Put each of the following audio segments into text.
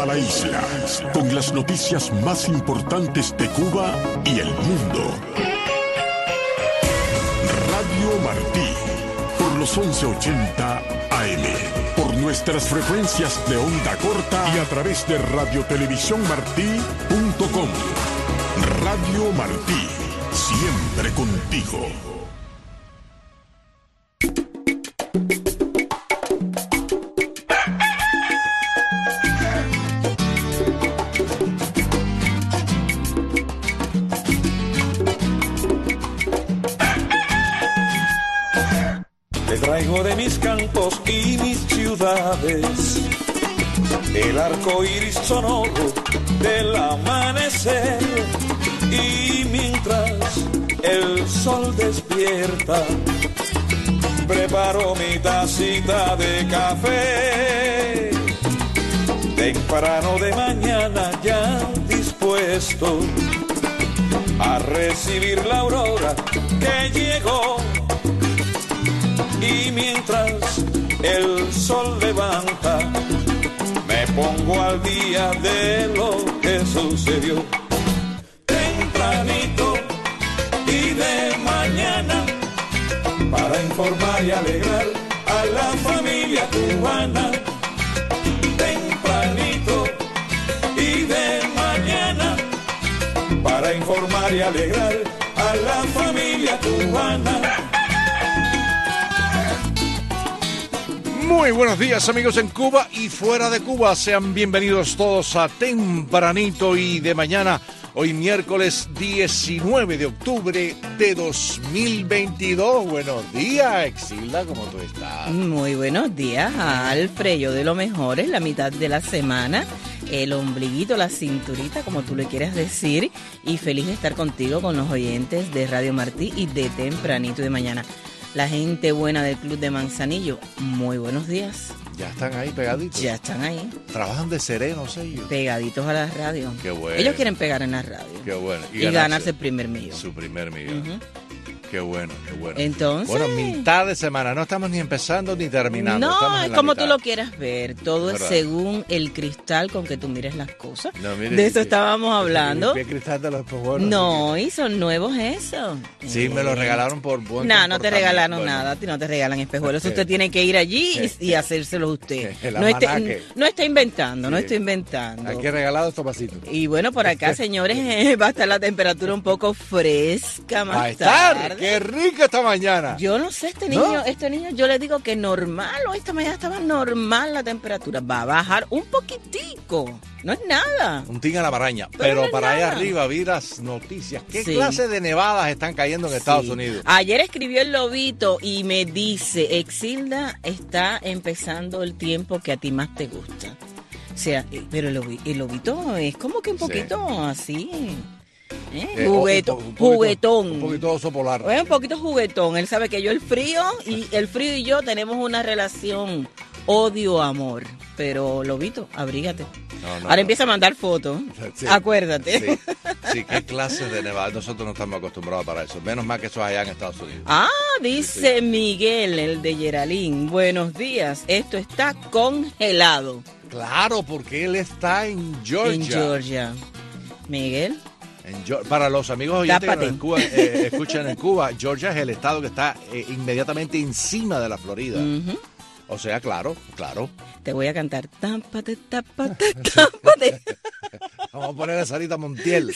toda la isla, con las noticias más importantes de Cuba y el mundo. Radio Martí, por los 1180 AM, por nuestras frecuencias de onda corta y a través de radiotelevisiónmartí.com. Radio Martí, siempre contigo. Te traigo de mis campos y mis ciudades el arco iris sonoro del amanecer, y mientras el sol despierta preparo mi tacita de café. Temprano de mañana ya dispuesto a recibir la aurora que llegó, y mientras el sol levanta me pongo al día de lo que sucedió. Tempranito y de mañana, para informar y alegrar a la familia cubana. Tempranito y de mañana, para informar y alegrar a la familia cubana. Muy buenos días, amigos en Cuba y fuera de Cuba. Sean bienvenidos todos a Tempranito y de mañana. Hoy miércoles 19 de octubre de 2022. Buenos días, Exilda, ¿cómo tú estás? Muy buenos días, Alfred. Yo de lo mejor es la mitad de la semana. El ombliguito, la cinturita, como tú le quieras decir. Y feliz de estar contigo, con los oyentes de Radio Martí y de Tempranito y de mañana. La gente buena del Club de Manzanillo, muy buenos días. Ya están ahí pegaditos. Ya están ahí. Trabajan de serenos ellos. Pegaditos a la radio. Qué bueno. Ellos quieren pegar en la radio. Qué bueno. Y ganarse el primer millón. Su primer millón. Uh-huh. Qué bueno, qué bueno. Entonces... Bueno, mitad de semana. No estamos ni empezando ni terminando. No, es como tú lo quieras ver. Todo es ¿verdad? Según el cristal con que tú mires las cosas. No, mire, de eso estábamos hablando. ¿Qué cristal de los espejuelos? No, y son nuevos esos. Sí, me los regalaron por buen no te regalaron bueno. nada. A ti no te regalan espejuelos. Usted tiene que ir allí y hacérselo usted. No está inventando, sí. No estoy inventando. Aquí he regalado estos vasitos. Y bueno, por acá, señores, va a estar la temperatura un poco fresca más va a estar, tarde. ¡Qué rica esta mañana! Yo no sé, este niño, yo le digo que normal, hoy esta mañana estaba normal la temperatura. Va a bajar un poquitico, no es nada. Un tin a la maraña, pero no para allá nada. Arriba vi las noticias. ¿Qué Sí. clase de nevadas están cayendo en Estados Unidos? Ayer escribió el Lobito y me dice, Exilda, está empezando el tiempo que a ti más te gusta. O sea, pero el Lobito es como que un poquito así... juguetón. Un poquito oso polar. Es un poquito juguetón. Él sabe que yo el frío y yo tenemos una relación odio-amor. Pero, Lobito, abrígate. Ahora empieza a mandar fotos. Sí. Acuérdate. Sí, qué clase de nevada. Nosotros no estamos acostumbrados para eso. Menos mal que eso es allá en Estados Unidos. Dice Miguel, el de Geraldine. Buenos días. Esto está congelado. Claro, porque él está en Georgia. En Georgia. Miguel. Para los amigos oyentes Tápate. que nos escuchan en Cuba, Georgia es el estado que está inmediatamente encima de la Florida. Uh-huh. O sea, claro. Te voy a cantar. Tápate, tápate, tápate. Vamos a poner a Sarita Montiel.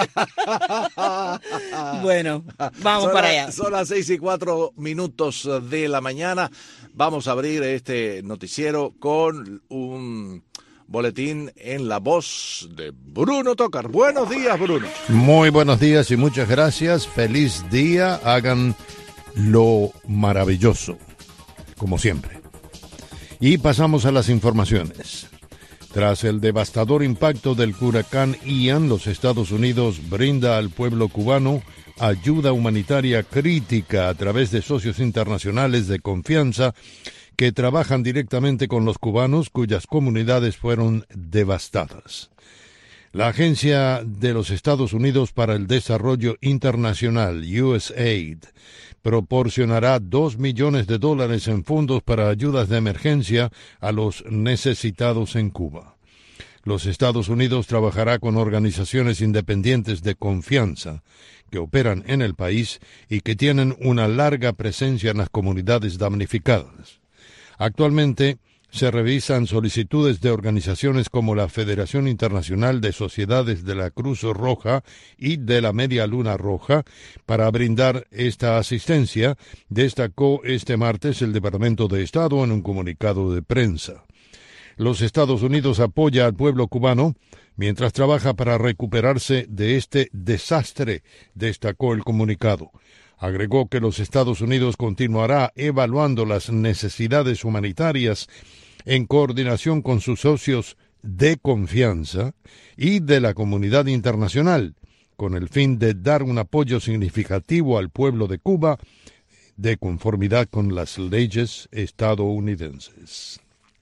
Bueno, vamos para allá. Son las 6:04 de la mañana. Vamos a abrir este noticiero con un boletín en la voz de Bruno Tócar. Buenos días, Bruno. Muy buenos días y muchas gracias. Feliz día. Hagan lo maravilloso, como siempre. Y pasamos a las informaciones. Tras el devastador impacto del huracán Ian, los Estados Unidos brinda al pueblo cubano ayuda humanitaria crítica a través de socios internacionales de confianza que trabajan directamente con los cubanos cuyas comunidades fueron devastadas. La Agencia de los Estados Unidos para el Desarrollo Internacional, USAID, proporcionará $2 millones en fondos para ayudas de emergencia a los necesitados en Cuba. Los Estados Unidos trabajará con organizaciones independientes de confianza que operan en el país y que tienen una larga presencia en las comunidades damnificadas. Actualmente, se revisan solicitudes de organizaciones como la Federación Internacional de Sociedades de la Cruz Roja y de la Media Luna Roja para brindar esta asistencia, destacó este martes el Departamento de Estado en un comunicado de prensa. Los Estados Unidos apoya al pueblo cubano mientras trabaja para recuperarse de este desastre, destacó el comunicado. Agregó que los Estados Unidos continuará evaluando las necesidades humanitarias en coordinación con sus socios de confianza y de la comunidad internacional, con el fin de dar un apoyo significativo al pueblo de Cuba de conformidad con las leyes estadounidenses.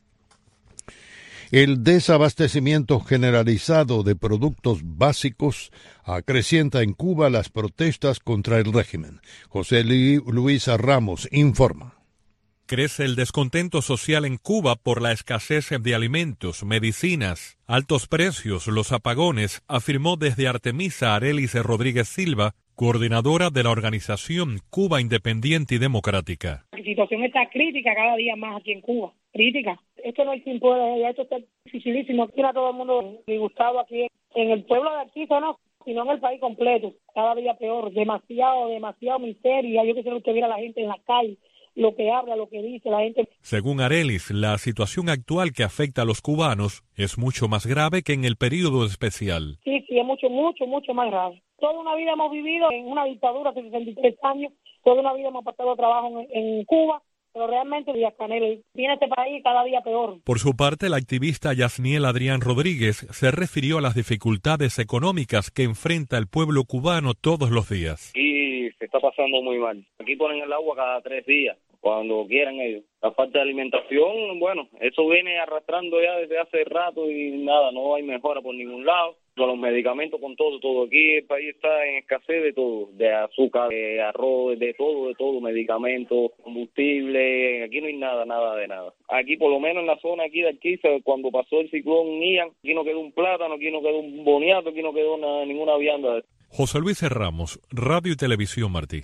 El desabastecimiento generalizado de productos básicos acrecienta en Cuba las protestas contra el régimen. José Luis Ramos informa. Crece el descontento social en Cuba por la escasez de alimentos, medicinas, altos precios, los apagones, afirmó desde Artemisa Arelis Rodríguez Silva, coordinadora de la organización Cuba Independiente y Democrática. La situación está crítica cada día más aquí en Cuba, crítica. Esto no es tiempo de esto está dificilísimo. Aquí a todo el mundo disgustado aquí en el pueblo de Arquiza, no, sino en el país completo. Cada día peor, demasiado miseria. Yo quisiera que viera a la gente en la calle, lo que habla, lo que dice la gente. Según Arelis, la situación actual que afecta a los cubanos es mucho más grave que en el período especial. Sí, es mucho más grave. Toda una vida hemos vivido en una dictadura hace 63 años, toda una vida hemos pasado trabajo en Cuba, pero realmente Díaz-Canel tiene este país cada día peor. Por su parte, la activista Yasniel Adrián Rodríguez se refirió a las dificultades económicas que enfrenta el pueblo cubano todos los días. Aquí se está pasando muy mal. Aquí ponen el agua cada 3 días, cuando quieran ellos. La falta de alimentación, bueno, eso viene arrastrando ya desde hace rato y nada, no hay mejora por ningún lado. Con los medicamentos, con todo. Aquí el país está en escasez de todo, de azúcar, de arroz, de todo, medicamentos, combustible, aquí no hay nada de nada. Aquí, por lo menos en la zona aquí de Arquiza, cuando pasó el ciclón Ian, aquí no quedó un plátano, aquí no quedó un boniato, aquí no quedó ninguna vianda. José Luis Ramos, Radio y Televisión Martí.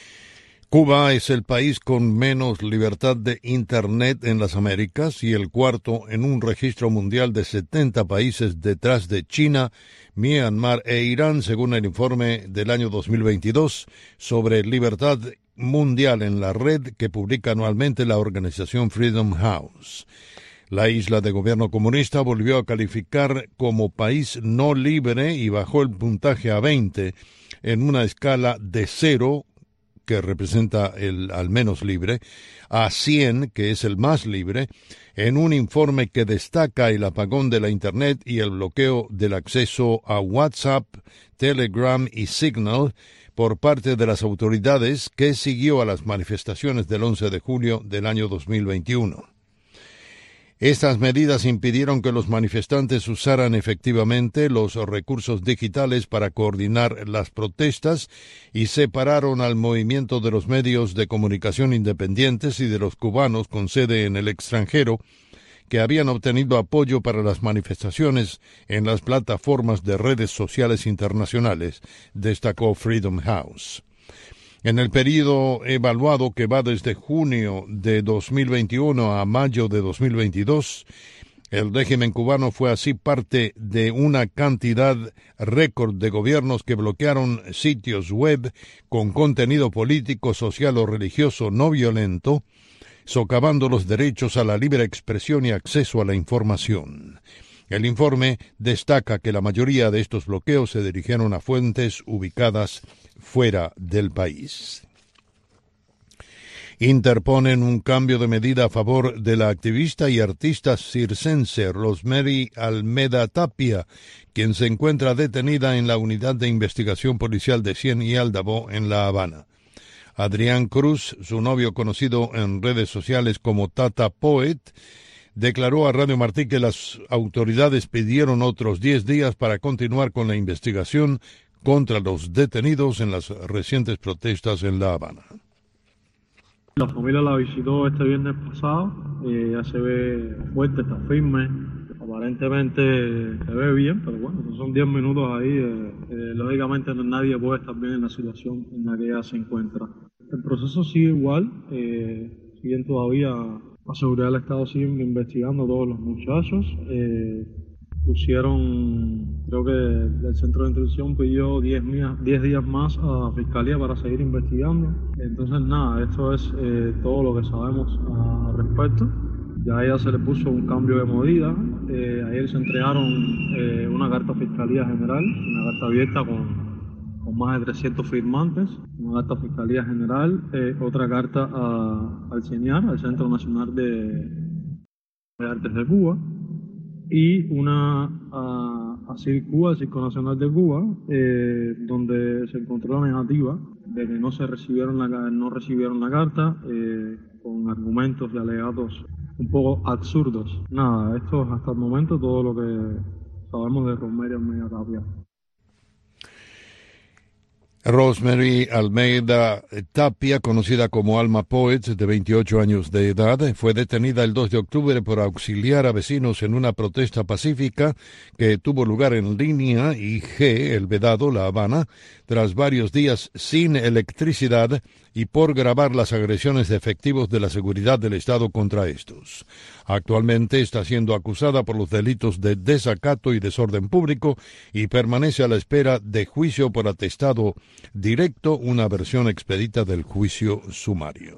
Cuba es el país con menos libertad de Internet en las Américas y el cuarto en un registro mundial de 70 países detrás de China, Myanmar e Irán, según el informe del año 2022 sobre libertad mundial en la red que publica anualmente la organización Freedom House. La isla de gobierno comunista volvió a calificar como país no libre y bajó el puntaje a 20 en una escala de 0, que representa el al menos libre, a 100, que es el más libre, en un informe que destaca el apagón de la Internet y el bloqueo del acceso a WhatsApp, Telegram y Signal por parte de las autoridades que siguió a las manifestaciones del 11 de julio del año 2021. Estas medidas impidieron que los manifestantes usaran efectivamente los recursos digitales para coordinar las protestas y separaron al movimiento de los medios de comunicación independientes y de los cubanos con sede en el extranjero que habían obtenido apoyo para las manifestaciones en las plataformas de redes sociales internacionales, destacó Freedom House. En el período evaluado que va desde junio de 2021 a mayo de 2022, el régimen cubano fue así parte de una cantidad récord de gobiernos que bloquearon sitios web con contenido político, social o religioso no violento, socavando los derechos a la libre expresión y acceso a la información. El informe destaca que la mayoría de estos bloqueos se dirigieron a fuentes ubicadas fuera del país. Interponen un cambio de medida a favor de la activista y artista circense Rosemary Almeda Tapia, quien se encuentra detenida en la Unidad de Investigación Policial de Cien y Aldabo en La Habana. Adrián Cruz, su novio conocido en redes sociales como Tata Poet, declaró a Radio Martí que las autoridades pidieron otros 10 días para continuar con la investigación contra los detenidos en las recientes protestas en La Habana. La familia la visitó este viernes pasado, ya se ve fuerte, está firme, Aparentemente se ve bien, pero bueno, son 10 minutos ahí. Lógicamente nadie puede estar bien en la situación en la que ella se encuentra. El proceso sigue igual, siguen todavía, la seguridad del Estado sigue investigando a todos los muchachos. Creo que el centro de instrucción pidió 10 días más a la Fiscalía para seguir investigando. Entonces nada, esto es todo lo que sabemos al respecto. Ya a ella se le puso un cambio de medida. Ayer se entregaron una carta a Fiscalía General, una carta abierta con más de 300 firmantes, una carta a Fiscalía General, otra carta al CENIAR, al Centro Nacional de Artes de Cuba, y una a CIR Cuba, el Circo Nacional de Cuba, donde se encontró la negativa de que no recibieron la carta, con argumentos y alegatos un poco absurdos. Nada, esto es hasta el momento todo lo que sabemos de Rosemary Almeida Tapia. Rosemary Almeida Tapia, conocida como Alma Poets, de 28 años de edad, fue detenida el 2 de octubre por auxiliar a vecinos en una protesta pacífica que tuvo lugar en Línea y G, El Vedado, La Habana, tras varios días sin electricidad y por grabar las agresiones de efectivos de la seguridad del Estado contra estos. Actualmente está siendo acusada por los delitos de desacato y desorden público y permanece a la espera de juicio por atestado directo, una versión expedita del juicio sumario.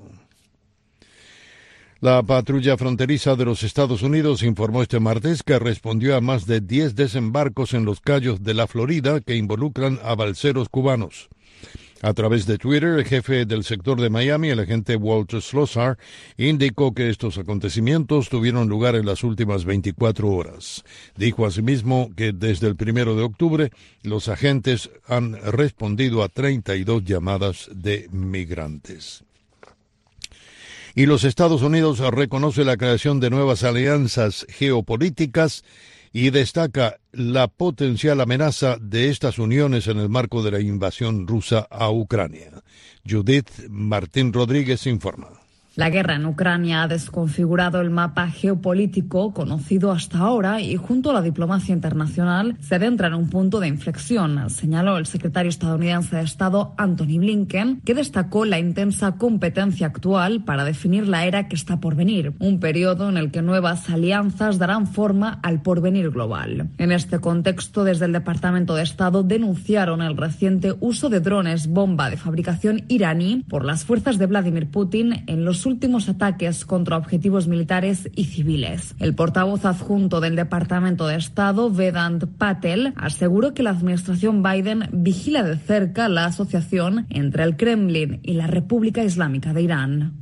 La patrulla fronteriza de los Estados Unidos informó este martes que respondió a más de 10 desembarcos en los cayos de la Florida que involucran a balseros cubanos. A través de Twitter, el jefe del sector de Miami, el agente Walter Slossar, indicó que estos acontecimientos tuvieron lugar en las últimas 24 horas. Dijo asimismo que desde el 1 de octubre los agentes han respondido a 32 llamadas de migrantes. Y los Estados Unidos reconoce la creación de nuevas alianzas geopolíticas y destaca la potencial amenaza de estas uniones en el marco de la invasión rusa a Ucrania. Judith Martín Rodríguez informa. La guerra en Ucrania ha desconfigurado el mapa geopolítico conocido hasta ahora y junto a la diplomacia internacional se adentra en un punto de inflexión, señaló el secretario estadounidense de Estado Antony Blinken, que destacó la intensa competencia actual para definir la era que está por venir, un periodo en el que nuevas alianzas darán forma al porvenir global. En este contexto, desde el Departamento de Estado denunciaron el reciente uso de drones bomba de fabricación iraní por las fuerzas de Vladimir Putin en los últimos ataques contra objetivos militares y civiles. El portavoz adjunto del Departamento de Estado, Vedant Patel, aseguró que la administración Biden vigila de cerca la asociación entre el Kremlin y la República Islámica de Irán.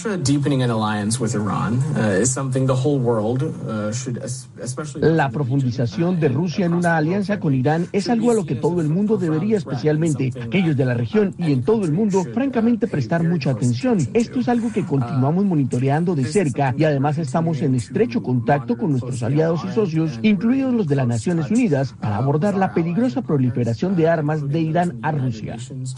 La profundización de Rusia en una alianza con Irán es algo a lo que todo el mundo debería, especialmente aquellos de la región y en todo el mundo, francamente prestar mucha atención. Esto es algo que continuamos monitoreando de cerca y además estamos en estrecho contacto con nuestros aliados y socios, incluidos los de las Naciones Unidas, para abordar la peligrosa proliferación de armas de Irán a Rusia.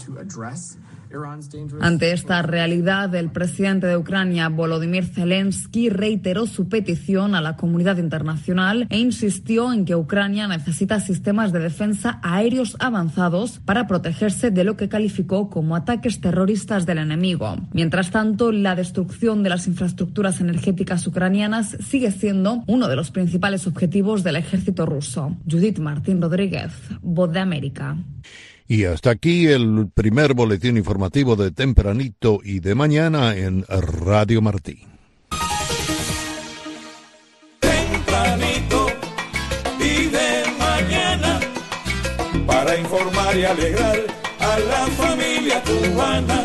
Ante esta realidad, el presidente de Ucrania, Volodymyr Zelensky, reiteró su petición a la comunidad internacional e insistió en que Ucrania necesita sistemas de defensa aéreos avanzados para protegerse de lo que calificó como ataques terroristas del enemigo. Mientras tanto, la destrucción de las infraestructuras energéticas ucranianas sigue siendo uno de los principales objetivos del ejército ruso. Judith Martín Rodríguez, Voz de América. Y hasta aquí el primer boletín informativo de tempranito y de mañana en Radio Martí. Tempranito y de mañana, para informar y alegrar a la familia cubana.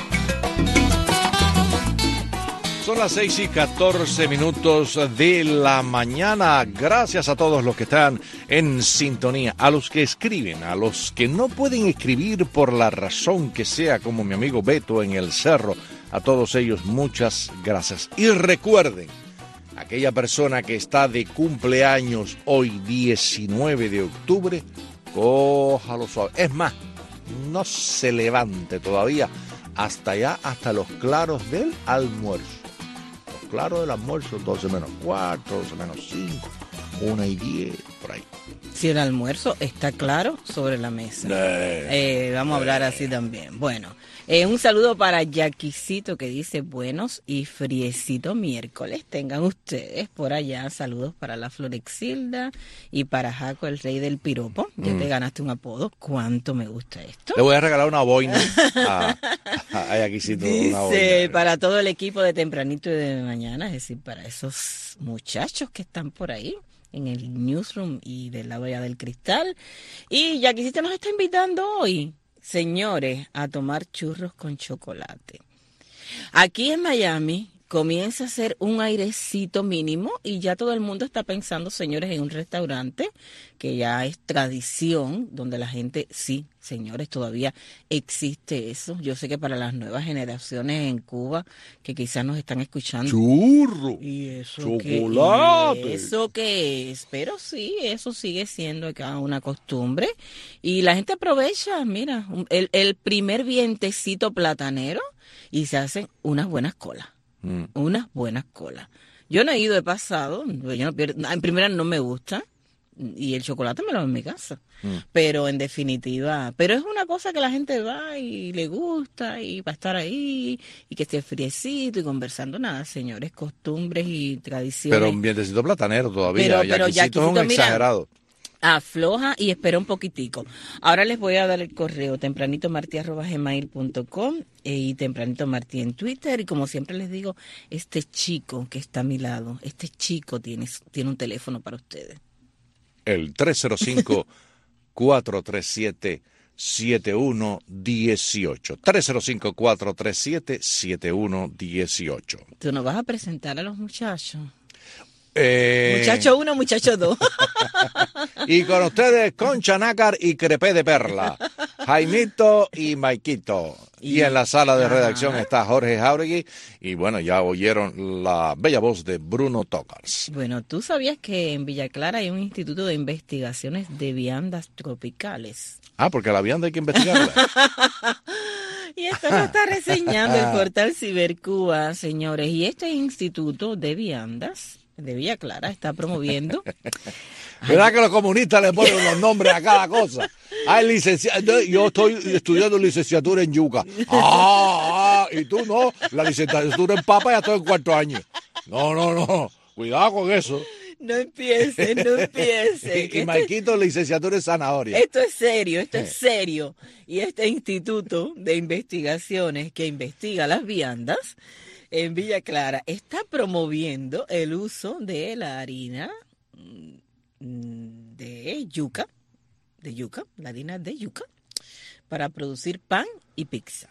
Son las 6:14 de la mañana. Gracias a todos los que están en sintonía, a los que escriben, a los que no pueden escribir por la razón que sea, como mi amigo Beto en el Cerro. A todos ellos, muchas gracias. Y recuerden, aquella persona que está de cumpleaños hoy, 19 de octubre, cójalo suave. Es más, no se levante todavía hasta allá, hasta los claros del almuerzo. Claro del almuerzo, 12 menos 4, 12 menos 5. 1:10, por ahí. Si el almuerzo está claro sobre la mesa. Vamos a hablar así también. Bueno, un saludo para Yaquisito que dice buenos y friecito miércoles. Tengan ustedes por allá. Saludos para la Florexilda y para Jaco, el rey del piropo. Ya te ganaste un apodo. ¿Cuánto me gusta esto? Le voy a regalar una boina a Yaquisito. Dice, una boina. para todo el equipo de tempranito y de mañana, es decir, para esos muchachos que están por ahí en el newsroom y del lado allá del cristal. Y Yaquisito nos está invitando hoy, señores, a tomar churros con chocolate. Aquí en Miami comienza a hacer un airecito mínimo y ya todo el mundo está pensando, señores, en un restaurante que ya es tradición, donde la gente, sí, señores, todavía existe eso. Yo sé que para las nuevas generaciones en Cuba, que quizás nos están escuchando. ¡Churro! ¿Y eso ¡Chocolate! ¿Eso qué es? Pero sí, eso sigue siendo acá una costumbre. Y la gente aprovecha, mira, el primer vientecito platanero y se hacen unas buenas colas. Unas buenas colas. Yo no he ido de pasado, yo no pierdo, en primera no me gusta y el chocolate me lo hago en mi casa. Pero en definitiva, pero es una cosa que la gente va y le gusta y va a estar ahí y que esté friecito y conversando. Nada, señores, costumbres y tradiciones. Pero un vientecito platanero todavía. Pero Yaquisito es un exagerado. Afloja y espera un poquitico. Ahora les voy a dar el correo tempranitomarti@gmail.com y tempranitomarti en Twitter. Y como siempre les digo, este chico que está a mi lado, este chico tiene un teléfono para ustedes. El 305-437-7118. 305-437-7118. ¿Tú nos vas a presentar a los muchachos? Muchacho 1, muchacho 2. Y con ustedes, Concha Nácar y Crepé de Perla, Jaimito y Maikito. Y en la sala de redacción está Jorge Jauregui. Y bueno, ya oyeron la bella voz de Bruno Tocars. Bueno, ¿tú sabías que en Villa Clara hay un instituto de investigaciones de viandas tropicales? Ah, porque la vianda hay que investigarla. Y esto lo está reseñando el portal Cibercuba, señores. Y este instituto de viandas de Villa Clara está promoviendo. ¿Verdad que los comunistas le ponen los nombres a cada cosa? Yo estoy estudiando licenciatura en yuca. Y tú no, la licenciatura en papa ya estoy en 4º año. No, cuidado con eso. No empiecen. Y Maikito, licenciatura en zanahoria. Esto es serio. Y este instituto de investigaciones que investiga las viandas en Villa Clara está promoviendo el uso de la harina de yuca, la harina de yuca, para producir pan y pizza.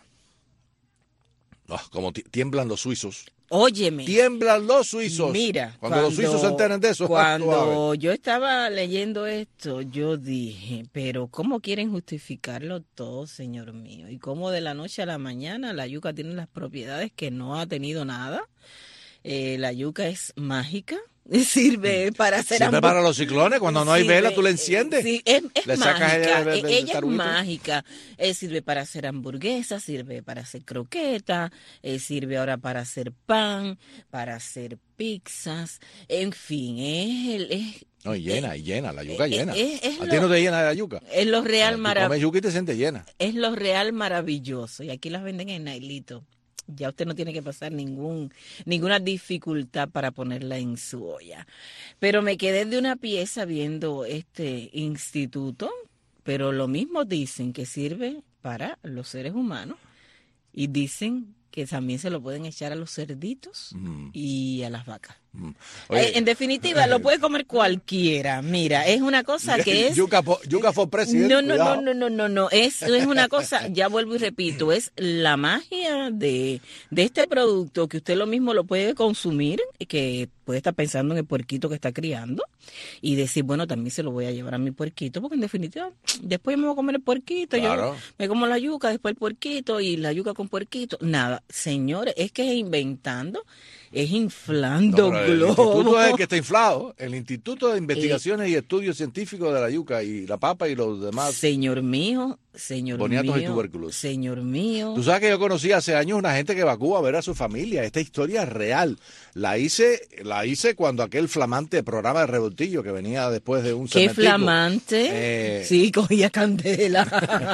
Como tiemblan los suizos. Óyeme. Tiemblan los suizos. Mira, cuando los suizos se enteren de eso. Cuando yo estaba leyendo esto, yo dije, pero ¿cómo quieren justificarlo todo, señor mío? Y cómo de la noche a la mañana la yuca tiene las propiedades que no ha tenido nada. La yuca es mágica. Sirve para hacer Sirve para los ciclones, cuando no hay vela tú le enciendes. Sí, es le mágica, sacas ella es mágica. Sirve para hacer hamburguesas, sirve para hacer croquetas, sirve ahora para hacer pan, para hacer pizzas, en fin, llena, la yuca llena. A ti no te llena de la yuca. Es lo real maravilloso. Comes yuca y te sientes llena. Es lo real maravilloso, y aquí las venden en nailito. Ya usted no tiene que pasar ninguna dificultad para ponerla en su olla. Pero me quedé de una pieza viendo este instituto, pero lo mismo dicen que sirve para los seres humanos y dicen que también se lo pueden echar a los cerditos y a las vacas. Oye, en definitiva, lo puede comer cualquiera. Mira, es una cosa que es... Yuca for presidente. No. Es una cosa, ya vuelvo y repito, es la magia de este producto que usted lo mismo lo puede consumir, que puede estar pensando en el puerquito que está criando y decir, bueno, también se lo voy a llevar a mi puerquito, porque en definitiva, después me voy a comer el puerquito, claro. Yo me como la yuca, después el puerquito y la yuca con puerquito. Nada, señores, es que es inventando, es inflando globos. El instituto es el que está inflado. El Instituto de Investigaciones y Estudios Científicos de la Yuca y la papa y los demás. Señor mío, Señor boniatos mío, y tuberculosis. Señor mío. Tú sabes que yo conocí hace años una gente que va a Cuba a ver a su familia. Esta historia es real. La hice cuando aquel flamante programa de Revoltillo que venía después de un ¿Qué cementico. Flamante? Sí, cogía candela.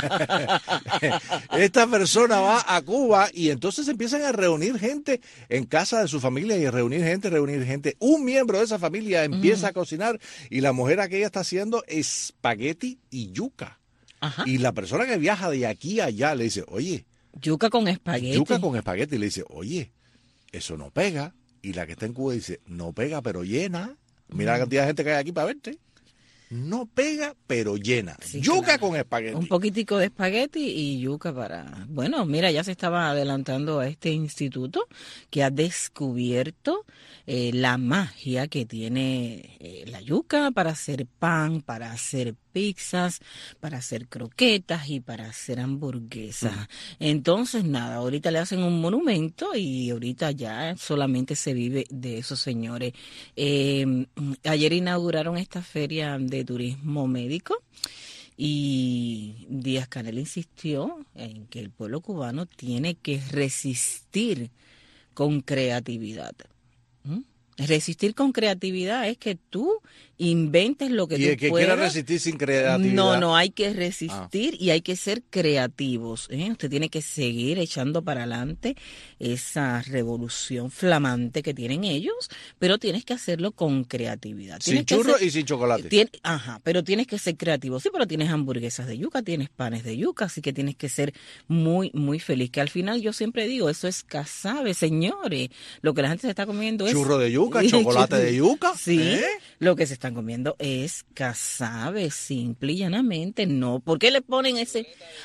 Esta persona va a Cuba y entonces empiezan a reunir gente en casa de su familia y reunir gente. Un miembro de esa familia empieza a cocinar y la mujer aquella está haciendo espagueti y yuca. Ajá. Y la persona que viaja de aquí a allá le dice, oye. Yuca con espagueti. Y le dice, oye, eso no pega. Y la que está en Cuba dice, no pega, pero llena. Mira la cantidad de gente que hay aquí para verte. No pega, pero llena. Sí, yuca claro. con espagueti. Un poquitico de espagueti y yuca para... Bueno, mira, ya se estaba adelantando a este instituto que ha descubierto la magia que tiene la yuca para hacer pan, para hacer pizzas, para hacer croquetas y para hacer hamburguesas. Entonces, nada, ahorita le hacen un monumento y ahorita ya solamente se vive de esos señores. Ayer inauguraron esta feria de turismo médico y Díaz-Canel insistió en que el pueblo cubano tiene que resistir con creatividad. Resistir con creatividad es que tú inventes lo que tú puedas. Y el que quiera resistir sin creatividad. No, hay que resistir y hay que ser creativos. Usted tiene que seguir echando para adelante esa revolución flamante que tienen ellos, pero tienes que hacerlo con creatividad. Sin churros y sin chocolate. Pero tienes que ser creativo. Sí, pero tienes hamburguesas de yuca, tienes panes de yuca, así que tienes que ser muy, muy feliz. Que al final yo siempre digo, eso es casabe, señores. Lo que la gente se está comiendo es... Churro de yuca, chocolate de yuca. Sí, lo que se están comiendo es casabe, simple y llanamente. No, ¿por qué le ponen ese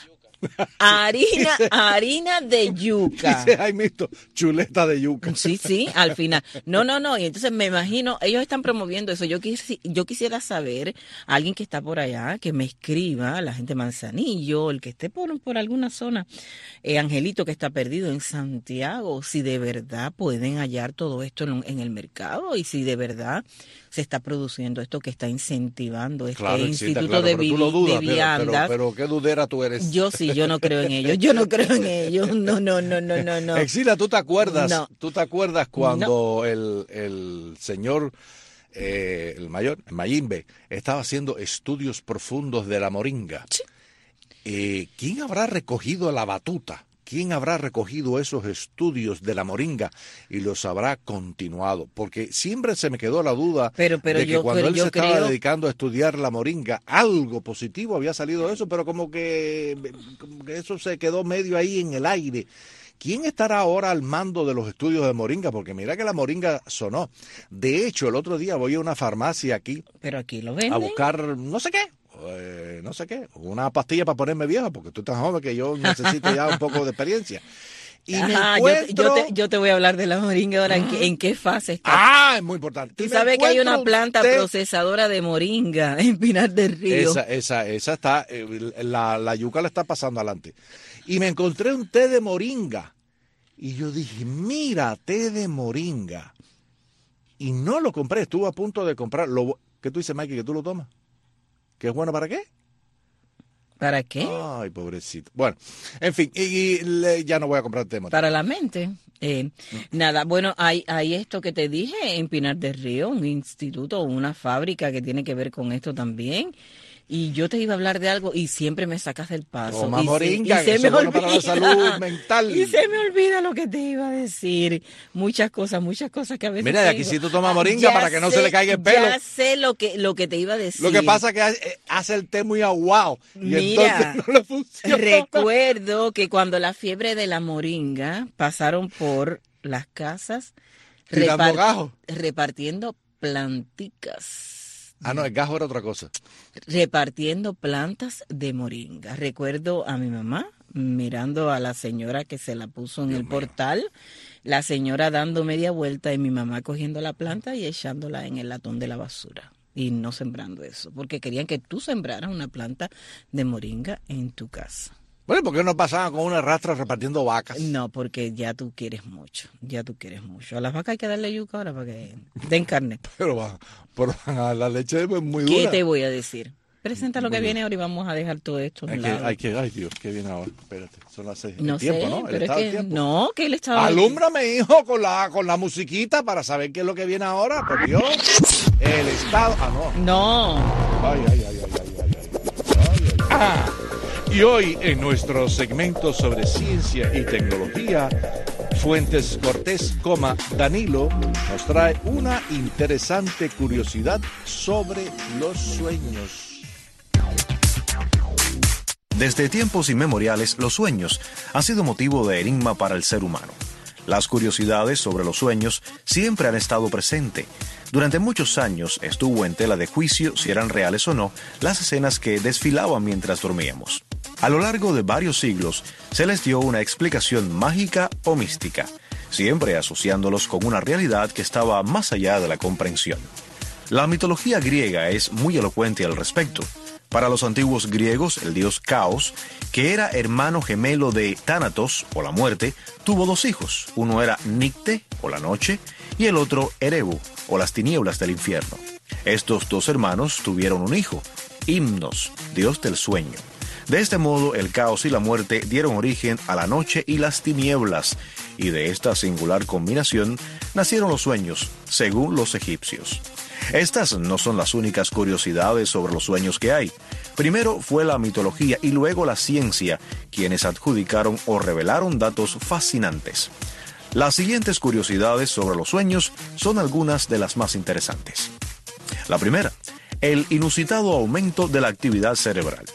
harina de yuca? Dice Jaimito, chuleta de yuca. Sí, al final. No, y entonces me imagino, ellos están promoviendo eso. Yo quisiera saber, alguien que está por allá, que me escriba, la gente de Manzanillo, el que esté por alguna zona, Angelito que está perdido en Santiago, si de verdad pueden hallar todo esto en el mercado y si de verdad se está produciendo esto que está incentivando este instituto de viandas. Pero qué dudera tú eres. Yo no creo en ellos. No. Exila, ¿tú te acuerdas? No. ¿Tú te acuerdas cuando el señor, el mayor, Mayimbe, estaba haciendo estudios profundos de la moringa? Sí. ¿Quién habrá recogido la batuta? ¿Quién habrá recogido esos estudios de la moringa y los habrá continuado? Porque siempre se me quedó la duda de que cuando él se estaba dedicando a estudiar la moringa, algo positivo había salido de eso, pero como que eso se quedó medio ahí en el aire. ¿Quién estará ahora al mando de los estudios de moringa? Porque mira que la moringa sonó. De hecho, el otro día voy a una farmacia aquí. Pero aquí lo venden. A buscar no sé qué, una pastilla para ponerme viejo, porque tú estás joven que yo necesito ya un poco de experiencia. Y yo te voy a hablar de la moringa ahora, ¿en qué fase está? Es muy importante. Tú sabes que hay una planta procesadora de moringa en Pinar del Río. Esa está, la yuca la está pasando adelante. Y me encontré un té de moringa. Y yo dije, mira, té de moringa. Y no lo compré, estuve a punto de comprarlo. ¿Qué tú dices, Mikey, que tú lo tomas? ¿Qué es bueno para qué? ¿Para qué? Ay, pobrecito. Bueno, en fin, ya no voy a comprar tema. Para la mente. Nada, bueno, hay esto que te dije en Pinar del Río, un instituto, una fábrica que tiene que ver con esto también. Y yo te iba a hablar de algo y siempre me sacas del paso. Toma moringa, que eso es bueno para la salud mental. Y se me olvida lo que te iba a decir. Muchas cosas que a veces. Mira, de aquí si tú tomas moringa para que no se le caiga el pelo. Ya sé lo que te iba a decir. Lo que pasa es que hace el té muy aguado y mira, entonces no le funciona. Recuerdo que cuando la fiebre de la moringa pasaron por las casas repartiendo planticas. No, el gajo era otra cosa. Repartiendo plantas de moringa. Recuerdo a mi mamá mirando a la señora que se la puso en el portal, la señora dando media vuelta y mi mamá cogiendo la planta y echándola en el latón de la basura. Y no sembrando eso, porque querían que tú sembraras una planta de moringa en tu casa. Bueno, ¿por qué no pasaban con una rastra repartiendo vacas? No, porque ya tú quieres mucho, A las vacas hay que darle yuca ahora para que den carne. Pero la leche es muy dura. ¿Qué te voy a decir? Presenta lo que viene ahora y vamos a dejar todo esto. Ay, Dios, ¿qué viene ahora? Espérate, son las 6. No el tiempo, sé, ¿no? pero es que no, que él estaba... Alúmbrame, hijo, con la musiquita para saber qué es lo que viene ahora, por Dios. El estado... No. Y hoy, en nuestro segmento sobre ciencia y tecnología, Fuentes Cortés, Danilo, nos trae una interesante curiosidad sobre los sueños. Desde tiempos inmemoriales, los sueños han sido motivo de enigma para el ser humano. Las curiosidades sobre los sueños siempre han estado presentes. Durante muchos años estuvo en tela de juicio si eran reales o no las escenas que desfilaban mientras dormíamos. A lo largo de varios siglos se les dio una explicación mágica o mística, siempre asociándolos con una realidad que estaba más allá de la comprensión. La mitología griega es muy elocuente al respecto. Para los antiguos griegos, el dios Caos, que era hermano gemelo de Tánatos, o la muerte, tuvo 2 hijos. Uno era Nicte, o la noche, y el otro Erebu, o las tinieblas del infierno. Estos 2 hermanos tuvieron un hijo, Himnos, dios del sueño. De este modo, el caos y la muerte dieron origen a la noche y las tinieblas, y de esta singular combinación nacieron los sueños, según los egipcios. Estas no son las únicas curiosidades sobre los sueños que hay. Primero fue la mitología y luego la ciencia, quienes adjudicaron o revelaron datos fascinantes. Las siguientes curiosidades sobre los sueños son algunas de las más interesantes. La primera, el inusitado aumento de la actividad cerebral.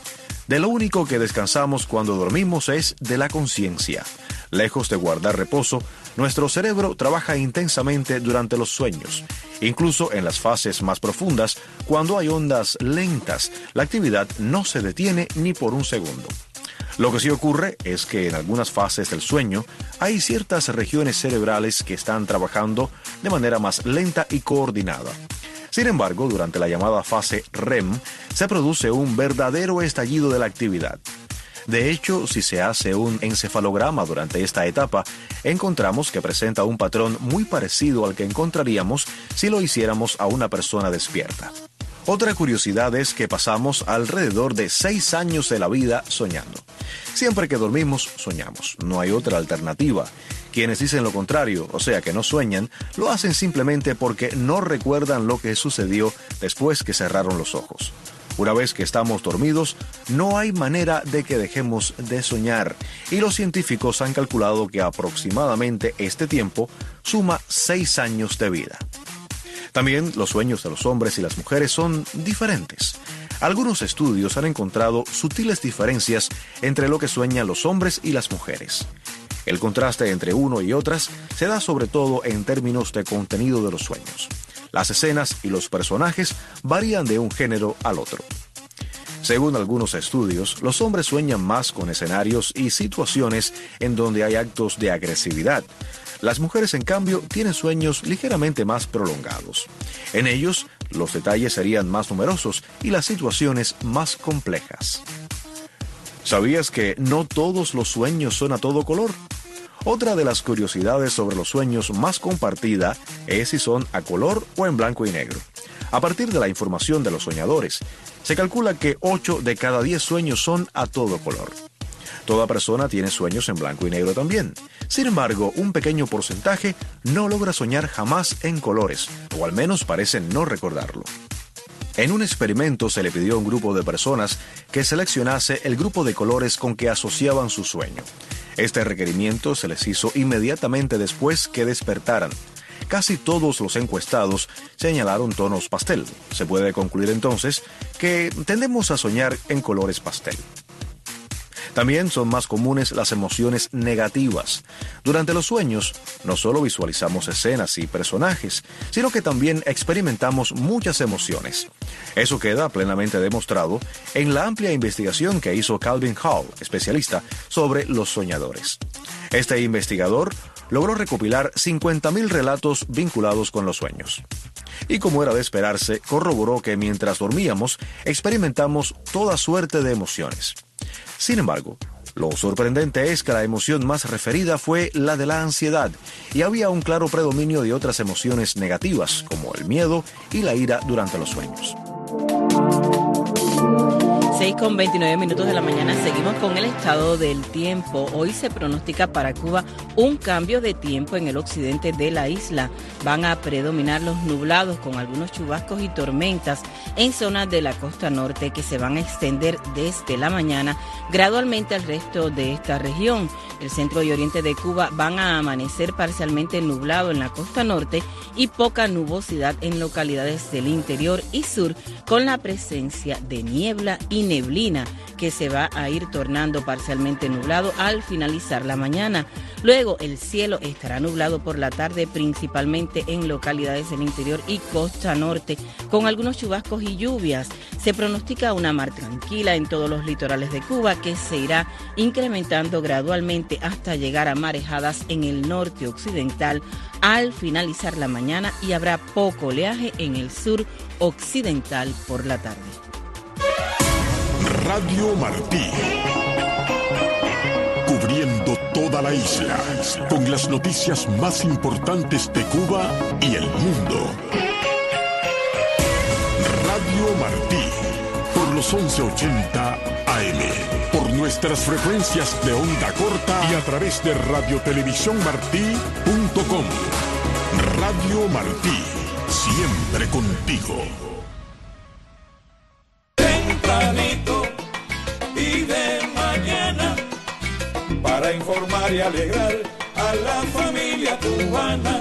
De lo único que descansamos cuando dormimos es de la conciencia. Lejos de guardar reposo, nuestro cerebro trabaja intensamente durante los sueños. Incluso en las fases más profundas, cuando hay ondas lentas, la actividad no se detiene ni por un segundo. Lo que sí ocurre es que en algunas fases del sueño hay ciertas regiones cerebrales que están trabajando de manera más lenta y coordinada. Sin embargo, durante la llamada fase REM, se produce un verdadero estallido de la actividad. De hecho, si se hace un encefalograma durante esta etapa, encontramos que presenta un patrón muy parecido al que encontraríamos si lo hiciéramos a una persona despierta. Otra curiosidad es que pasamos alrededor de 6 años de la vida soñando. Siempre que dormimos, soñamos. No hay otra alternativa. Quienes dicen lo contrario, o sea que no sueñan, lo hacen simplemente porque no recuerdan lo que sucedió después que cerraron los ojos. Una vez que estamos dormidos, no hay manera de que dejemos de soñar, y los científicos han calculado que aproximadamente este tiempo suma 6 años de vida. También los sueños de los hombres y las mujeres son diferentes. Algunos estudios han encontrado sutiles diferencias entre lo que sueñan los hombres y las mujeres. El contraste entre uno y otras se da sobre todo en términos de contenido de los sueños. Las escenas y los personajes varían de un género al otro. Según algunos estudios, los hombres sueñan más con escenarios y situaciones en donde hay actos de agresividad. Las mujeres, en cambio, tienen sueños ligeramente más prolongados. En ellos, los detalles serían más numerosos y las situaciones más complejas. ¿Sabías que no todos los sueños son a todo color? Otra de las curiosidades sobre los sueños más compartida es si son a color o en blanco y negro. A partir de la información de los soñadores, se calcula que 8 de cada 10 sueños son a todo color. Toda persona tiene sueños en blanco y negro también. Sin embargo, un pequeño porcentaje no logra soñar jamás en colores, o al menos parecen no recordarlo. En un experimento se le pidió a un grupo de personas que seleccionase el grupo de colores con que asociaban su sueño. Este requerimiento se les hizo inmediatamente después que despertaran. Casi todos los encuestados señalaron tonos pastel. Se puede concluir entonces que tendemos a soñar en colores pastel. También son más comunes las emociones negativas. Durante los sueños, no solo visualizamos escenas y personajes, sino que también experimentamos muchas emociones. Eso queda plenamente demostrado en la amplia investigación que hizo Calvin Hall, especialista sobre los soñadores. Este investigador logró recopilar 50.000 relatos vinculados con los sueños. Y como era de esperarse, corroboró que mientras dormíamos, experimentamos toda suerte de emociones. Sin embargo, lo sorprendente es que la emoción más referida fue la de la ansiedad, y había un claro predominio de otras emociones negativas, como el miedo y la ira durante los sueños. 6:29 de la mañana, seguimos con el estado del tiempo. Hoy se pronostica para Cuba un cambio de tiempo en el occidente de la isla. Van a predominar los nublados con algunos chubascos y tormentas en zonas de la costa norte que se van a extender desde la mañana gradualmente al resto de esta región. El centro y oriente de Cuba van a amanecer parcialmente nublado en la costa norte y poca nubosidad en localidades del interior y sur, con la presencia de niebla y neblina que se va a ir tornando parcialmente nublado al finalizar la mañana. Luego el cielo estará nublado por la tarde, principalmente en localidades del interior y costa norte, con algunos chubascos y lluvias. Se pronostica una mar tranquila en todos los litorales de Cuba, que se irá incrementando gradualmente hasta llegar a marejadas en el norte occidental al finalizar la mañana, y habrá poco oleaje en el sur occidental por la tarde. Radio Martí, cubriendo toda la isla con las noticias más importantes de Cuba y el mundo. Radio Martí, por los 1180 AM, por nuestras frecuencias de onda corta y a través de radiotelevisiónmartí.com. Radio Martí, siempre contigo. Tempranito y de mañana, para informar y alegrar a la familia cubana.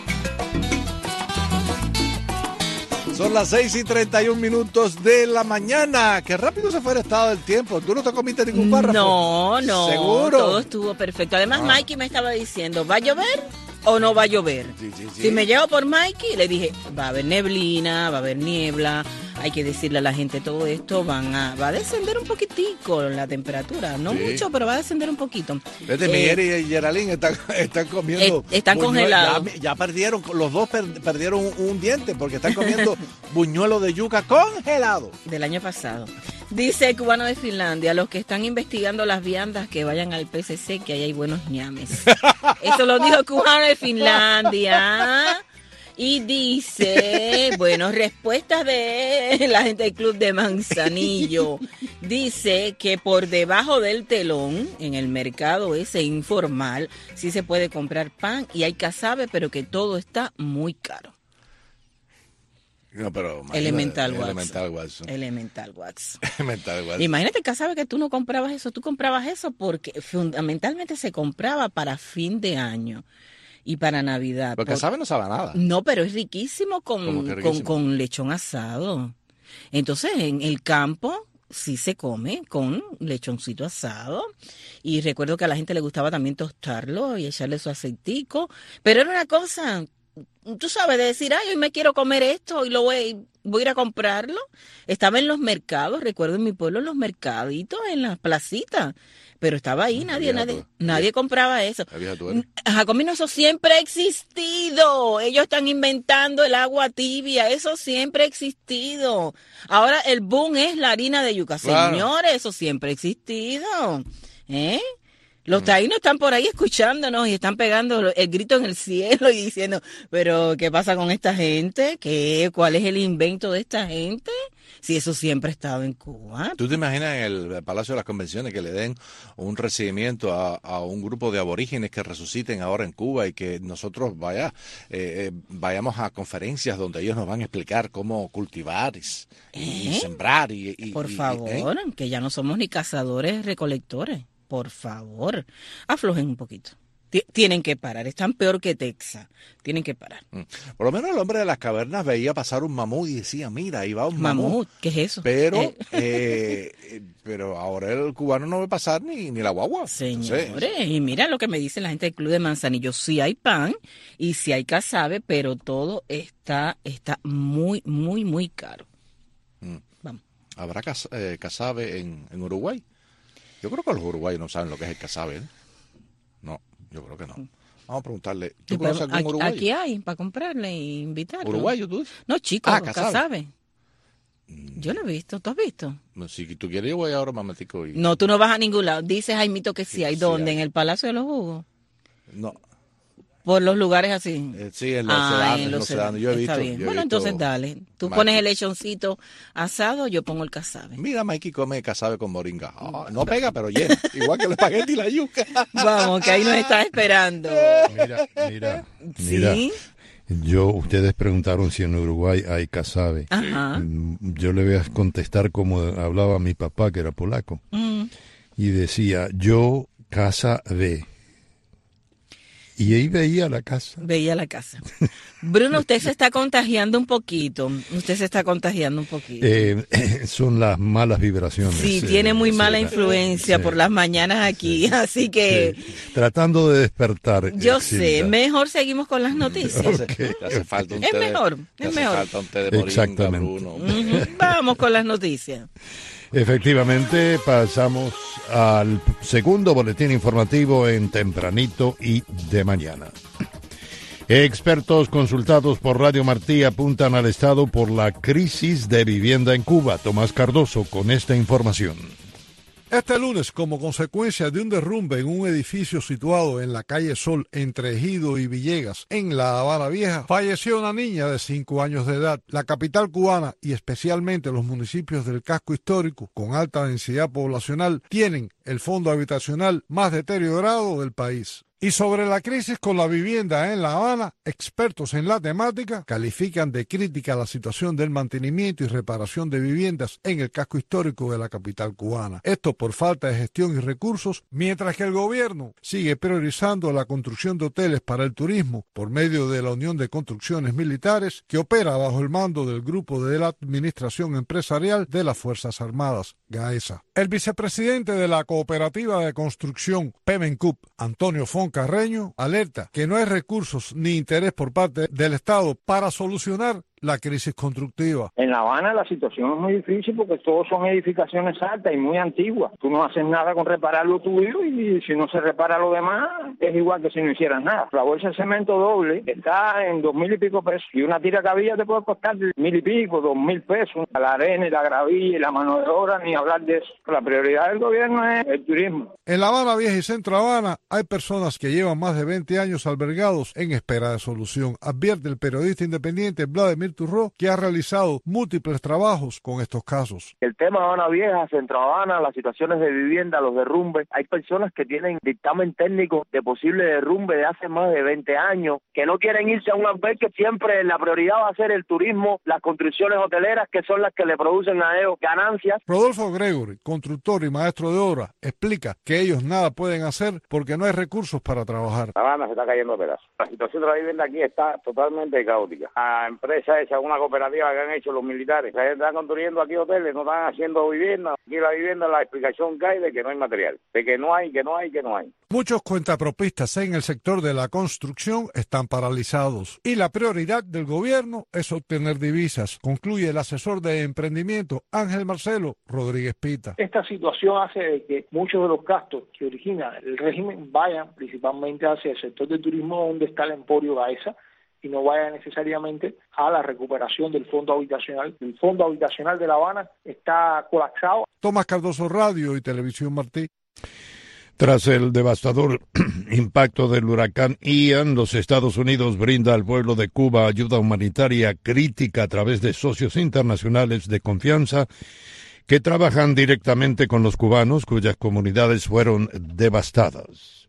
Son las 6:31 de la mañana. Qué rápido se fue el estado del tiempo. ¿Tú no te comiste ningún párrafo? No. ¿Seguro? Todo estuvo perfecto. Además, Mikey me estaba diciendo, ¿va a llover o no va a llover? Sí. Si me llevo por Mikey, le dije, va a haber neblina, va a haber niebla. Hay que decirle a la gente todo esto, va a descender un poquitico la temperatura. No mucho, pero va a descender un poquito. Miguel y Geraldine están comiendo. Están congelados. Ya perdieron, los dos perdieron un diente porque están comiendo buñuelo de yuca congelado. Del año pasado. Dice el cubano de Finlandia, los que están investigando las viandas que vayan al PCC, que ahí hay buenos ñames. Eso lo dijo el cubano de Finlandia. Y dice, bueno, respuestas de la gente del Club de Manzanillo. Dice que por debajo del telón, en el mercado ese informal, sí se puede comprar pan y hay casabe, pero que todo está muy caro. No, pero Elemental Watson. Imagínate, casabe, que tú no comprabas eso. Tú comprabas eso porque fundamentalmente se compraba para fin de año y para Navidad. Porque sabe no sabe nada. No, pero es riquísimo con lechón asado. Entonces, en el campo sí se come con lechoncito asado. Y recuerdo que a la gente le gustaba también tostarlo y echarle su aceitico. Pero era una cosa, tú sabes, de decir, ay, hoy me quiero comer esto y lo voy a ir a comprarlo. Estaba en los mercados, recuerdo en mi pueblo, en los mercaditos, en las placitas. Pero estaba ahí, nadie compraba eso. Jacomino, eso siempre ha existido. Ellos están inventando el agua tibia, eso siempre ha existido. Ahora el boom es la harina de yuca. Claro. Señores, eso siempre ha existido. Los taínos están por ahí escuchándonos y están pegando el grito en el cielo y diciendo, pero ¿qué pasa con esta gente? ¿Cuál es el invento de esta gente? Si eso siempre ha estado en Cuba. ¿Tú te imaginas en el Palacio de las Convenciones que le den un recibimiento a un grupo de aborígenes que resuciten ahora en Cuba y que nosotros vayamos a conferencias donde ellos nos van a explicar cómo cultivar y sembrar? Por favor, que ya no somos ni cazadores recolectores. Por favor, aflojen un poquito. Tienen que parar, están peor que Texas. Tienen que parar. Por lo menos el hombre de las cavernas veía pasar un mamut y decía, mira, ahí va un mamut. ¿Qué es eso? Pero ahora el cubano no ve pasar ni la guagua. Señores, y mira lo que me dice la gente del Club de Manzanillo. Sí hay pan y sí hay casabe, pero todo está muy, muy, muy caro. Vamos. ¿Habrá casabe en Uruguay? Yo creo que los uruguayos no saben lo que es el casabe, ¿eh? No, yo creo que no. Vamos a preguntarle. ¿Tú conoces algún uruguayo? Aquí hay, para comprarle e invitarlo. ¿Uruguayo tú dices? No, chicos, casabe. Yo lo he visto, ¿tú has visto? Si tú quieres, yo voy ahora un momentico. No, tú no vas a ningún lado. Dice Jaimito que sí hay. ¿Dónde? ¿En el Palacio de los Jugos? No. Por los lugares así. Sí, en los sedanos. Yo he visto. Bueno, entonces dale. Tú Mikey. pones el lechoncito asado, yo pongo el casabe. Mira, Mikey come casabe con moringa. No pega, pero llena. Igual que el espagueti y la yuca. Vamos, que ahí nos está esperando. Mira. ¿Sí? Ustedes preguntaron si en Uruguay hay casabe. Ajá. Yo le voy a contestar como hablaba mi papá, que era polaco. Y decía, yo casabe. Y ahí veía la casa. Bruno, usted se está contagiando un poquito. Son las malas vibraciones. Sí, tiene muy mala influencia por las mañanas aquí, así que... Sí. Tratando de despertar. Yo sé, mejor seguimos con las noticias. Hace falta un es té mejor. Hace falta un té de moringa, exactamente. Bruno. Vamos con las noticias. Efectivamente, pasamos al segundo boletín informativo en Tempranito y de mañana. Expertos consultados por Radio Martí apuntan al Estado por la crisis de vivienda en Cuba. Tomás Cardoso con esta información. Este lunes, como consecuencia de un derrumbe en un edificio situado en la calle Sol entre Ejido y Villegas, en La Habana Vieja, falleció una niña de 5 años de edad. La capital cubana y especialmente los municipios del casco histórico con alta densidad poblacional tienen el fondo habitacional más deteriorado del país. Y sobre la crisis con la vivienda en La Habana, expertos en la temática califican de crítica la situación del mantenimiento y reparación de viviendas en el casco histórico de la capital cubana. Esto por falta de gestión y recursos, mientras que el gobierno sigue priorizando la construcción de hoteles para el turismo por medio de la Unión de Construcciones Militares, que opera bajo el mando del Grupo de la Administración Empresarial de las Fuerzas Armadas, GAESA. El vicepresidente de la Cooperativa de Construcción Pemencup, Antonio Foncarreño, alerta que no hay recursos ni interés por parte del Estado para solucionar la crisis constructiva. En La Habana la situación es muy difícil porque todos son edificaciones altas y muy antiguas. Tú no haces nada con reparar lo tuyo y si no se repara lo demás es igual que si no hicieras nada. La bolsa de cemento doble está en 2,000 y pico pesos y una tira cabilla te puede costar 1,000 y pico, 2,000 pesos. La arena y la gravilla y la mano de obra, ni hablar de eso. La prioridad del gobierno es el turismo. En La Habana Vieja y Centro Habana hay personas que llevan más de 20 años albergados en espera de solución. Advierte el periodista independiente Vladimir Turró, que ha realizado múltiples trabajos con estos casos. El tema Habana Vieja, Centro Habana, las situaciones de vivienda, los derrumbes, hay personas que tienen dictamen técnico de posible derrumbe de hace más de 20 años, que no quieren irse a un albergue, siempre la prioridad va a ser el turismo, las construcciones hoteleras, que son las que le producen a ellos ganancias. Rodolfo Gregory, constructor y maestro de obra, explica que ellos nada pueden hacer porque no hay recursos para trabajar. La Habana se está cayendo a pedazos. La situación de la vivienda aquí está totalmente caótica. La empresa esa, una cooperativa que han hecho los militares, que están construyendo aquí hoteles, no están haciendo vivienda. Aquí la vivienda, la explicación que hay de que no hay material, de que no hay. Muchos cuentapropistas en el sector de la construcción están paralizados y la prioridad del gobierno es obtener divisas, concluye el asesor de emprendimiento Ángel Marcelo Rodríguez Pita. Esta situación hace de que muchos de los gastos que origina el régimen vayan principalmente hacia el sector del turismo donde está el emporio GAESA y no vaya necesariamente a la recuperación del fondo habitacional. El fondo habitacional de La Habana está colapsado. Tomás Cardoso, Radio y Televisión Martí. Tras el devastador impacto del huracán Ian, los Estados Unidos brinda al pueblo de Cuba ayuda humanitaria crítica a través de socios internacionales de confianza que trabajan directamente con los cubanos cuyas comunidades fueron devastadas.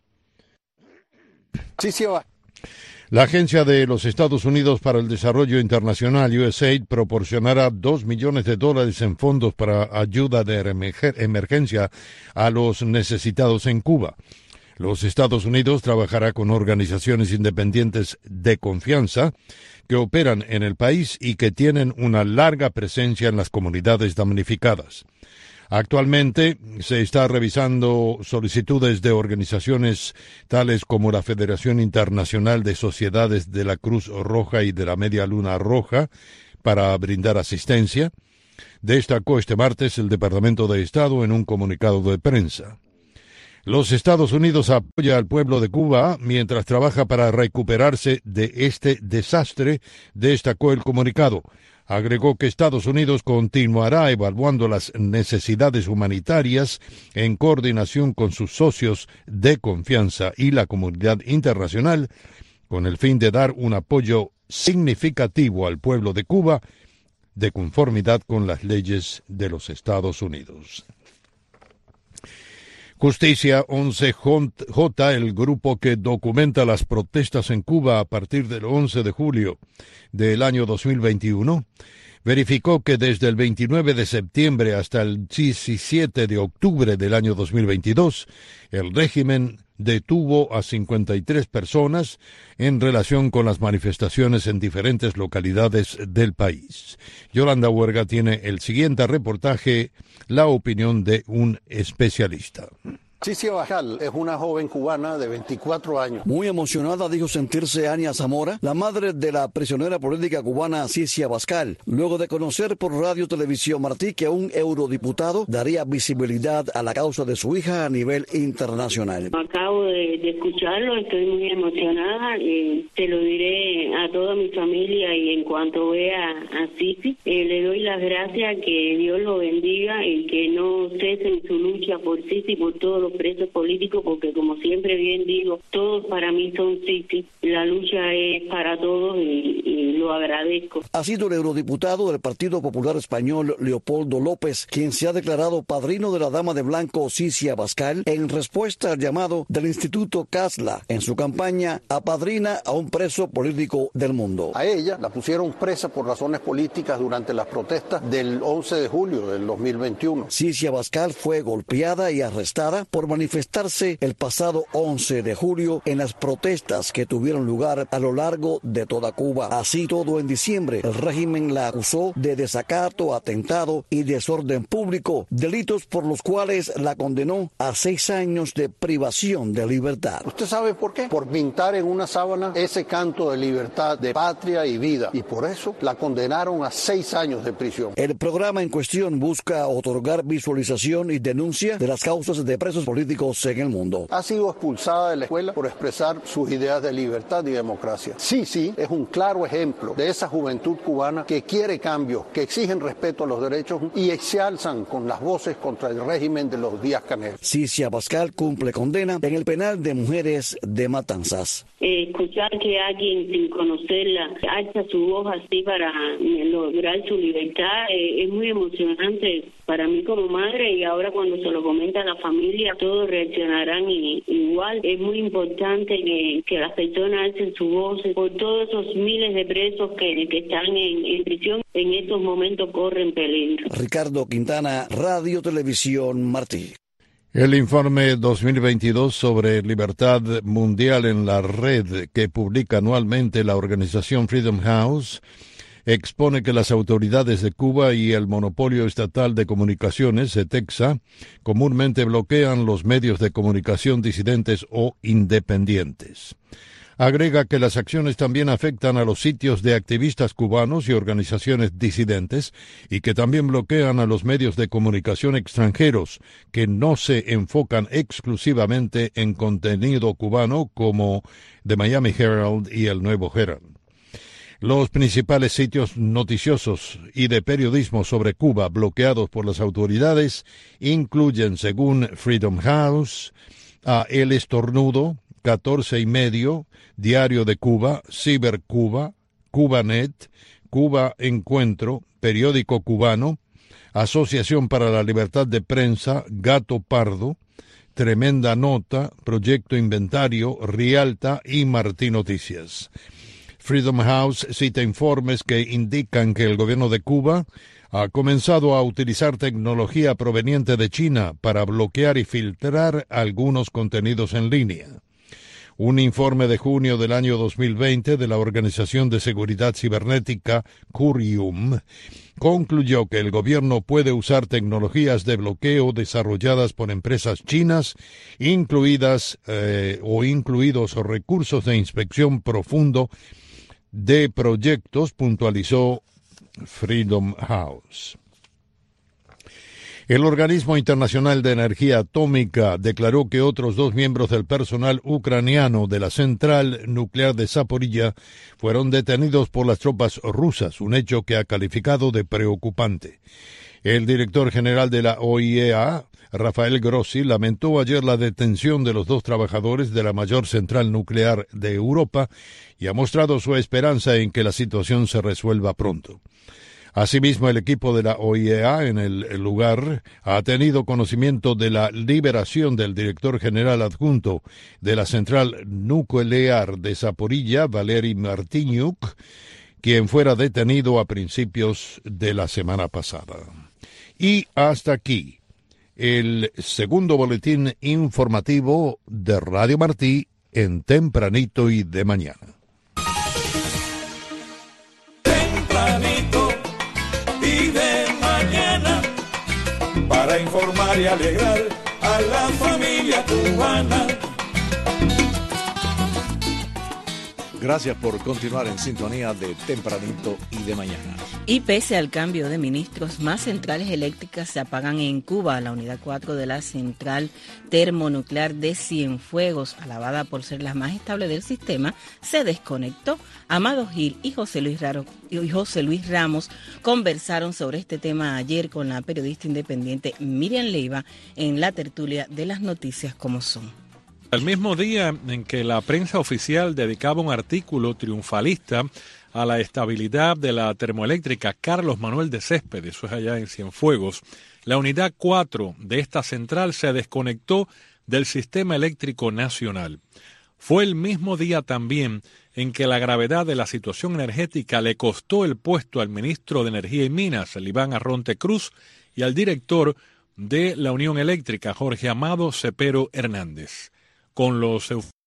La Agencia de los Estados Unidos para el Desarrollo Internacional, USAID, proporcionará $2 millones en fondos para ayuda de emergencia a los necesitados en Cuba. Los Estados Unidos trabajará con organizaciones independientes de confianza que operan en el país y que tienen una larga presencia en las comunidades damnificadas. Actualmente se está revisando solicitudes de organizaciones tales como la Federación Internacional de Sociedades de la Cruz Roja y de la Media Luna Roja para brindar asistencia, destacó este martes el Departamento de Estado en un comunicado de prensa. Los Estados Unidos apoya al pueblo de Cuba mientras trabaja para recuperarse de este desastre, destacó el comunicado. Agregó que Estados Unidos continuará evaluando las necesidades humanitarias en coordinación con sus socios de confianza y la comunidad internacional, con el fin de dar un apoyo significativo al pueblo de Cuba de conformidad con las leyes de los Estados Unidos. Justicia 11J, el grupo que documenta las protestas en Cuba a partir del 11 de julio del año 2021, verificó que desde el 29 de septiembre hasta el 17 de octubre del año 2022, el régimen detuvo a 53 personas en relación con las manifestaciones en diferentes localidades del país. Yolanda Huerga tiene el siguiente reportaje, la opinión de un especialista. Cicia Bascal es una joven cubana de 24 años. Muy emocionada dijo sentirse Ania Zamora, la madre de la prisionera política cubana Cicia Bascal, luego de conocer por Radio Televisión Martí que un eurodiputado daría visibilidad a la causa de su hija a nivel internacional. Acabo de escucharlo, estoy muy emocionada, te lo diré a toda mi familia y en cuanto vea a Cici, le doy las gracias, que Dios lo bendiga y que no cese en su lucha por Cici y por todos los presos políticos, porque como siempre bien digo, todos para mí son Cici, la lucha es para todos y lo agradezco. Ha sido el eurodiputado del Partido Popular Español Leopoldo López quien se ha declarado padrino de la dama de blanco Cicia Bascal en respuesta al llamado del Instituto Casla en su campaña Apadrina a un preso político del mundo. A ella la pusieron presa por razones políticas durante las protestas del 11 de julio del 2021. Cicia Bascal fue golpeada y arrestada por manifestarse el pasado 11 de julio en las protestas que tuvieron lugar a lo largo de toda Cuba. Así todo, en diciembre, el régimen la acusó de desacato, atentado y desorden público, delitos por los cuales la condenó a 6 años de privación de libertad. ¿Usted sabe por qué? Por pintar en una sábana ese canto de libertad, de patria y vida, y por eso la condenaron a 6 años de prisión. El programa en cuestión busca otorgar visualización y denuncia de las causas de presos políticos en el mundo. Ha sido expulsada de la escuela por expresar sus ideas de libertad y democracia. Sí, es un claro ejemplo de esa juventud cubana que quiere cambios, que exigen respeto a los derechos y se alzan con las voces contra el régimen de los Díaz-Canel. Cicia Bascal cumple condena en el penal de mujeres de Matanzas. Escuchar que alguien sin conocerla alza su voz así para lograr su libertad es muy emocionante para mí como madre, y ahora cuando se lo comenta a la familia todos reaccionarán igual. Es muy importante que las personas alcen su voz por todos esos miles de presos que están en prisión. En estos momentos corren peligro. Ricardo Quintana, Radio Televisión Martí. El informe 2022 sobre libertad mundial en la red que publica anualmente la organización Freedom House expone que las autoridades de Cuba y el monopolio estatal de comunicaciones, CETEXA, comúnmente bloquean los medios de comunicación disidentes o independientes. Agrega que las acciones también afectan a los sitios de activistas cubanos y organizaciones disidentes y que también bloquean a los medios de comunicación extranjeros que no se enfocan exclusivamente en contenido cubano como The Miami Herald y el Nuevo Herald. Los principales sitios noticiosos y de periodismo sobre Cuba bloqueados por las autoridades incluyen, según Freedom House, a El Estornudo, 14 y medio, Diario de Cuba, Ciber Cuba, Cubanet, Cuba Encuentro, Periódico Cubano, Asociación para la Libertad de Prensa, Gato Pardo, Tremenda Nota, Proyecto Inventario, Rialta y Martí Noticias. Freedom House cita informes que indican que el gobierno de Cuba ha comenzado a utilizar tecnología proveniente de China para bloquear y filtrar algunos contenidos en línea. Un informe de junio del año 2020 de la Organización de Seguridad Cibernética Curium concluyó que el gobierno puede usar tecnologías de bloqueo desarrolladas por empresas chinas, incluidos recursos de inspección profundo de proyectos, puntualizó Freedom House. El Organismo Internacional de Energía Atómica declaró que otros 2 miembros del personal ucraniano de la central nuclear de Zaporilla fueron detenidos por las tropas rusas, un hecho que ha calificado de preocupante. El director general de la OIEA Rafael Grossi, lamentó ayer la detención de los 2 trabajadores de la mayor central nuclear de Europa y ha mostrado su esperanza en que la situación se resuelva pronto. Asimismo, el equipo de la OIEA en el lugar ha tenido conocimiento de la liberación del director general adjunto de la central nuclear de Zaporilla, Valery Martiniuk, quien fuera detenido a principios de la semana pasada. Y hasta aquí el segundo boletín informativo de Radio Martí en Tempranito y de Mañana. Tempranito y de mañana, para informar y alegrar a la familia cubana. Gracias por continuar en sintonía de Tempranito y de Mañana. Y pese al cambio de ministros, más centrales eléctricas se apagan en Cuba. La unidad 4 de la central termonuclear de Cienfuegos, alabada por ser la más estable del sistema, se desconectó. Amado Gil y José Luis Ramos conversaron sobre este tema ayer con la periodista independiente Miriam Leiva en la tertulia de las noticias como son. El mismo día en que la prensa oficial dedicaba un artículo triunfalista a la estabilidad de la termoeléctrica Carlos Manuel de Céspedes, eso es allá en Cienfuegos, la unidad 4 de esta central se desconectó del sistema eléctrico nacional. Fue el mismo día también en que la gravedad de la situación energética le costó el puesto al ministro de Energía y Minas, el Iván Arronte Cruz, y al director de la Unión Eléctrica, Jorge Amado Cepero Hernández. Con los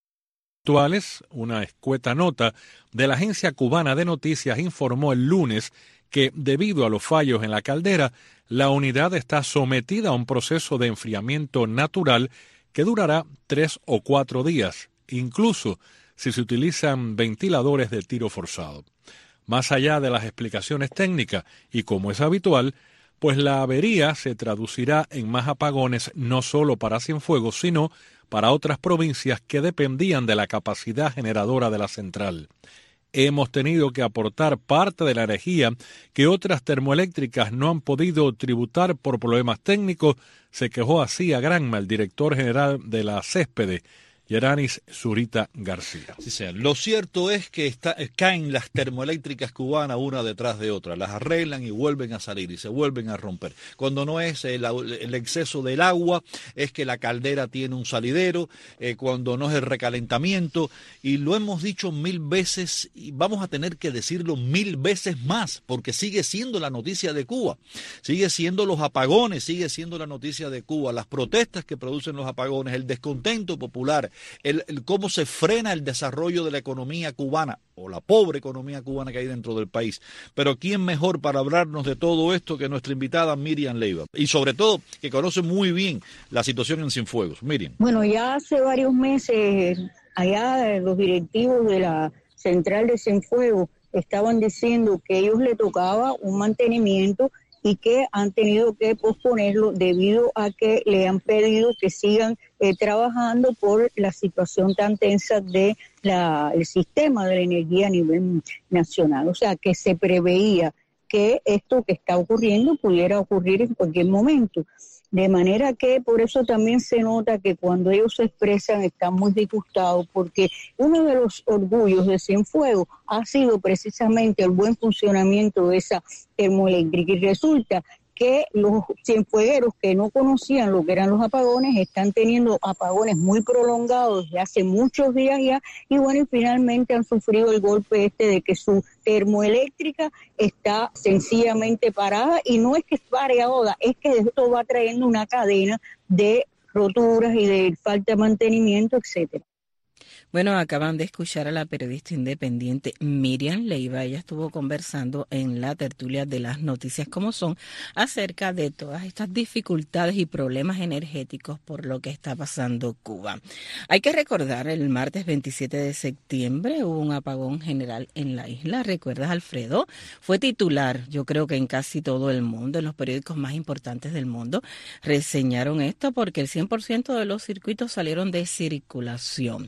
actuales, una escueta nota de la Agencia Cubana de Noticias informó el lunes que, debido a los fallos en la caldera, la unidad está sometida a un proceso de enfriamiento natural que durará 3 o 4 días, incluso si se utilizan ventiladores de tiro forzado. Más allá de las explicaciones técnicas, y como es habitual, pues la avería se traducirá en más apagones no solo para Cienfuegos, sino para otras provincias que dependían de la capacidad generadora de la central. Hemos tenido que aportar parte de la energía que otras termoeléctricas no han podido tributar por problemas técnicos, se quejó así a Granma el director general de la Céspedes, Yeranis Zurita García. Sí, sea. Lo cierto es que caen las termoeléctricas cubanas una detrás de otra, las arreglan y vuelven a salir y se vuelven a romper. Cuando no es el exceso del agua, es que la caldera tiene un salidero, cuando no es el recalentamiento, y lo hemos dicho 1000 veces y vamos a tener que decirlo 1000 veces más, porque sigue siendo la noticia de Cuba, sigue siendo los apagones, sigue siendo la noticia de Cuba, las protestas que producen los apagones, el descontento popular, el cómo se frena el desarrollo de la economía cubana o la pobre economía cubana que hay dentro del país. Pero ¿quién mejor para hablarnos de todo esto que nuestra invitada Miriam Leiva? Y sobre todo que conoce muy bien la situación en Cienfuegos. Miriam. Bueno, ya hace varios meses allá los directivos de la central de Cienfuegos estaban diciendo que a ellos les tocaba un mantenimiento y que han tenido que posponerlo debido a que le han pedido que sigan trabajando por la situación tan tensa de el sistema de la energía a nivel nacional. O sea, que se preveía que esto que está ocurriendo pudiera ocurrir en cualquier momento. De manera que por eso también se nota que cuando ellos se expresan están muy disgustados, porque uno de los orgullos de Cienfuegos ha sido precisamente el buen funcionamiento de esa termoeléctrica, y resulta que los cienfuegueros que no conocían lo que eran los apagones están teniendo apagones muy prolongados desde hace muchos días ya, y bueno, y finalmente han sufrido el golpe de que su termoeléctrica está sencillamente parada, y no es que pare ahora, es que esto va trayendo una cadena de roturas y de falta de mantenimiento, etcétera. Bueno, acaban de escuchar a la periodista independiente Miriam Leiva. Ella estuvo conversando en la tertulia de las noticias como son acerca de todas estas dificultades y problemas energéticos por lo que está pasando Cuba. Hay que recordar, el martes 27 de septiembre hubo un apagón general en la isla. ¿Recuerdas, Alfredo? Fue titular, yo creo que en casi todo el mundo, en los periódicos más importantes del mundo, reseñaron esto porque el 100% de los circuitos salieron de circulación.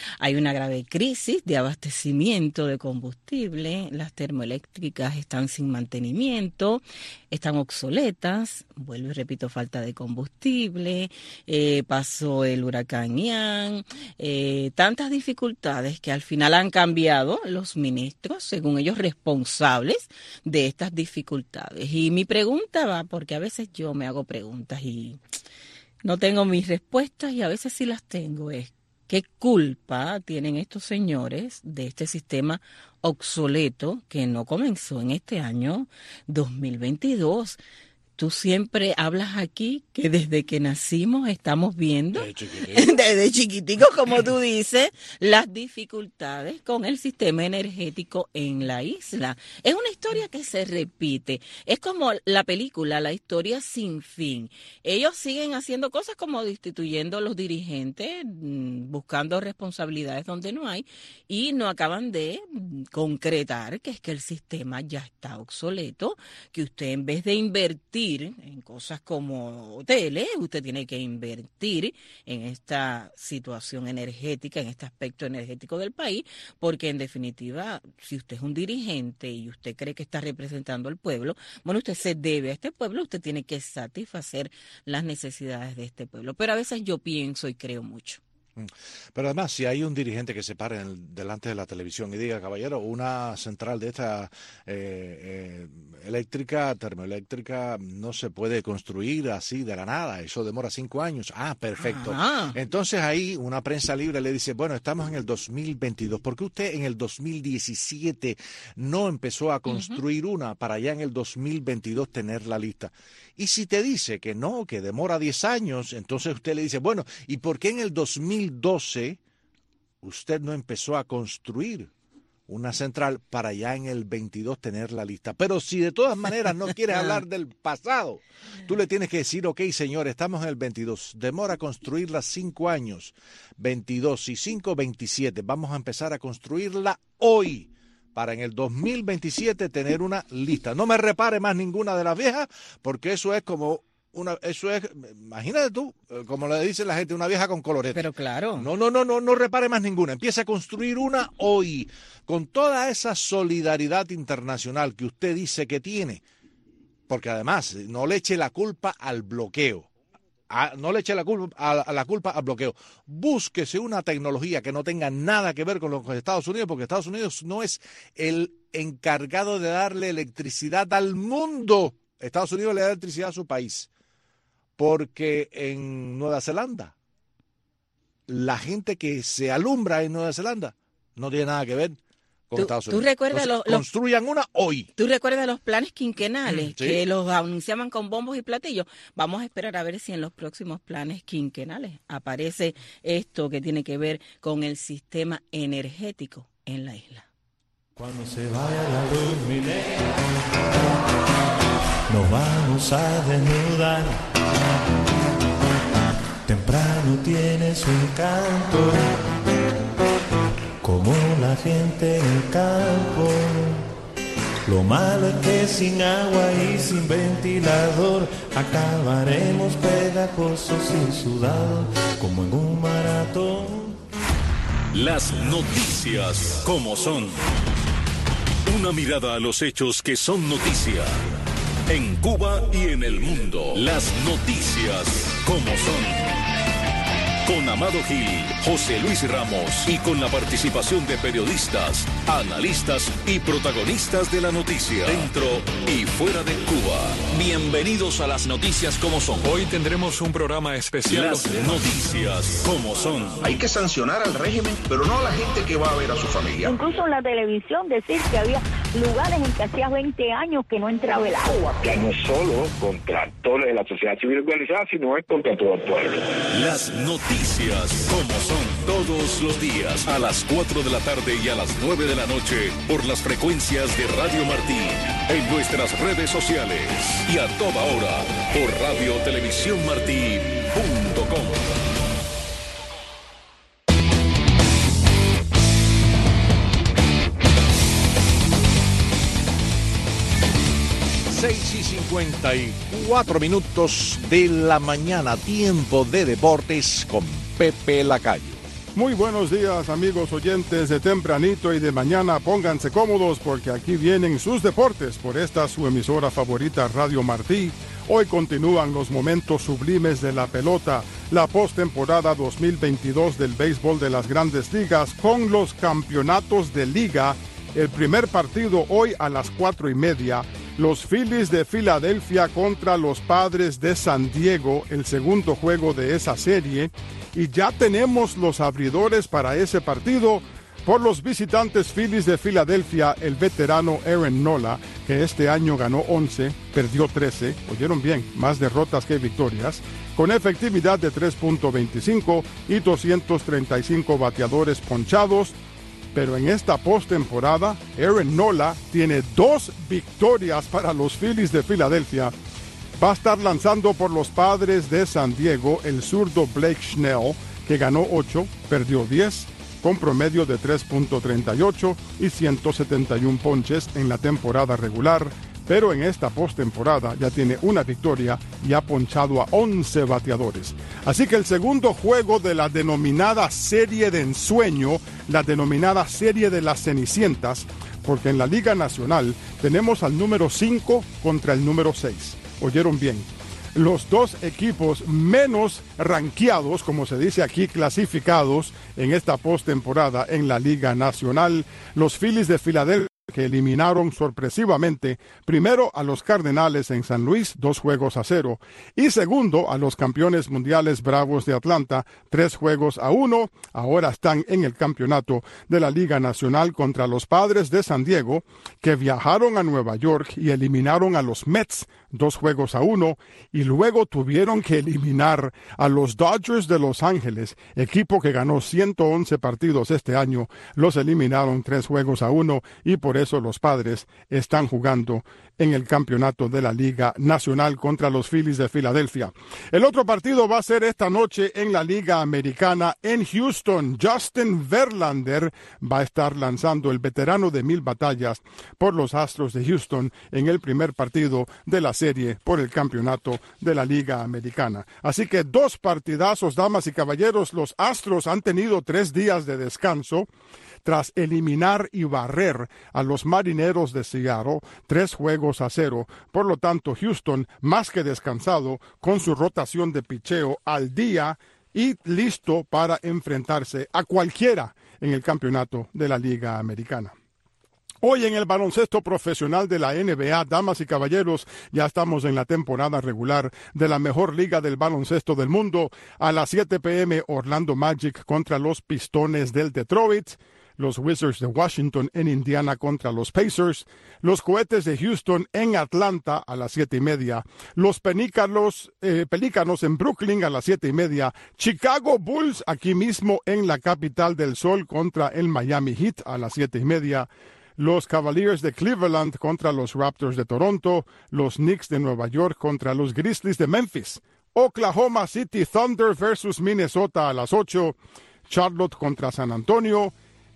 Hay una grave crisis de abastecimiento de combustible, las termoeléctricas están sin mantenimiento, están obsoletas, vuelvo y repito, falta de combustible, pasó el huracán Ian, tantas dificultades que al final han cambiado los ministros, según ellos, responsables de estas dificultades. Y mi pregunta va, porque a veces yo me hago preguntas y no tengo mis respuestas y a veces sí las tengo, es ¿qué culpa tienen estos señores de este sistema obsoleto que no comenzó en este año 2022? Tú siempre hablas aquí que desde que nacimos estamos viendo, desde chiquiticos, como tú dices, las dificultades con el sistema energético en la isla. Es una historia que se repite. Es como la película, la historia sin fin. Ellos siguen haciendo cosas como destituyendo a los dirigentes, buscando responsabilidades donde no hay, y no acaban de concretar que es que el sistema ya está obsoleto, que usted en vez de invertir en cosas como hoteles, usted tiene que invertir en esta situación energética, en este aspecto energético del país, porque en definitiva, si usted es un dirigente y usted cree que está representando al pueblo, bueno, usted se debe a este pueblo, usted tiene que satisfacer las necesidades de este pueblo. Pero a veces yo pienso y creo mucho. Pero además, si hay un dirigente que se pare delante de la televisión y diga, caballero, una central de esta eléctrica, termoeléctrica, no se puede construir así de la nada, eso demora 5 años. Ah, perfecto. Ajá. Entonces ahí una prensa libre le dice, bueno, estamos en el 2022, ¿por qué usted en el 2017 no empezó a construir una para ya en el 2022 tener la lista? Y si te dice que no, que demora 10 años, entonces usted le dice, bueno, ¿y por qué en el 2012 usted no empezó a construir una central para ya en el 22 tener la lista? Pero si de todas maneras no quieres hablar del pasado, tú le tienes que decir, ok, señor, estamos en el 22, demora construirla 5 años, 22 y 5, 27, vamos a empezar a construirla hoy, para en el 2027 tener una lista. No me repare más ninguna de las viejas, porque eso es como imagínate tú, como le dice la gente, una vieja con colorete. Pero claro. No repare más ninguna. Empieza a construir una hoy, con toda esa solidaridad internacional que usted dice que tiene. Porque además, no le eche la culpa al bloqueo. No le eche la culpa al bloqueo. Búsquese una tecnología que no tenga nada que ver con los Estados Unidos, porque Estados Unidos no es el encargado de darle electricidad al mundo. Estados Unidos le da electricidad a su país. Porque en Nueva Zelanda, la gente que se alumbra en Nueva Zelanda no tiene nada que ver con Estados Unidos. ¿Tú recuerdas construyan una hoy. ¿Tú recuerdas los planes quinquenales que los anunciaban con bombos y platillos? Vamos a esperar a ver si en los próximos planes quinquenales aparece esto que tiene que ver con el sistema energético en la isla. Cuando se vaya la luz, mi negra, nos vamos a desnudar. Temprano tiene su encanto, como la gente en el campo. Lo malo es que sin agua y sin ventilador acabaremos pegajosos y sudados como en un maratón. Las noticias como son. Una mirada a los hechos que son noticia. En Cuba y en el mundo. Las noticias como son. Con Amado Gil, José Luis Ramos y con la participación de periodistas, analistas y protagonistas de la noticia, dentro y fuera de Cuba. Bienvenidos a las noticias como son. Hoy tendremos un programa especial. Las noticias como son. Hay que sancionar al régimen, pero no a la gente que va a ver a su familia. Incluso en la televisión decir que había lugares en que hacía 20 años que no entraba el agua. Ya no es solo contra actores de la sociedad civil organizada, sino es contra todo el pueblo. Las noticias como son, todos los días a las 4 de la tarde y a las 9 de la noche por las frecuencias de Radio Martí, en nuestras redes sociales y a toda hora por radiotelevisiónmartí.com. Y 54 minutos de la mañana, tiempo de deportes con Pepe Lacayo. Muy buenos días, amigos oyentes de tempranito y de mañana. Pónganse cómodos porque aquí vienen sus deportes por esta su emisora favorita, Radio Martí. Hoy continúan los momentos sublimes de la pelota, la postemporada 2022 del béisbol de las Grandes Ligas con los campeonatos de liga. El primer partido hoy a las 4:30. Los Phillies de Filadelfia contra los Padres de San Diego, el segundo juego de esa serie. Y ya tenemos los abridores para ese partido. Por los visitantes Phillies de Filadelfia, el veterano Aaron Nola, que este año ganó 11, perdió 13, oyeron bien, más derrotas que victorias, con efectividad de 3.25 y 235 bateadores ponchados. Pero en esta postemporada, Aaron Nola tiene 2 victorias para los Phillies de Filadelfia. Va a estar lanzando por los Padres de San Diego el zurdo Blake Snell, que ganó 8, perdió 10, con promedio de 3.38 y 171 ponches en la temporada regular. Pero en esta postemporada ya tiene una victoria y ha ponchado a 11 bateadores. Así que el segundo juego de la denominada serie de ensueño, la denominada serie de las Cenicientas, porque en la Liga Nacional tenemos al número 5 contra el número 6. Oyeron bien, los dos equipos menos rankeados, como se dice aquí, clasificados en esta postemporada en la Liga Nacional, los Phillies de Filadelfia, que eliminaron sorpresivamente primero a los Cardenales en San Luis, 2-0, y segundo a los campeones mundiales Bravos de Atlanta, 3-1. Ahora están en el campeonato de la Liga Nacional contra los Padres de San Diego, que viajaron a Nueva York y eliminaron a los Mets, 2-1, y luego tuvieron que eliminar a los Dodgers de Los Ángeles, equipo que ganó 111 partidos este año. Los eliminaron 3-1 y por eso los Padres están jugando en el campeonato de la Liga Nacional contra los Phillies de Filadelfia. El otro partido va a ser esta noche en la Liga Americana en Houston. Justin Verlander va a estar lanzando, el veterano de 1000 batallas, por los Astros de Houston en el primer partido de la serie por el campeonato de la Liga Americana. Así que 2 partidazos, damas y caballeros. Los Astros han tenido 3 días de descanso tras eliminar y barrer a los Marineros de Seattle 3-0. Por lo tanto, Houston, más que descansado, con su rotación de picheo al día y listo para enfrentarse a cualquiera en el campeonato de la Liga Americana. Hoy en el baloncesto profesional de la NBA, damas y caballeros, ya estamos en la temporada regular de la mejor liga del baloncesto del mundo. A las 7 p.m. Orlando Magic contra los Pistones del Detroit. Los Wizards de Washington en Indiana contra los Pacers, los Cohetes de Houston en Atlanta a las 7:30, los Pelícanos en Brooklyn a las 7:30, Chicago Bulls aquí mismo en la capital del sol contra el Miami Heat a las 7:30, los Cavaliers de Cleveland contra los Raptors de Toronto, los Knicks de Nueva York contra los Grizzlies de Memphis, Oklahoma City Thunder versus Minnesota a las 8, Charlotte contra San Antonio,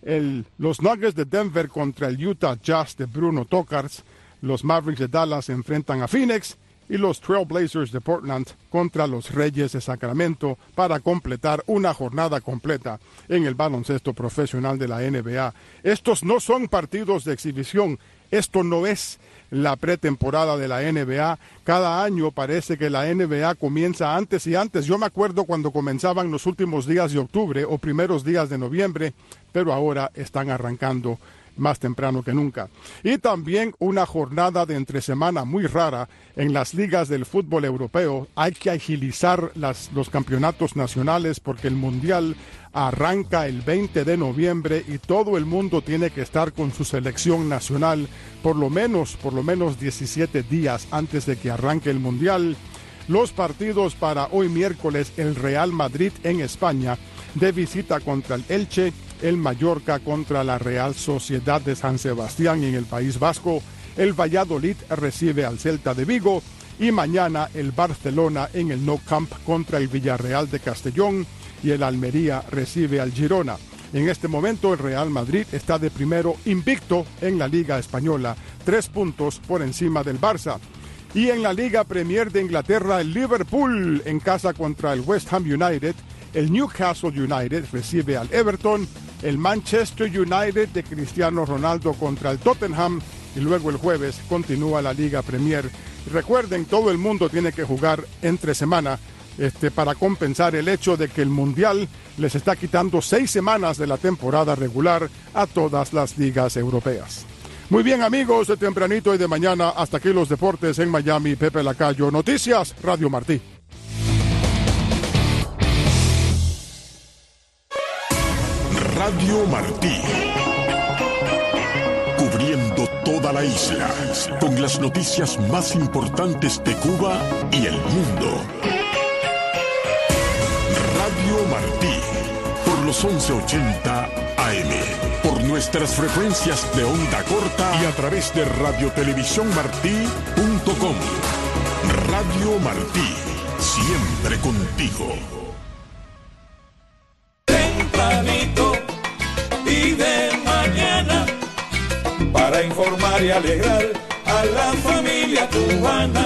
los Nuggets de Denver contra el Utah Jazz de Bruno Tokarz, los Mavericks de Dallas se enfrentan a Phoenix y los Trail Blazers de Portland contra los Reyes de Sacramento para completar una jornada completa en el baloncesto profesional de la NBA. Estos no son partidos de exhibición, esto no es la pretemporada de la NBA. Cada año parece que la NBA comienza antes y antes. Yo me acuerdo cuando comenzaban los últimos días de octubre o primeros días de noviembre, pero ahora están arrancando más temprano que nunca. Y también una jornada de entresemana muy rara en las ligas del fútbol europeo. Hay que agilizar los campeonatos nacionales porque el Mundial arranca el 20 de noviembre y todo el mundo tiene que estar con su selección nacional por lo menos 17 días antes de que arranque el Mundial. Los partidos para hoy miércoles: el Real Madrid en España de visita contra el Elche, el Mallorca contra la Real Sociedad de San Sebastián en el País Vasco, el Valladolid recibe al Celta de Vigo y mañana el Barcelona en el Nou Camp contra el Villarreal de Castellón y el Almería recibe al Girona. En este momento el Real Madrid está de primero invicto en la Liga Española, 3 puntos por encima del Barça. Y en la Liga Premier de Inglaterra, el Liverpool en casa contra el West Ham United el Newcastle United recibe al Everton, el Manchester United de Cristiano Ronaldo contra el Tottenham, y luego el jueves continúa la Liga Premier. Recuerden, todo el mundo tiene que jugar entre semana para compensar el hecho de que el Mundial les está quitando 6 semanas de la temporada regular a todas las ligas europeas. Muy bien, amigos, de tempranito y de mañana, hasta aquí los deportes en Miami. Pepe Lacayo, Noticias, Radio Martí. Radio Martí. Cubriendo toda la isla, con las noticias más importantes de Cuba y el mundo. Radio Martí, por los 1180 AM, por nuestras frecuencias de onda corta y a través de radiotelevisiónmartí.com. Radio Martí, siempre contigo. Tempranito y de mañana, para informar y alegrar a la familia cubana.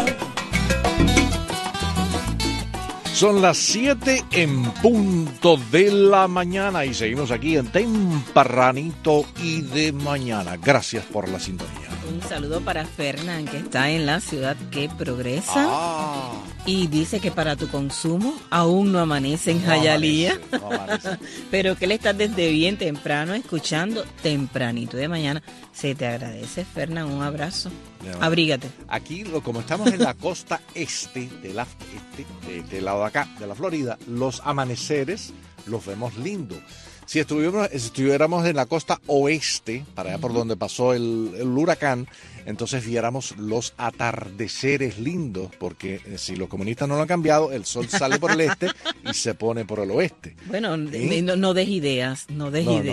Son las 7 en punto de la mañana y seguimos aquí en Tempranito y de mañana. Gracias por la sintonía. Un saludo para Fernán, que está en la ciudad que progresa. Y dice que para tu consumo aún no amanece en Jayalía. No amanece. Pero que él está desde bien temprano escuchando Tempranito de mañana. Se te agradece, Fernán. Un abrazo. Abrígate. Aquí, como estamos en la costa este, del lado de acá, de la Florida, los amaneceres los vemos lindos. Si estuviéramos en la costa oeste, para allá por donde pasó el huracán, entonces viéramos los atardeceres lindos, porque si los comunistas no lo han cambiado, el sol sale por el este y se pone por el oeste. Bueno, no des ideas, no,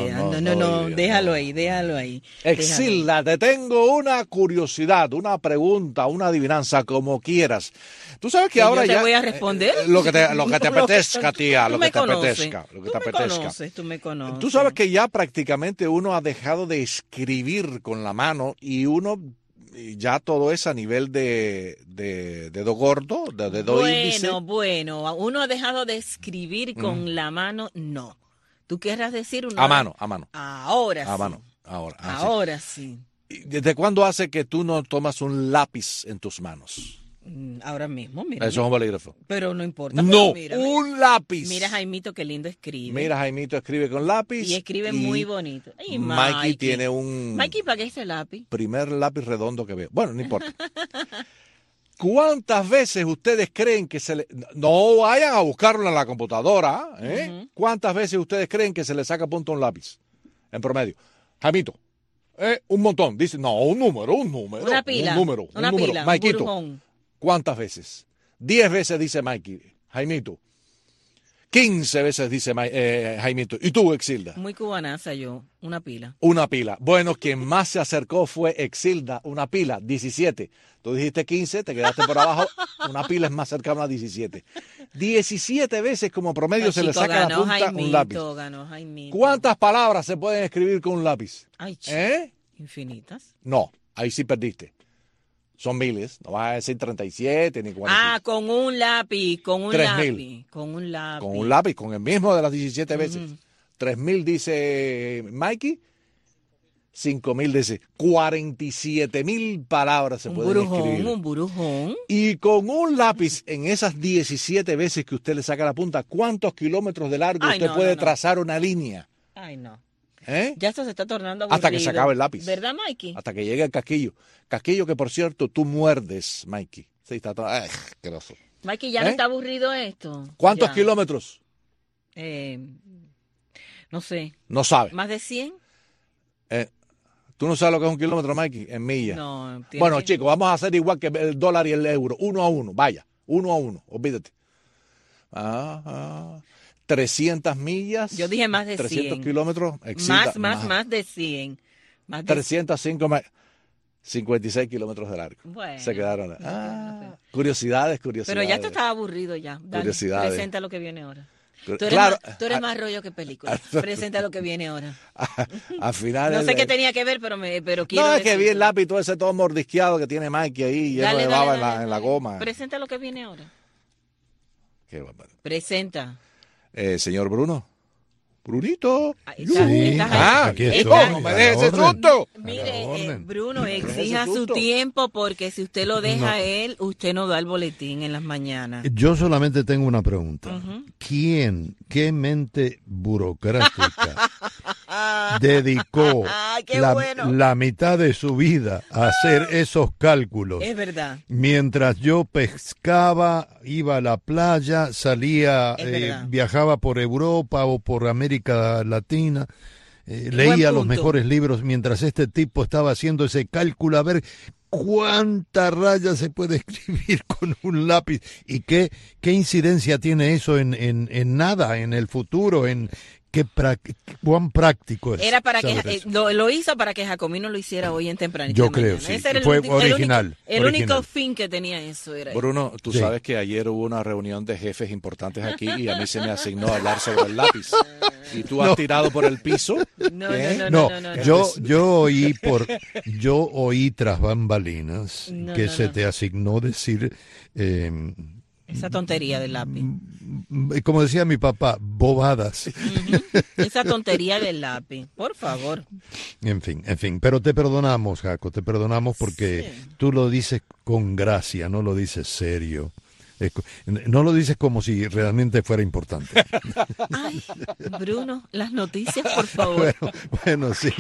déjalo ahí. Exilda, te tengo una curiosidad, una pregunta, una adivinanza, como quieras. Tú sabes que ahora yo ya... te voy a responder. Lo que te apetezca, tía, lo que te apetezca. Tú me conoces. Tú sabes que ya prácticamente uno ha dejado de escribir con la mano y uno ya todo es a nivel de dedo gordo, de dedo índice. Bueno, uno ha dejado de escribir con la mano, no. ¿Tú querrás decir a mano. Ahora sí. A mano, ahora sí. ¿Desde cuándo hace que tú no tomas un lápiz en tus manos? Ahora mismo, mira. Eso es un bolígrafo. Pero no importa. No, mira, un lápiz. Mira, Jaimito, qué lindo escribe. Mira, Jaimito escribe con lápiz. Y escribe muy bonito. Ay, Mikey tiene un... Mikey, ¿para qué ese lápiz? Primer lápiz redondo que veo. Bueno, no importa. ¿Cuántas veces ustedes creen que se le... No vayan a buscarlo en la computadora, ¿eh? Uh-huh. ¿Cuántas veces ustedes creen que se le saca punto a un lápiz? En promedio. Jaimito. Un montón. Dice, no, un número. Una pila. Una pila. Maikito. ¿Cuántas veces? 10 veces dice Mikey. Jaimito. 15 veces dice Jaimito. ¿Y tú, Exilda? Muy cubanaza yo. Una pila. Una pila. Bueno, quien más se acercó fue Exilda. Una pila. 17. Tú dijiste 15, te quedaste por abajo. Una pila es más cercana a 17. 17 veces como promedio se le saca la punta un lápiz. Ganó Jaimito. ¿Cuántas palabras se pueden escribir con un lápiz? Ay, infinitas. No, ahí sí perdiste. Son miles, no vas a decir 37 ni 40. Con un lápiz, con un 3,000. Con un lápiz. Con un lápiz, con el mismo de las 17 veces. 3,000 dice Mikey, 5,000 dice 47,000 palabras se pueden escribir. Un burujón. Y con un lápiz, en esas 17 veces que usted le saca la punta, ¿cuántos kilómetros de largo usted puede trazar una línea? Ay, no. ¿Eh? Ya esto se está tornando aburrido. Hasta que se acabe el lápiz. ¿Verdad, Mikey? Hasta que llegue el casquillo. Casquillo que, por cierto, tú muerdes, Mikey. Sí, está todo... asqueroso. Mikey, ¿ya no está aburrido esto? ¿Cuántos kilómetros? No sé. No sabe. ¿Más de 100? ¿Tú no sabes lo que es un kilómetro, Mikey? En millas. No. Bueno, chicos, vamos a hacer igual que el dólar y el euro. 1 a 1. Vaya. 1 a 1. Olvídate. 300 millas. Yo dije más de 300 100. kilómetros. Más de 100. 305 más. 56 kilómetros de largo. Bueno. Se quedaron. Curiosidades. Pero ya esto estaba aburrido ya. Dale, curiosidades. Presenta lo que viene ahora. Tú eres más rollo que película. Presenta lo que viene ahora. Al final. No sé qué tenía que ver, pero quiero. No, es que vi el lápiz todo ese todo mordisqueado que tiene Mikey ahí, lleno de baba en la goma. Presenta lo que viene ahora. Qué bárbaro. Presenta. Señor Bruno. Brunito. aquí estoy. No me dejes ese susto. Mire, Bruno, exija su tiempo porque si usted lo deja a él, usted no da el boletín en las mañanas. Yo solamente tengo una pregunta. ¿Qué mente burocrática dedicó la mitad de su vida a hacer esos cálculos? Es verdad. Mientras yo pescaba, iba a la playa, salía, viajaba por Europa o por América Latina, leía los mejores libros, mientras este tipo estaba haciendo ese cálculo, a ver cuántas rayas se puede escribir con un lápiz y qué incidencia tiene eso en nada, en el futuro, en cuán práctico es. Era para que lo hizo para que Jacomino lo hiciera hoy en tempranito. Yo creo, sí. Ese era fue original. El único fin que tenía eso era. Bruno, tú sabes que ayer hubo una reunión de jefes importantes aquí y a mí se me asignó hablar sobre el lápiz. ¿Y tú has tirado por el piso? No. Yo oí tras bambalinas que se te asignó decir... esa tontería del lápiz. Como decía mi papá, bobadas. Esa tontería del lápiz, por favor. En fin, pero te perdonamos, Jaco, te perdonamos porque tú lo dices con gracia, no lo dices serio. No lo dices como si realmente fuera importante. Ay, Bruno, las noticias, por favor. Bueno, sí.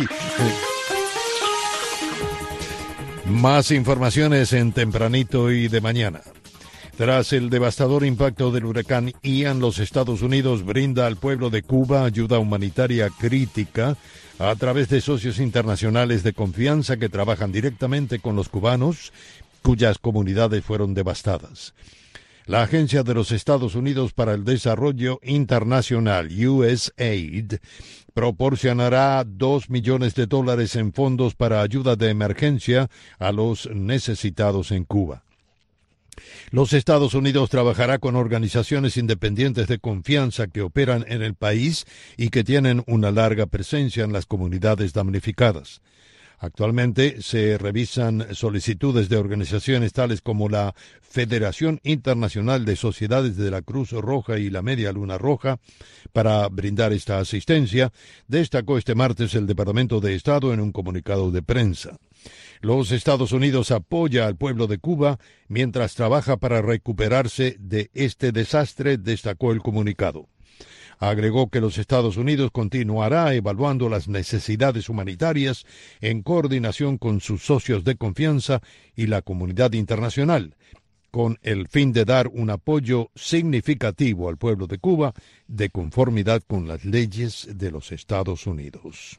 Más informaciones en tempranito y de mañana. Tras el devastador impacto del huracán Ian, los Estados Unidos brinda al pueblo de Cuba ayuda humanitaria crítica a través de socios internacionales de confianza que trabajan directamente con los cubanos, cuyas comunidades fueron devastadas. La Agencia de los Estados Unidos para el Desarrollo Internacional, USAID, proporcionará $2 millones en fondos para ayuda de emergencia a los necesitados en Cuba. Los Estados Unidos trabajará con organizaciones independientes de confianza que operan en el país y que tienen una larga presencia en las comunidades damnificadas. Actualmente se revisan solicitudes de organizaciones tales como la Federación Internacional de Sociedades de la Cruz Roja y la Media Luna Roja para brindar esta asistencia, destacó este martes el Departamento de Estado en un comunicado de prensa. Los Estados Unidos apoya al pueblo de Cuba mientras trabaja para recuperarse de este desastre, destacó el comunicado. Agregó que los Estados Unidos continuará evaluando las necesidades humanitarias en coordinación con sus socios de confianza y la comunidad internacional, con el fin de dar un apoyo significativo al pueblo de Cuba de conformidad con las leyes de los Estados Unidos.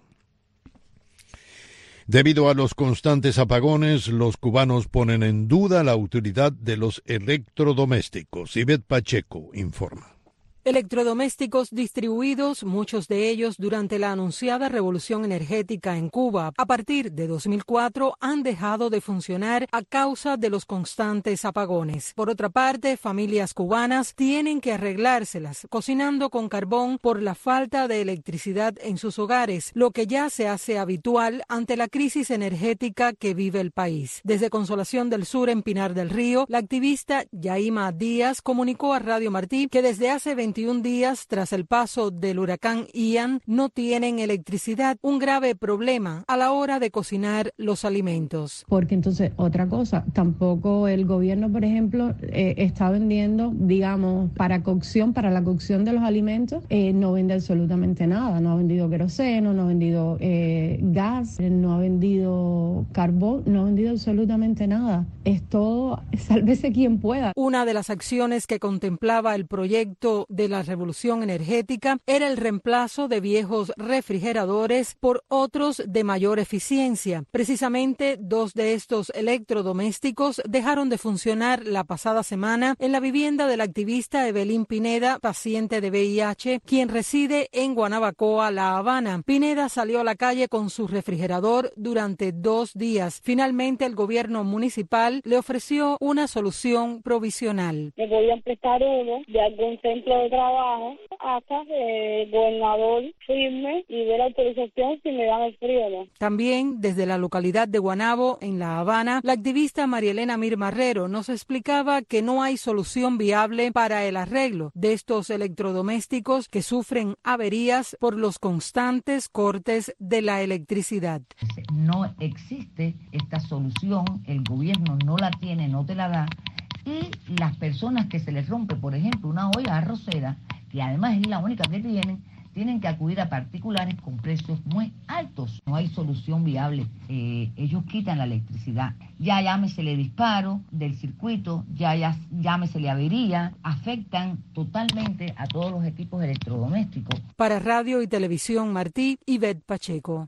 Debido a los constantes apagones, los cubanos ponen en duda la utilidad de los electrodomésticos. Ivette Pacheco informa. Electrodomésticos distribuidos, muchos de ellos durante la anunciada revolución energética en Cuba, a partir de 2004 han dejado de funcionar a causa de los constantes apagones. Por otra parte, familias cubanas tienen que arreglárselas cocinando con carbón por la falta de electricidad en sus hogares, lo que ya se hace habitual ante la crisis energética que vive el país. Desde Consolación del Sur, en Pinar del Río, la activista Yaima Díaz comunicó a Radio Martí que desde hace 21 días tras el paso del huracán Ian no tienen electricidad, un grave problema a la hora de cocinar los alimentos. Porque entonces, otra cosa, tampoco el gobierno, por ejemplo, está vendiendo, digamos, para la cocción de los alimentos, no vende absolutamente nada, no ha vendido queroseno, no ha vendido gas, no ha vendido carbón, no ha vendido absolutamente nada. Es todo, sálvese quien pueda. Una de las acciones que contemplaba el proyecto de la revolución energética era el reemplazo de viejos refrigeradores por otros de mayor eficiencia. Precisamente 2 de estos electrodomésticos dejaron de funcionar la pasada semana en la vivienda de la activista Evelyn Pineda, paciente de VIH, quien reside en Guanabacoa, La Habana. Pineda salió a la calle con su refrigerador durante 2 días. Finalmente, el gobierno municipal le ofreció una solución provisional. Me podían prestar uno de algún centro de trabajo hasta que el gobernador firme y dé la autorización si me dan el frío o no. También desde la localidad de Guaynabo, en La Habana, la activista María Elena Mir Marrero nos explicaba que no hay solución viable para el arreglo de estos electrodomésticos que sufren averías por los constantes cortes de la electricidad. No existe esta solución, el gobierno no la tiene, no te la da, y las personas que se les rompe, por ejemplo, una olla arrocera, que además es la única que tienen que acudir a particulares con precios muy altos. No hay solución viable. Ellos quitan la electricidad. Ya llámesele disparo del circuito, llámesele avería, afectan totalmente a todos los equipos electrodomésticos. Para Radio y Televisión Martí, Ivette Pacheco.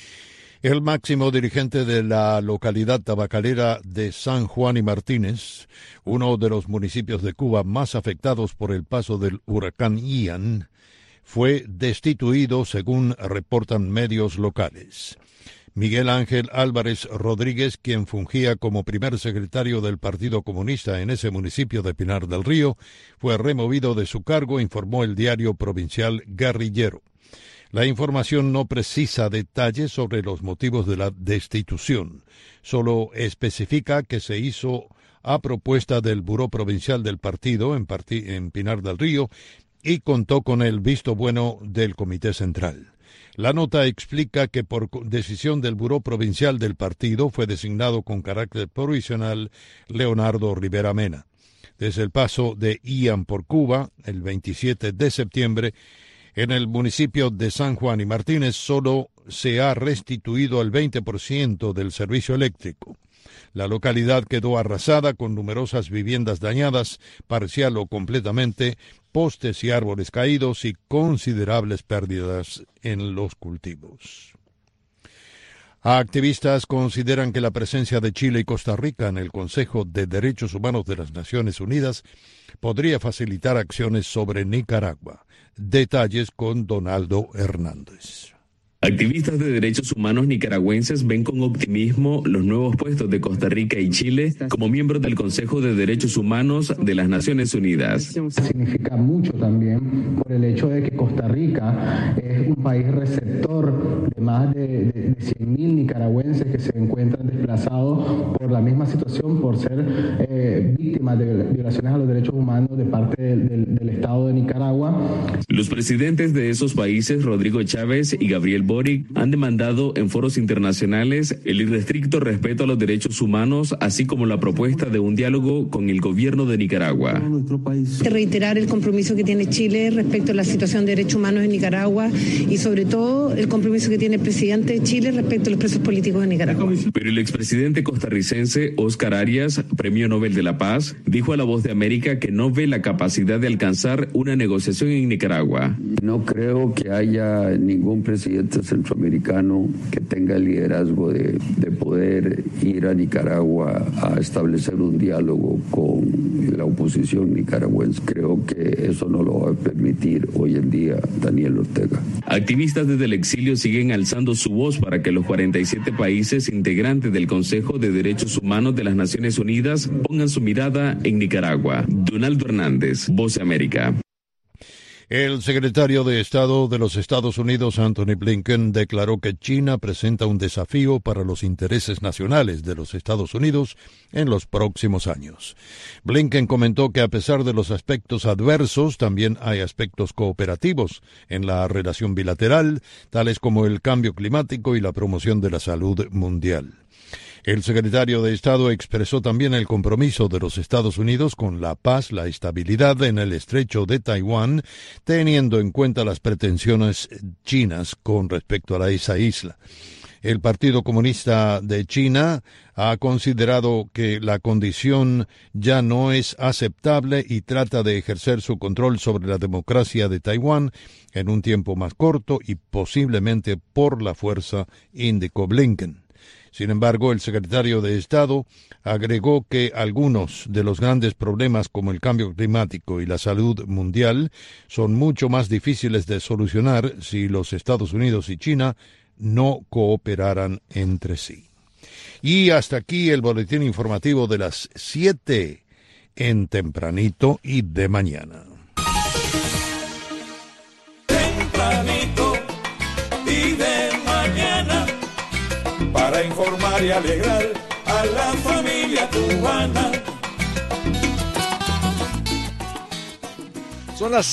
El máximo dirigente de la localidad tabacalera de San Juan y Martínez, uno de los municipios de Cuba más afectados por el paso del huracán Ian, fue destituido según reportan medios locales. Miguel Ángel Álvarez Rodríguez, quien fungía como primer secretario del Partido Comunista en ese municipio de Pinar del Río, fue removido de su cargo, informó el diario provincial Guerrillero. La información no precisa detalles sobre los motivos de la destitución, solo especifica que se hizo a propuesta del Buró Provincial del Partido en Pinar del Río y contó con el visto bueno del Comité Central. La nota explica que por decisión del Buró Provincial del Partido fue designado con carácter provisional Leonardo Rivera Mena. Desde el paso de Ian por Cuba, el 27 de septiembre, en el municipio de San Juan y Martínez solo se ha restituido el 20% del servicio eléctrico. La localidad quedó arrasada con numerosas viviendas dañadas, parcial o completamente, postes y árboles caídos y considerables pérdidas en los cultivos. Activistas consideran que la presencia de Chile y Costa Rica en el Consejo de Derechos Humanos de las Naciones Unidas podría facilitar acciones sobre Nicaragua. Detalles con Donaldo Hernández. Activistas de derechos humanos nicaragüenses ven con optimismo los nuevos puestos de Costa Rica y Chile como miembros del Consejo de Derechos Humanos de las Naciones Unidas. Significa mucho también por el hecho de que Costa Rica es un país receptor de más de 100.000 nicaragüenses que se encuentran desplazados por la misma situación, por ser víctimas de violaciones a los derechos humanos de parte del Estado de Nicaragua. Los presidentes de esos países, Rodrigo Chávez y Gabriel Boric, han demandado en foros internacionales el irrestricto respeto a los derechos humanos, así como la propuesta de un diálogo con el gobierno de Nicaragua. Reiterar el compromiso que tiene Chile respecto a la situación de derechos humanos en Nicaragua y sobre todo el compromiso que tiene el presidente de Chile respecto a los presos políticos de Nicaragua. Pero el expresidente costarricense Óscar Arias, Premio Nobel de la Paz, dijo a La Voz de América que no ve la capacidad de alcanzar una negociación en Nicaragua. No creo que haya ningún presidente centroamericano que tenga el liderazgo de poder ir a Nicaragua a establecer un diálogo con la oposición nicaragüense. Creo que eso no lo va a permitir hoy en día Daniel Ortega. Activistas desde el exilio siguen alzando su voz para que los 47 países integrantes del Consejo de Derechos Humanos de las Naciones Unidas pongan su mirada en Nicaragua. Donaldo Hernández, Voz de América. El secretario de Estado de los Estados Unidos, Anthony Blinken, declaró que China presenta un desafío para los intereses nacionales de los Estados Unidos en los próximos años. Blinken comentó que a pesar de los aspectos adversos, también hay aspectos cooperativos en la relación bilateral, tales como el cambio climático y la promoción de la salud mundial. El secretario de Estado expresó también el compromiso de los Estados Unidos con la paz, la estabilidad en el estrecho de Taiwán, teniendo en cuenta las pretensiones chinas con respecto a esa isla. El Partido Comunista de China ha considerado que la condición ya no es aceptable y trata de ejercer su control sobre la democracia de Taiwán en un tiempo más corto y posiblemente por la fuerza, indicó Blinken. Sin embargo, el secretario de Estado agregó que algunos de los grandes problemas como el cambio climático y la salud mundial son mucho más difíciles de solucionar si los Estados Unidos y China no cooperaran entre sí. Y hasta aquí el boletín informativo de las 7 en Tempranito y de Mañana. para informar y alegrar a la familia cubana. Son las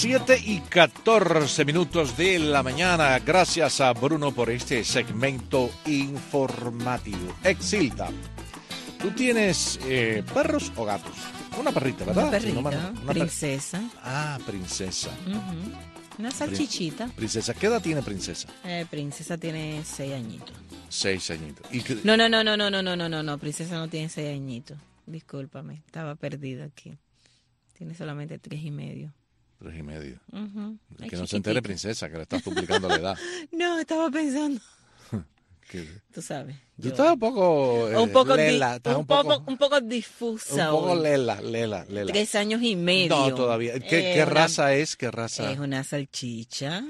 7:14 de la mañana. Gracias a Bruno por este segmento informativo. Exilda, ¿tú tienes perros o gatos? Una perrita, ¿verdad? Una perrita, Si no me- princesa. Princesa. Ujú. Una salchichita. Princesa, ¿qué edad tiene Princesa? Princesa tiene 6 añitos. 6 añitos. ¿Y qué- No, Princesa no tiene 6 añitos. Discúlpame, estaba perdida aquí. Tiene solamente 3 y medio. 3 y medio. Ujú. Que Es no se entere chiquitita. Princesa, que le estás duplicando la edad. No, estaba pensando. Que- Tú sabes. Tú estás un poco lela, estás un poco difusa. un poco hoy. lela. 3 años y medio. No, todavía. ¿Qué raza es? ¿Qué raza? Es una salchicha.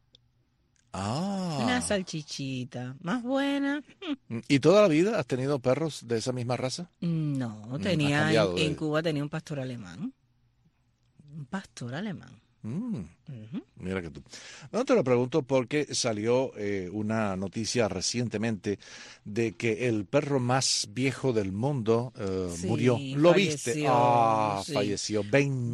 Ah. Una salchichita. Más buena. ¿Y toda la vida has tenido perros de esa misma raza? No, ha tenía cambiado en de- Cuba tenía un pastor alemán. Un pastor alemán. Mira que tú. No te lo pregunto porque salió una noticia recientemente de que el perro más viejo del mundo Sí, murió. ¿Lo falleció, viste? sí. Falleció.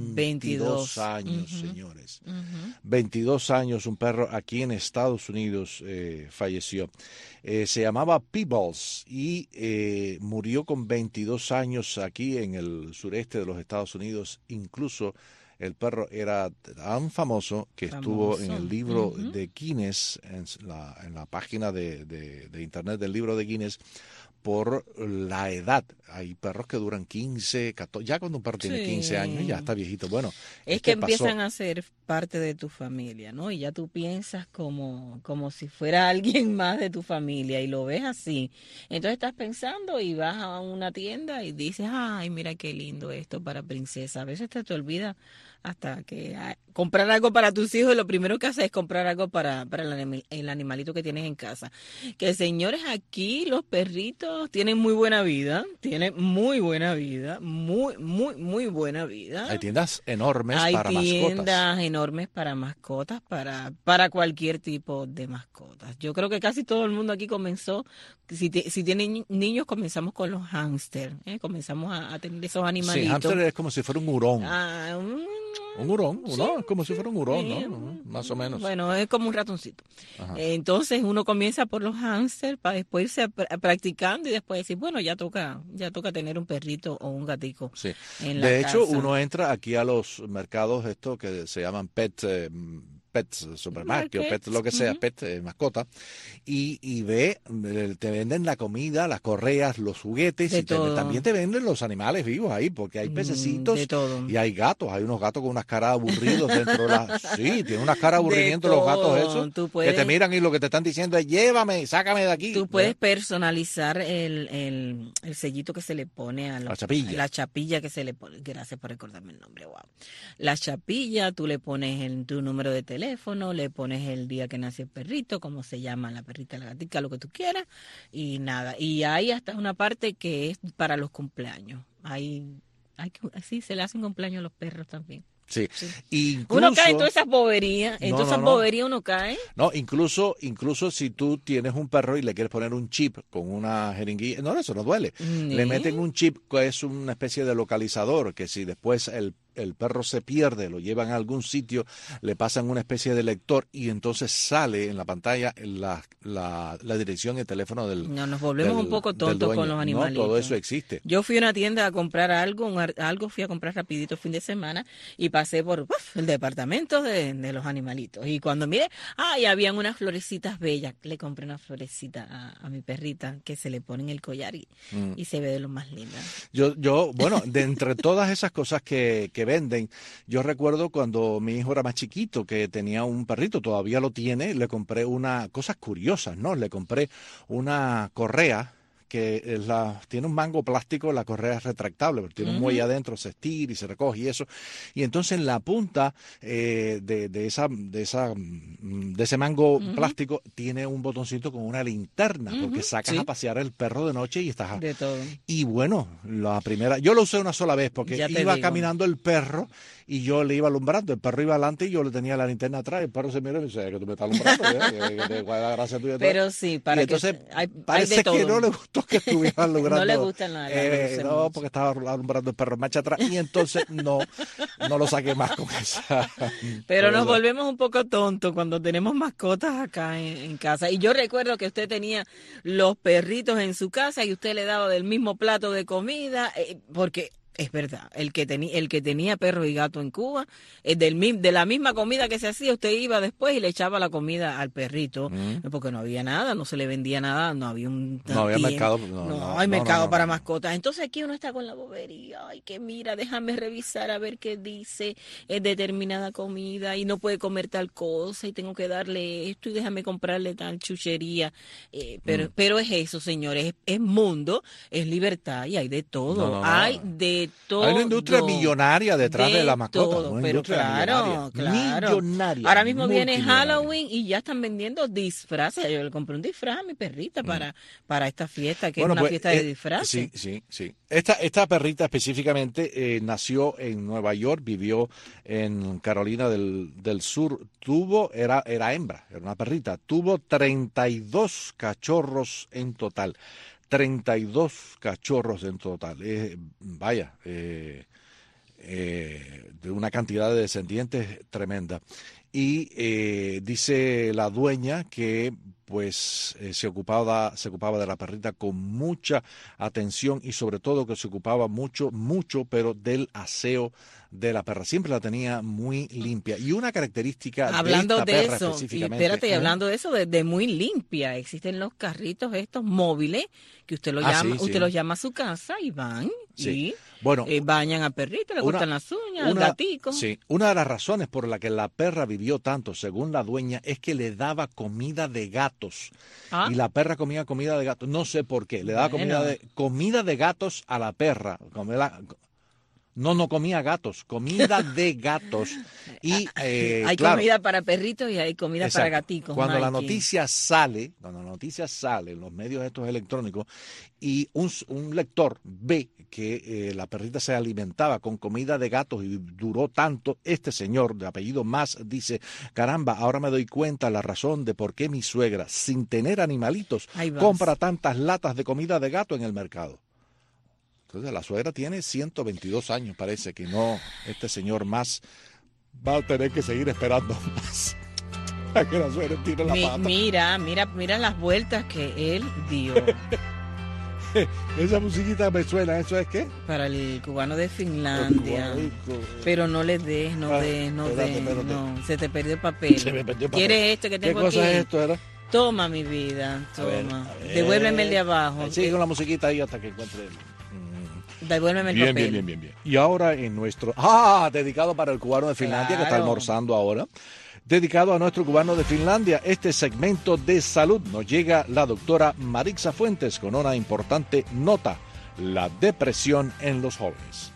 22 años, Ujú. señores. Ujú. 22 años, un perro aquí en Estados Unidos falleció. Se llamaba Peebles y murió con 22 años aquí en el sureste de los Estados Unidos. Incluso el perro era tan famoso que estuvo en el libro de Guinness, en la página de internet del libro de Guinness, por la edad. Hay perros que duran 15, 14, ya cuando un perro tiene Sí. 15 años ya está viejito. Bueno, Es que pasó. empiezan a ser parte de tu familia, ¿no? Y ya tú piensas como si fuera alguien más de tu familia y lo ves así. Entonces estás pensando y vas a una tienda y dices, ay, mira qué lindo esto para Princesa. A veces te olvida hasta que comprar algo para tus hijos y lo primero que haces es comprar algo para el animalito que tienes en casa. Que señores, aquí los perritos tienen muy buena vida, tienen muy buena vida, muy buena vida. Hay tiendas enormes Hay para tiendas mascotas. enormes para mascotas, para cualquier tipo de mascotas. Yo creo que casi todo el mundo aquí comenzó, si tienen niños, comenzamos con los hámster, comenzamos a tener esos Sí, animalitos. hámster es como si fuera un hurón. Ah, Un hurón, sí, ¿no? Como si fuera un hurón, sí. ¿no? Más o menos. Bueno, es como un ratoncito. Ajá. Entonces uno comienza por los hámster para después irse practicando y después decir, bueno, ya toca tener un perrito o un gatico Sí. en la De hecho, casa. uno entra aquí a los mercados estos que se llaman pets supermarket, Markets, pet lo que sea, ujú. pet mascota, y ve, te venden la comida, las correas, los juguetes, De y todo. también te venden los animales vivos ahí, porque hay pececitos de todo. y hay gatos, hay unos gatos con unas caras aburridos dentro de la... Sí, tienen unas caras de aburrimiento los gatos todo. esos, Tú que puedes- te miran y lo que te están diciendo es llévame, sácame de aquí. Tú puedes personalizar el sellito que se le pone a La chapilla. La chapilla que se le pone. Gracias por recordarme el nombre, wow. La chapilla, tú le pones tu número de teléfono, le pones el día que nació el perrito, cómo se llama la perrita, la gatica, lo que tú quieras, y nada. Y hay hasta una parte que es para los cumpleaños. Así se le hacen cumpleaños a los perros también. Sí. Sí. Incluso, Uno cae en todas esas boberías, en No, todas no, esas no. boberías uno cae. No, incluso si tú tienes un perro y le quieres poner un chip con una jeringuilla, no, eso no duele. Le meten un chip que es una especie de localizador, que si después el perro se pierde, lo llevan a algún sitio, le pasan una especie de lector y entonces sale en la pantalla la dirección y el teléfono del No, nos volvemos un poco del tontos dueño. con los animalitos. No, todo eso existe. Yo fui a una tienda a comprar algo, fui a comprar rapidito el fin de semana y pasé por el departamento de los animalitos. Y cuando miré, y habían unas florecitas bellas. Le compré una florecita a mi perrita que se le pone en el collar y se ve de lo más linda. Bueno, de entre todas esas cosas que venden, yo recuerdo cuando mi hijo era más chiquito, que tenía un perrito, todavía lo tiene, le compré cosas curiosas, ¿no? Le compré una correa que tiene un mango plástico, la correa es retractable, pero tiene un muelle adentro, se estira y se recoge y eso. Y entonces en la punta de ese mango plástico tiene un botoncito con una linterna, porque sacas a pasear el perro de noche y estás... De todo. Y bueno, la primera... Yo lo usé una sola vez porque iba caminando el perro y yo le iba alumbrando. El perro iba adelante y yo le tenía la linterna atrás. El perro se miró y me dice, que tú me estás alumbrando, ¿cuál es la gracia tuya? Pero sí, para y entonces que hay parece de todo. que no le gustó que estuviera alumbrando. No le gusta nada. No, porque estaba alumbrando el perro en marcha atrás y entonces no lo saqué más con esa. Pero nos volvemos un poco tontos cuando tenemos mascotas acá en casa. Y yo recuerdo que usted tenía los perritos en su casa y usted le daba del mismo plato de comida, porque... Es verdad, el que tenía perro y gato en Cuba, de la misma comida que se hacía, usted iba después y le echaba la comida al perrito, porque no había nada, no se le vendía nada, no había mercado. No hay mercado para mascotas. Entonces aquí uno está con la bobería, ay, que mira, déjame revisar a ver qué dice determinada comida y no puede comer tal cosa y tengo que darle esto y déjame comprarle tal chuchería. Pero es eso, señores, es mundo, es libertad y hay de todo, hay de todo. Hay una industria millonaria detrás de la mascota. Pero claro. Millonaria. Ahora mismo viene Halloween y ya están vendiendo disfraces. Yo le compré un disfraz a mi perrita para esta fiesta, que es una fiesta de disfraces. Sí. Esta perrita específicamente nació en Nueva York, vivió en Carolina del Sur. Era hembra, era una perrita. Tuvo 32 cachorros en total. 32 cachorros en total. De una cantidad de descendientes tremenda. Y dice la dueña que pues se ocupaba de la perrita con mucha atención y sobre todo que se ocupaba mucho, pero del aseo de la perra. Siempre la tenía muy limpia. Y una característica hablando de esta de perra eso, específicamente... Espérate, hablando de eso, de muy limpia. Existen los carritos estos móviles que usted los llama a su casa y van y bañan a perrito, le cortan las uñas, al gatico. Sí, una de las razones por la que la perra vivió tanto, según la dueña, es que le daba comida de gatos. Y la perra comía comida de gatos. No sé por qué. Le daba comida de gatos a la perra. No comía gatos, comida de gatos. Y hay comida para perritos y hay comida para gaticos. Cuando la noticia sale en los medios estos electrónicos y un lector ve que la perrita se alimentaba con comida de gatos y duró tanto, este señor de apellido Mas dice, caramba, ahora me doy cuenta la razón de por qué mi suegra, sin tener animalitos, compra tantas latas de comida de gato en el mercado. Entonces la suegra tiene 122 años, parece que no, este señor Mas va a tener que seguir esperando más a que la suegra tire la pata. Mira las vueltas que él dio. Esa musiquita me suena, ¿eso es qué? Para el cubano de Finlandia. Pero no le des, no, se te perdió el papel. Se me perdió el papel. ¿Quieres esto que tengo aquí? ¿Qué cosa es esto, era? Toma, mi vida, toma. A ver. Devuélveme el de abajo. Sigue con la musiquita ahí hasta que encuentre Devuélveme el papel. Bien. Y ahora en nuestro... dedicado para el cubano de Finlandia, que está almorzando ahora. Dedicado a nuestro cubano de Finlandia, este segmento de salud nos llega la doctora Marixa Fuentes con una importante nota, la depresión en los jóvenes.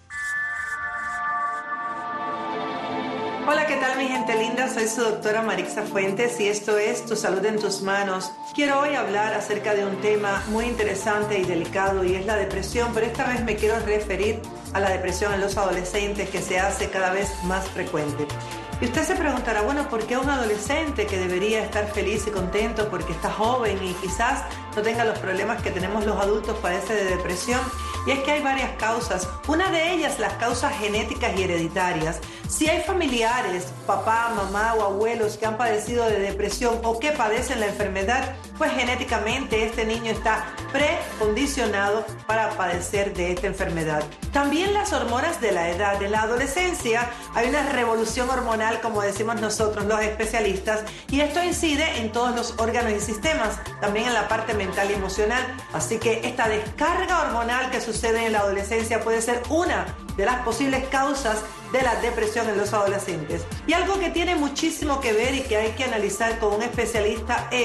Hola, ¿qué tal mi gente linda? Soy su doctora Marixa Fuentes y esto es Tu Salud en Tus Manos. Quiero hoy hablar acerca de un tema muy interesante y delicado y es la depresión, pero esta vez me quiero referir a la depresión en los adolescentes que se hace cada vez más frecuente. Y usted se preguntará, bueno, ¿por qué un adolescente que debería estar feliz y contento porque está joven y quizás no tenga los problemas que tenemos los adultos padece de depresión? Y es que hay varias causas. Una de ellas, las causas genéticas y hereditarias. Si hay familiares, papá, mamá o abuelos que han padecido de depresión o que padecen la enfermedad, pues genéticamente este niño está precondicionado para padecer de esta enfermedad. También las hormonas de la edad. En la adolescencia hay una revolución hormonal, como decimos nosotros los especialistas, y esto incide en todos los órganos y sistemas, también en la parte mental y emocional. Así que esta descarga hormonal que sucede en la adolescencia puede ser una de las posibles causas de la depresión en los adolescentes. Y algo que tiene muchísimo que ver y que hay que analizar con un especialista es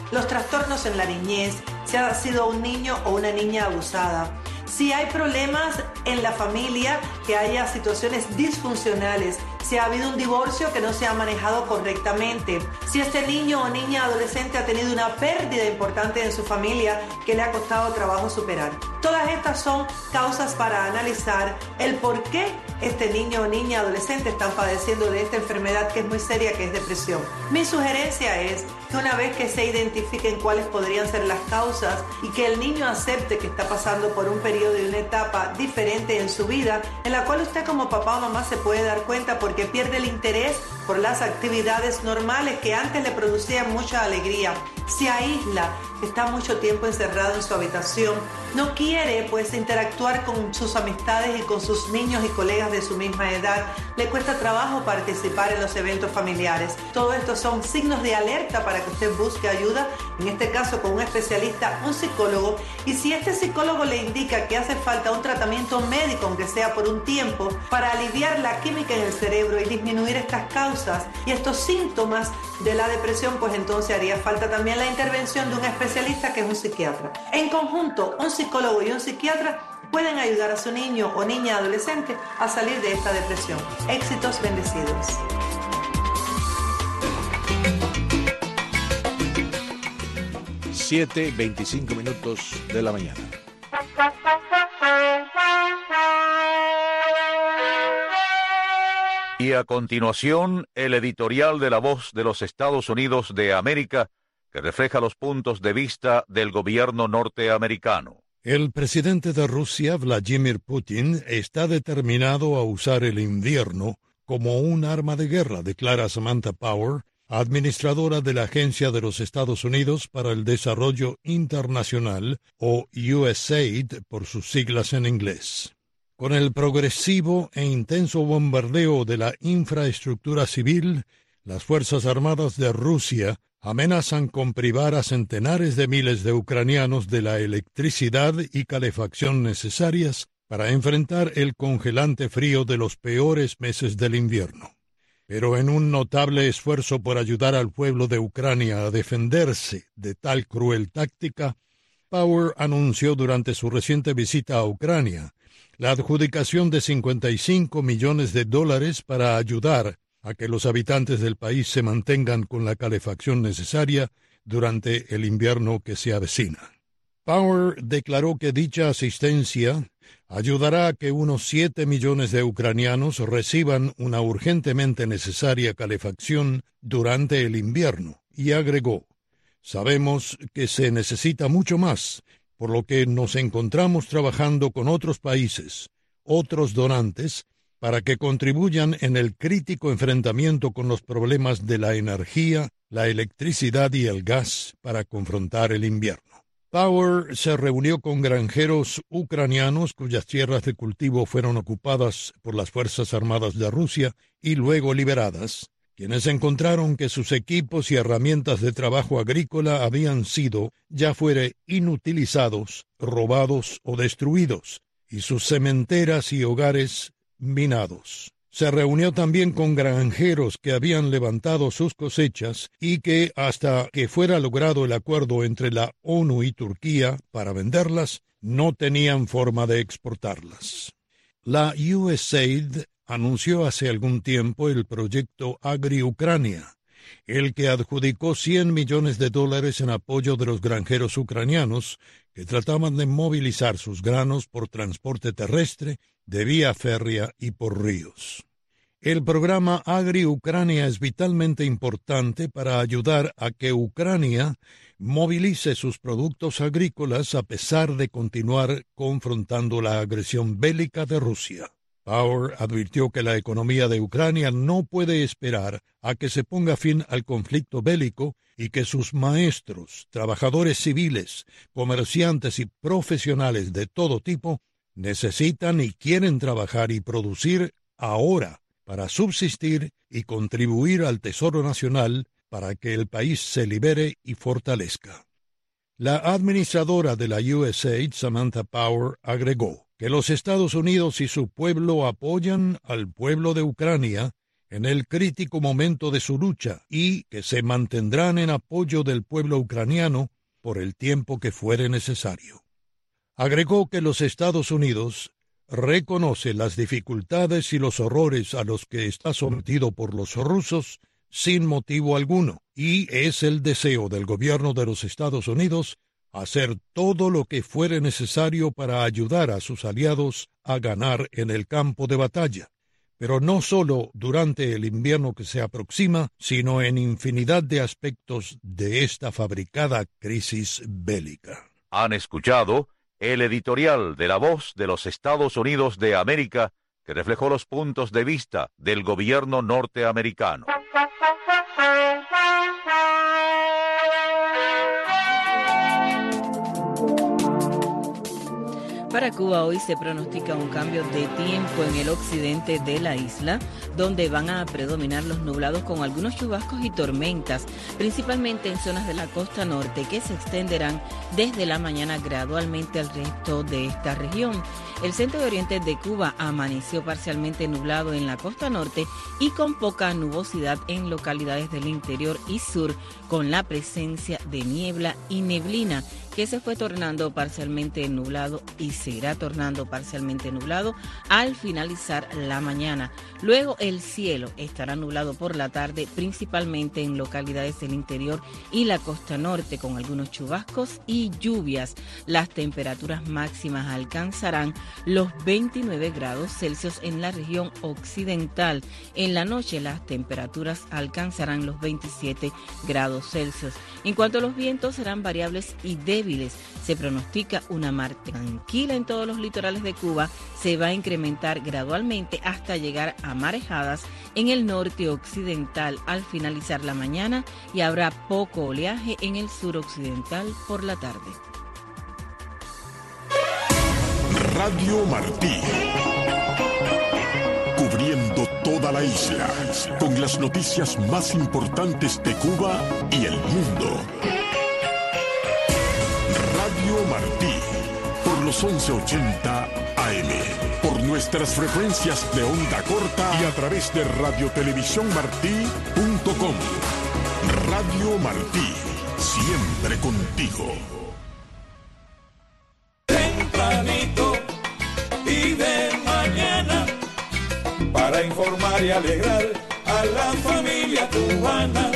los trastornos en la niñez, si ha sido un niño o una niña abusada. Si hay problemas en la familia, que haya situaciones disfuncionales, si ha habido un divorcio que no se ha manejado correctamente, si este niño o niña adolescente ha tenido una pérdida importante en su familia que le ha costado trabajo superar. Todas estas son causas para analizar el por qué este niño o niña adolescente están padeciendo de esta enfermedad que es muy seria, que es depresión. Mi sugerencia es que una vez que se identifiquen cuáles podrían ser las causas y que el niño acepte que está pasando por un periodo y una etapa diferente en su vida, en la cual usted como papá o mamá se puede dar cuenta porque pierde el interés por las actividades normales que antes le producían mucha alegría, se aísla, está mucho tiempo encerrado en su habitación, no quiere pues interactuar con sus amistades y con sus niños y colegas de su misma edad, le cuesta trabajo participar en los eventos familiares. Todo esto son signos de alerta para que usted busque ayuda, en este caso con un especialista, un psicólogo, y si este psicólogo le indica que hace falta un tratamiento médico, aunque sea por un tiempo, para aliviar la química en el cerebro y disminuir estas causas y estos síntomas de la depresión, pues entonces haría falta también la intervención de un especialista que es un psiquiatra. En conjunto, un psicólogo y un psiquiatra pueden ayudar a su niño o niña adolescente a salir de esta depresión. Éxitos bendecidos. Siete 25 minutos de la mañana. Y a continuación, el editorial de La Voz de los Estados Unidos de América, que refleja los puntos de vista del gobierno norteamericano. El presidente de Rusia, Vladimir Putin, está determinado a usar el invierno como un arma de guerra, declara Samantha Power, administradora de la Agencia de los Estados Unidos para el Desarrollo Internacional, o USAID por sus siglas en inglés. Con el progresivo e intenso bombardeo de la infraestructura civil, las Fuerzas Armadas de Rusia amenazan con privar a centenares de miles de ucranianos de la electricidad y calefacción necesarias para enfrentar el congelante frío de los peores meses del invierno. Pero en un notable esfuerzo por ayudar al pueblo de Ucrania a defenderse de tal cruel táctica, Power anunció durante su reciente visita a Ucrania la adjudicación de $55 millones para ayudar a que los habitantes del país se mantengan con la calefacción necesaria durante el invierno que se avecina. Power declaró que dicha asistencia ayudará a que unos 7 millones de ucranianos reciban una urgentemente necesaria calefacción durante el invierno, y agregó: «Sabemos que se necesita mucho más, por lo que nos encontramos trabajando con otros países, otros donantes, para que contribuyan en el crítico enfrentamiento con los problemas de la energía, la electricidad y el gas para confrontar el invierno». Power se reunió con granjeros ucranianos cuyas tierras de cultivo fueron ocupadas por las Fuerzas Armadas de Rusia y luego liberadas, quienes encontraron que sus equipos y herramientas de trabajo agrícola habían sido, ya fuere, inutilizados, robados o destruidos, y sus cementeras y hogares minados. Se reunió también con granjeros que habían levantado sus cosechas y que, hasta que fuera logrado el acuerdo entre la ONU y Turquía para venderlas, no tenían forma de exportarlas. La USAID anunció hace algún tiempo el proyecto Agri-Ucrania, el que adjudicó $100 millones en apoyo de los granjeros ucranianos que trataban de movilizar sus granos por transporte terrestre, de vía férrea y por ríos. El programa Agri-Ucrania es vitalmente importante para ayudar a que Ucrania movilice sus productos agrícolas a pesar de continuar confrontando la agresión bélica de Rusia. Power advirtió que la economía de Ucrania no puede esperar a que se ponga fin al conflicto bélico y que sus maestros, trabajadores civiles, comerciantes y profesionales de todo tipo necesitan y quieren trabajar y producir ahora para subsistir y contribuir al Tesoro Nacional para que el país se libere y fortalezca. La administradora de la USAID, Samantha Power, agregó que los Estados Unidos y su pueblo apoyan al pueblo de Ucrania en el crítico momento de su lucha y que se mantendrán en apoyo del pueblo ucraniano por el tiempo que fuere necesario. Agregó que los Estados Unidos reconoce las dificultades y los horrores a los que está sometido por los rusos sin motivo alguno, y es el deseo del gobierno de los Estados Unidos hacer todo lo que fuere necesario para ayudar a sus aliados a ganar en el campo de batalla, pero no solo durante el invierno que se aproxima, sino en infinidad de aspectos de esta fabricada crisis bélica. Han escuchado el editorial de La Voz de los Estados Unidos de América, que reflejó los puntos de vista del gobierno norteamericano. Para Cuba hoy se pronostica un cambio de tiempo en el occidente de la isla, donde van a predominar los nublados con algunos chubascos y tormentas, principalmente en zonas de la costa norte, que se extenderán desde la mañana gradualmente al resto de esta región. El centro y oriente de Cuba amaneció parcialmente nublado en la costa norte y con poca nubosidad en localidades del interior y sur, con la presencia de niebla y neblina, que se fue tornando parcialmente nublado y se irá tornando parcialmente nublado al finalizar la mañana. Luego el cielo estará nublado por la tarde, principalmente en localidades del interior y la costa norte, con algunos chubascos y lluvias. Las temperaturas máximas alcanzarán los 29 grados Celsius en la región occidental. En la noche las temperaturas alcanzarán los 27 grados Celsius. En cuanto a los vientos, serán variables y débiles. Se pronostica una mar tranquila en todos los litorales de Cuba. Se va a incrementar gradualmente hasta llegar a marejadas en el norte occidental al finalizar la mañana, y habrá poco oleaje en el sur occidental por la tarde. Radio Martí, cubriendo toda la isla con las noticias más importantes de Cuba y el mundo. Radio Martí, por los 1180 AM, por nuestras frecuencias de onda corta y a través de radiotelevisiónmartí.com. Radio Martí, siempre contigo. Tempranito y de mañana, para informar y alegrar a la familia cubana.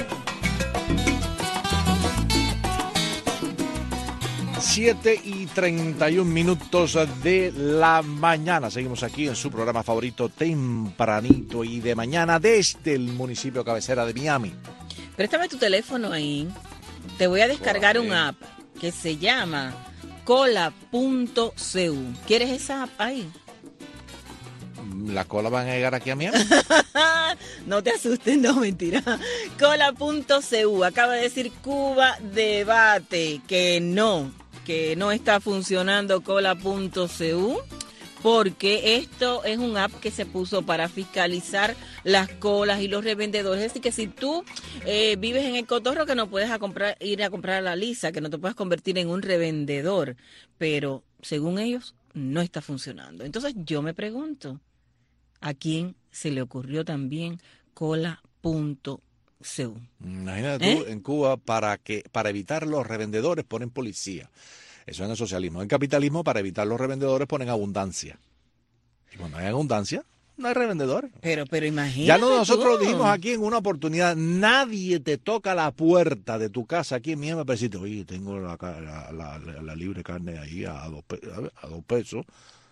7:31 de la mañana. Seguimos aquí en su programa favorito, Tempranito y de Mañana, desde el municipio cabecera de Miami. Préstame tu teléfono ahí. Te voy a descargar un app que se llama cola.cu. ¿Quieres esa app ahí? ¿La cola van a llegar aquí a Miami? No te asustes, no, mentira. Cola.cu. Acaba de decir Cuba Debate que no está funcionando Cola.cu, porque esto es un app que se puso para fiscalizar las colas y los revendedores. Es decir, que si tú vives en el cotorro, que no puedes ir a comprar a la lisa, que no te puedes convertir en un revendedor, pero según ellos no está funcionando. Entonces yo me pregunto, ¿a quién se le ocurrió también Cola.cu? Imagínate tú, en Cuba, para evitar los revendedores ponen policía. Eso en el socialismo. En el capitalismo, para evitar los revendedores ponen abundancia. Y cuando hay abundancia, no hay revendedores. Pero imagínate. Ya nosotros lo dijimos aquí en una oportunidad, nadie te toca la puerta de tu casa aquí en Miami para decirte, oye, tengo la libre carne ahí a 2 pesos.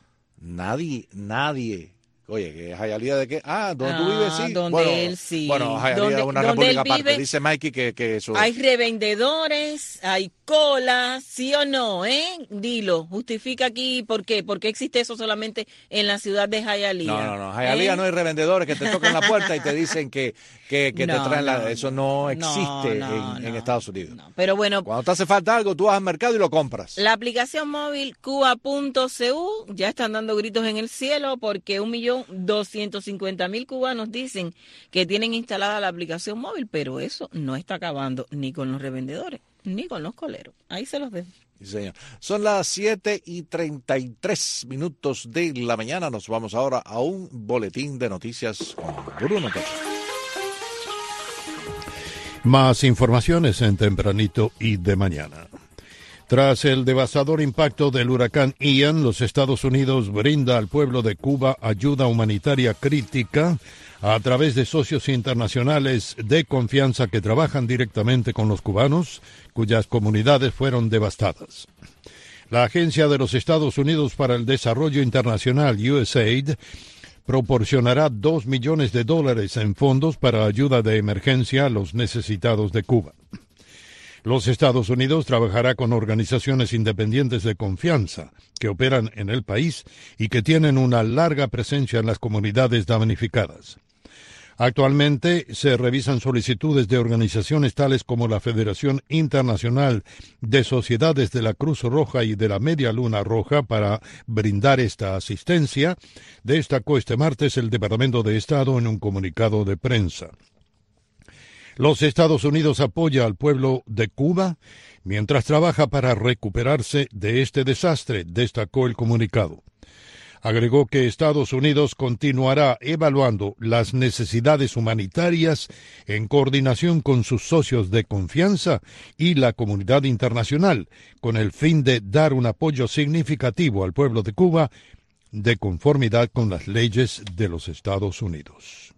Nadie. Oye, ¿que Hialeah de qué? ¿Dónde tú vives? Sí. Donde él sí. Bueno, Hialeah es una república aparte. Dice Mikey que eso... Hay revendedores, hay colas, ¿sí o no? Dilo, justifica aquí por qué. ¿Por qué existe eso solamente en la ciudad de Hialeah? No. Hialeah no hay revendedores que te tocan la puerta y te dicen que te traen eso no existe en Estados Unidos. No. Pero bueno, cuando te hace falta algo, tú vas al mercado y lo compras. La aplicación móvil Cuba.cu ya están dando gritos en el cielo, porque 1.250.000 cubanos dicen que tienen instalada la aplicación móvil, pero eso no está acabando ni con los revendedores ni con los coleros. Ahí se los dejo. Sí, señor. Son las 7:33 de la mañana. Nos vamos ahora a un boletín de noticias con Bruno Pérez. Más informaciones en Tempranito y de mañana. Tras el devastador impacto del huracán Ian, los Estados Unidos brinda al pueblo de Cuba ayuda humanitaria crítica a través de socios internacionales de confianza que trabajan directamente con los cubanos, cuyas comunidades fueron devastadas. La Agencia de los Estados Unidos para el Desarrollo Internacional, USAID, proporcionará $2 millones en fondos para ayuda de emergencia a los necesitados de Cuba. Los Estados Unidos trabajará con organizaciones independientes de confianza que operan en el país y que tienen una larga presencia en las comunidades damnificadas. Actualmente se revisan solicitudes de organizaciones tales como la Federación Internacional de Sociedades de la Cruz Roja y de la Media Luna Roja para brindar esta asistencia, destacó este martes el Departamento de Estado en un comunicado de prensa. Los Estados Unidos apoya al pueblo de Cuba mientras trabaja para recuperarse de este desastre, destacó el comunicado. Agregó que Estados Unidos continuará evaluando las necesidades humanitarias en coordinación con sus socios de confianza y la comunidad internacional, con el fin de dar un apoyo significativo al pueblo de Cuba de conformidad con las leyes de los Estados Unidos.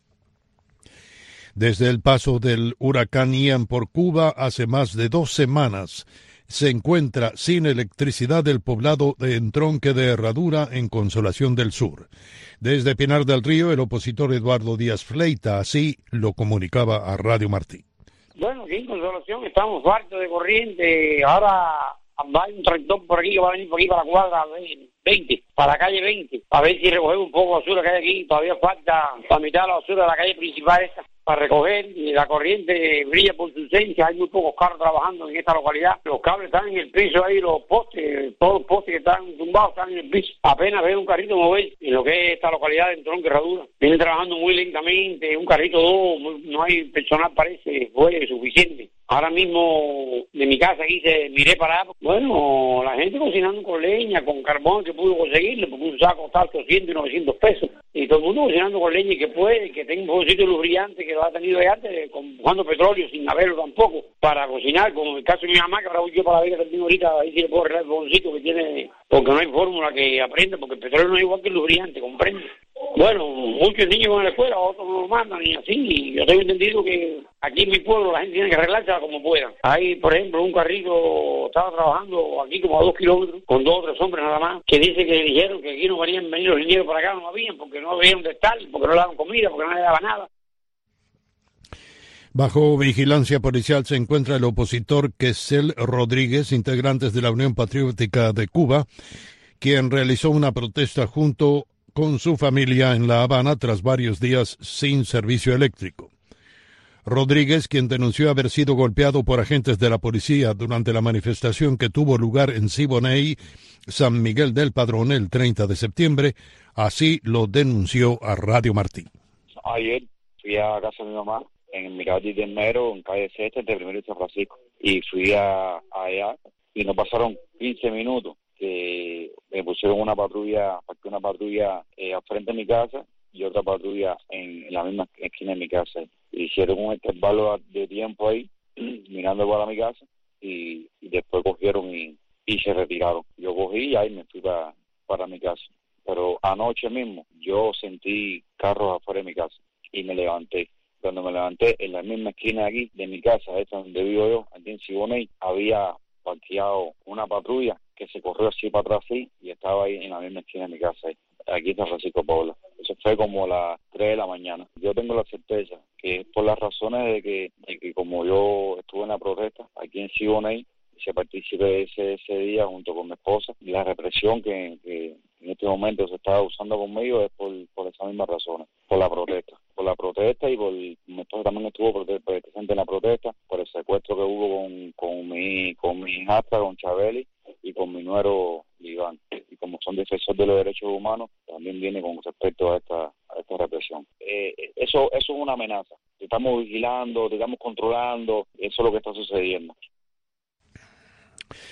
Desde el paso del huracán Ian por Cuba hace más de 2 semanas, se encuentra sin electricidad el poblado de Entronque de Herradura en Consolación del Sur. Desde Pinar del Río, el opositor Eduardo Díaz Fleita así lo comunicaba a Radio Martí. Bueno, aquí en Consolación estamos faltos de corriente. Ahora hay un tractor por aquí que va a venir por aquí para la cuadra 20, para la calle 20, a ver si recogemos un poco de basura que hay aquí. Todavía falta la mitad de la basura de la calle principal esta para recoger, y la corriente brilla por su ausencia. Hay muy pocos carros trabajando en esta localidad. Los cables están en el piso ahí, los postes, todos los postes que están tumbados están en el piso. Apenas veo un carrito mover en lo que es esta localidad de Entronque Herradura. Vienen trabajando muy lentamente, un carrito no hay personal, parece, fue suficiente. Ahora mismo de mi casa aquí miré para allá. Bueno, la gente cocinando con leña, con carbón que pudo conseguirle, porque un saco está 800 y 900 pesos. Y todo el mundo cocinando con leña y que puede, que tenga un fogocito de luz brillante que lo ha tenido de antes, buscando petróleo sin haberlo tampoco, para cocinar, como en el caso de mi mamá, que ahora voy yo para la vida que tengo ahorita, ahí sí le puedo arreglar el fogoncito que tiene, porque no hay fórmula que aprenda, porque el petróleo no es igual que el luz brillante, ¿comprende? Bueno, muchos niños van a la escuela, otros no lo mandan y así, y yo tengo entendido que aquí en mi pueblo la gente tiene que arreglarse como pueda. Hay, por ejemplo, un carrito estaba trabajando aquí como a 2 kilómetros, con 2 o 3 hombres nada más, que dice que dijeron que aquí no querían venir los niños para acá, no habían, porque no había dónde estar, porque no le daban comida, porque no le daban nada. Bajo vigilancia policial se encuentra el opositor Quesel Rodríguez, integrantes de la Unión Patriótica de Cuba, quien realizó una protesta junto con su familia en La Habana tras varios días sin servicio eléctrico. Rodríguez, quien denunció haber sido golpeado por agentes de la policía durante la manifestación que tuvo lugar en Siboney, San Miguel del Padrón, el 30 de septiembre, así lo denunció a Radio Martí. Ayer fui a casa de mi mamá, en Miradi del Mero, en calle 7, de Primero y San Francisco, y fui allá, y no pasaron 15 minutos, que me pusieron una patrulla al frente de mi casa y otra patrulla en la misma esquina de mi casa. Hicieron un intervalo de tiempo ahí, mirando para mi casa, y después cogieron y se retiraron. Yo cogí y ahí me fui para mi casa. Pero anoche mismo yo sentí carros afuera de mi casa y me levanté. Cuando me levanté, en la misma esquina de aquí, de mi casa, esta donde vivo yo, aquí en Siboney, había parqueado una patrulla que se corrió así para atrás y estaba ahí en la misma esquina de mi casa, aquí en San Francisco Paula. Eso fue como a las 3 de la mañana. Yo tengo la certeza que es por las razones de que como yo estuve en la protesta aquí en Siboney, se participé ese día junto con mi esposa, y la represión que en este momento se está usando conmigo es por esas mismas razones, por la protesta y por mi esposa también estuvo presente en la protesta, por el secuestro que hubo con mi hijastra, con Chabeli, y con mi nuero Iván. Y como son defensores de los derechos humanos, también viene con respecto a esta represión. Eso es una amenaza. Te estamos vigilando, te estamos controlando, eso es lo que está sucediendo.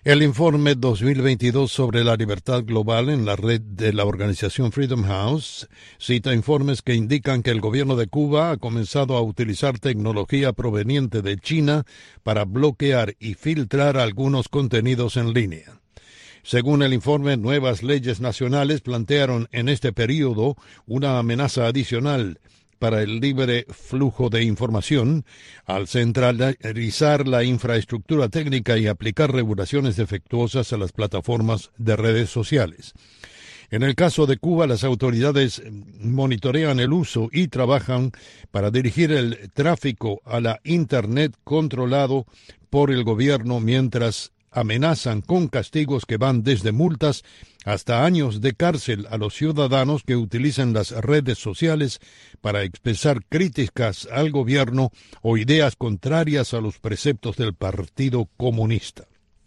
El informe 2022 sobre la libertad global en la red de la organización Freedom House cita informes que indican que el gobierno de Cuba ha comenzado a utilizar tecnología proveniente de China para bloquear y filtrar algunos contenidos en línea. Según el informe, nuevas leyes nacionales plantearon en este periodo una amenaza adicional para el libre flujo de información, al centralizar la infraestructura técnica y aplicar regulaciones defectuosas a las plataformas de redes sociales. En el caso de Cuba, las autoridades monitorean el uso y trabajan para dirigir el tráfico a la Internet controlado por el gobierno, mientras amenazan con castigos que van desde multas hasta años de cárcel a los ciudadanos que utilizan las redes sociales para expresar críticas al gobierno o ideas contrarias a los preceptos del Partido Comunista.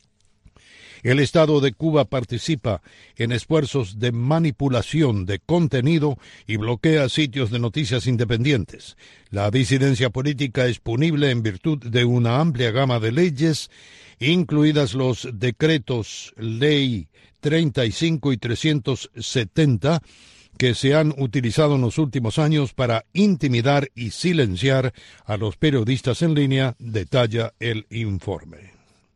El Estado de Cuba participa en esfuerzos de manipulación de contenido y bloquea sitios de noticias independientes. La disidencia política es punible en virtud de una amplia gama de leyes, incluidas los decretos Ley 35 y 370, que se han utilizado en los últimos años para intimidar y silenciar a los periodistas en línea, detalla el informe.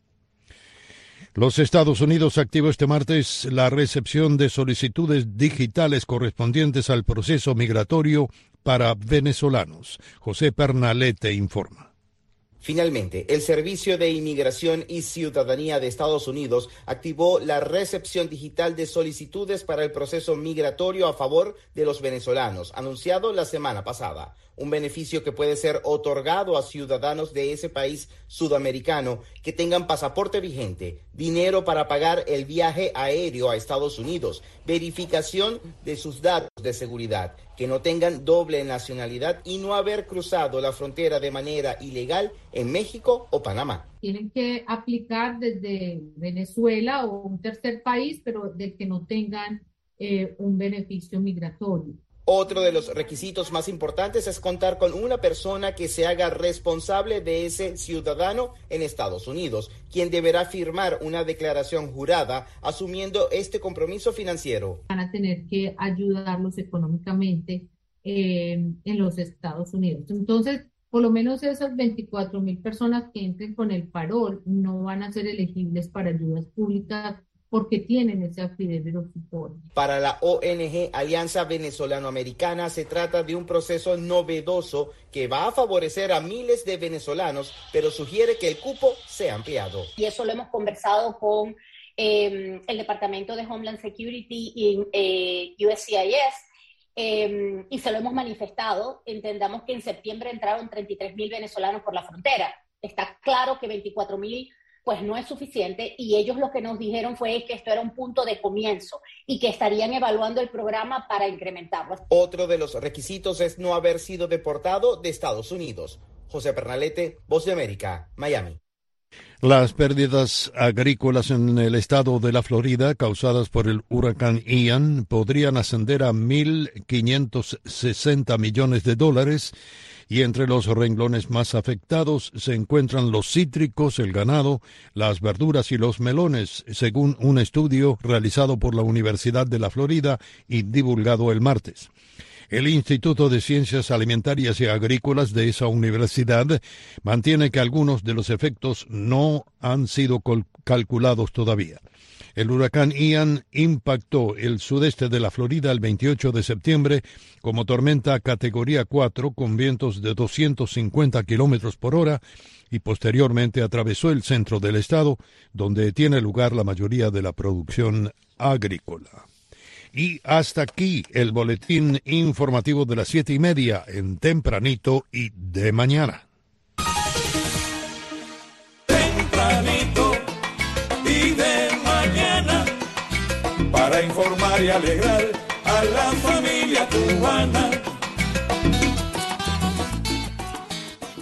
Los Estados Unidos activó este martes la recepción de solicitudes digitales correspondientes al proceso migratorio para venezolanos. José Pernalete informa. Finalmente, el Servicio de Inmigración y Ciudadanía de Estados Unidos activó la recepción digital de solicitudes para el proceso migratorio a favor de los venezolanos, anunciado la semana pasada. Un beneficio que puede ser otorgado a ciudadanos de ese país sudamericano que tengan pasaporte vigente, dinero para pagar el viaje aéreo a Estados Unidos, verificación de sus datos de seguridad, que no tengan doble nacionalidad y no haber cruzado la frontera de manera ilegal en México o Panamá. Tienen que aplicar desde Venezuela o un tercer país, pero del que no tengan un beneficio migratorio. Otro de los requisitos más importantes es contar con una persona que se haga responsable de ese ciudadano en Estados Unidos, quien deberá firmar una declaración jurada asumiendo este compromiso financiero. Van a tener que ayudarlos económicamente en los Estados Unidos. Entonces, por lo menos esas 24,000 personas que entren con el parol no van a ser elegibles para ayudas públicas porque tienen ese affidavit of support. Para la ONG Alianza Venezolano-Americana se trata de un proceso novedoso que va a favorecer a miles de venezolanos, pero sugiere que el cupo sea ampliado. Y eso lo hemos conversado con el Departamento de Homeland Security y USCIS, y se lo hemos manifestado. Entendamos que en septiembre entraron 33,000 venezolanos por la frontera. Está claro que 24,000 pues no es suficiente, y ellos lo que nos dijeron fue que esto era un punto de comienzo y que estarían evaluando el programa para incrementarlo. Otro de los requisitos es no haber sido deportado de Estados Unidos. José Pernalete, Voz de América, Miami. Las pérdidas agrícolas en el estado de la Florida causadas por el huracán Ian podrían ascender a $1,560 millones, y entre los renglones más afectados se encuentran los cítricos, el ganado, las verduras y los melones, según un estudio realizado por la Universidad de la Florida y divulgado el martes. El Instituto de Ciencias Alimentarias y Agrícolas de esa universidad mantiene que algunos de los efectos no han sido calculados todavía. El huracán Ian impactó el sudeste de la Florida el 28 de septiembre como tormenta categoría 4 con vientos de 250 kilómetros por hora y posteriormente atravesó el centro del estado, donde tiene lugar la mayoría de la producción agrícola. Y hasta aquí el boletín informativo de las 7:30 en Tempranito y de Mañana. Tempranito y de mañana, para informar y alegrar a la familia cubana.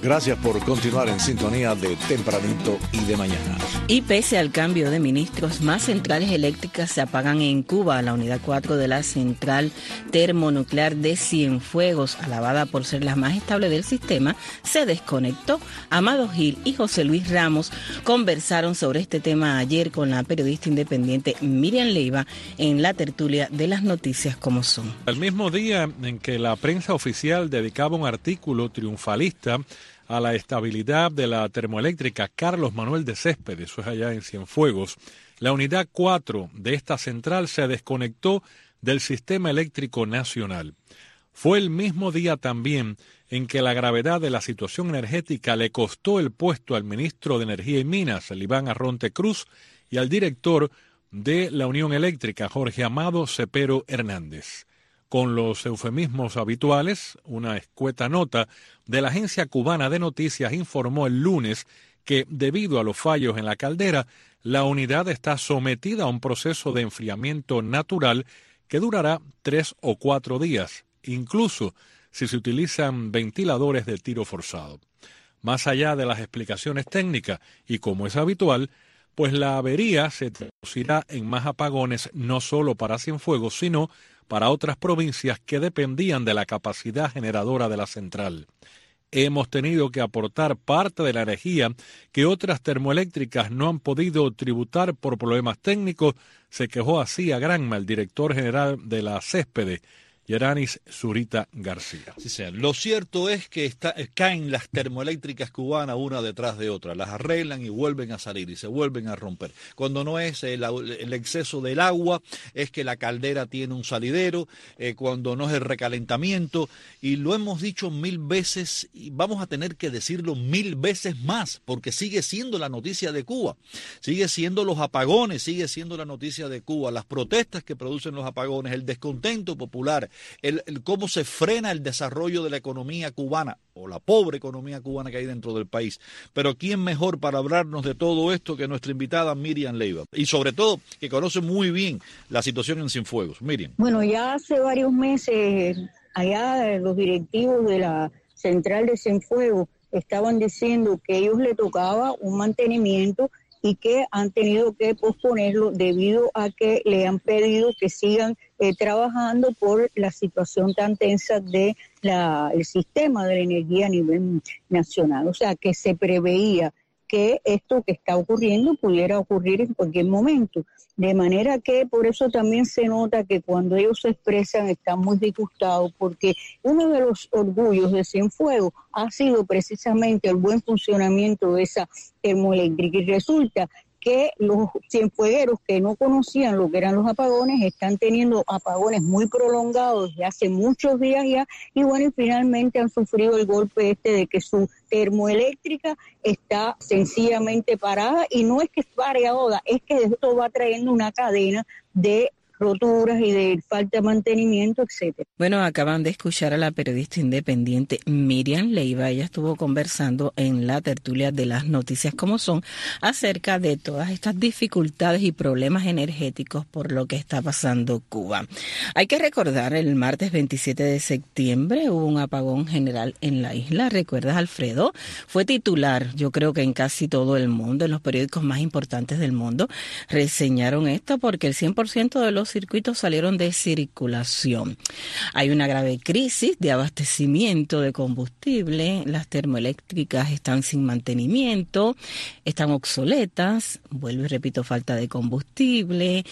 Gracias por continuar en sintonía de Tempranito y de Mañana. Y pese al cambio de ministros, más centrales eléctricas se apagan en Cuba. La unidad 4 de la central termonuclear de Cienfuegos, alabada por ser la más estable del sistema, se desconectó. Amado Gil y José Luis Ramos conversaron sobre este tema ayer con la periodista independiente Miriam Leiva en la tertulia de las noticias como son. El mismo día en que la prensa oficial dedicaba un artículo triunfalista a la estabilidad de la termoeléctrica Carlos Manuel de Céspedes, eso es allá en Cienfuegos, la unidad 4 de esta central se desconectó del sistema eléctrico nacional. Fue el mismo día también en que la gravedad de la situación energética le costó el puesto al ministro de Energía y Minas, el Iván Arronte Cruz, y al director de la Unión Eléctrica, Jorge Amado Cepero Hernández. Con los eufemismos habituales, una escueta nota de la Agencia Cubana de Noticias informó el lunes que, debido a los fallos en la caldera, la unidad está sometida a un proceso de enfriamiento natural que durará 3 o 4 días, incluso si se utilizan ventiladores de tiro forzado. Más allá de las explicaciones técnicas, y como es habitual, pues la avería se traducirá en más apagones no solo para Cienfuegos, sino para otras provincias que dependían de la capacidad generadora de la central. Hemos tenido que aportar parte de la energía que otras termoeléctricas no han podido tributar por problemas técnicos, se quejó así a Granma, el director general de la Céspedes, Yeranis Zurita García. Sí, señor. Lo cierto es que caen las termoeléctricas cubanas una detrás de otra, las arreglan y vuelven a salir y se vuelven a romper. Cuando no es el exceso del agua, es que la caldera tiene un salidero, cuando no es el recalentamiento, y lo hemos dicho 1000 veces y vamos a tener que decirlo 1000 veces más, porque sigue siendo la noticia de Cuba, sigue siendo los apagones, sigue siendo la noticia de Cuba, las protestas que producen los apagones, el descontento popular, el cómo se frena el desarrollo de la economía cubana o la pobre economía cubana que hay dentro del país. Pero ¿quién mejor para hablarnos de todo esto que nuestra invitada Miriam Leiva? Y sobre todo, que conoce muy bien la situación en Cienfuegos. Miriam. Bueno, ya hace varios meses allá los directivos de la central de Cienfuegos estaban diciendo que a ellos les tocaba un mantenimiento y que han tenido que posponerlo debido a que le han pedido que sigan trabajando por la situación tan tensa de el sistema de la energía a nivel nacional. O sea, que se preveía que esto que está ocurriendo pudiera ocurrir en cualquier momento. De manera que por eso también se nota que cuando ellos se expresan están muy disgustados, porque uno de los orgullos de Cienfuegos ha sido precisamente el buen funcionamiento de esa termoeléctrica, y resulta que los cienfuegueros que no conocían lo que eran los apagones están teniendo apagones muy prolongados desde hace muchos días ya, y bueno, y finalmente han sufrido el golpe de que su termoeléctrica está sencillamente parada, y no es que pare ahora, es que esto va trayendo una cadena de roturas y de falta de mantenimiento, etcétera. Bueno, acaban de escuchar a la periodista independiente Miriam Leiva. Ella estuvo conversando en la tertulia de las noticias como son acerca de todas estas dificultades y problemas energéticos por lo que está pasando Cuba. Hay que recordar, el martes 27 de septiembre hubo un apagón general en la isla. ¿Recuerdas, Alfredo? Fue titular, yo creo que en casi todo el mundo, en los periódicos más importantes del mundo, reseñaron esto porque el 100% de los circuitos salieron de circulación. Hay una grave crisis de abastecimiento de combustible, las termoeléctricas están sin mantenimiento, están obsoletas, vuelvo y repito, falta de combustible,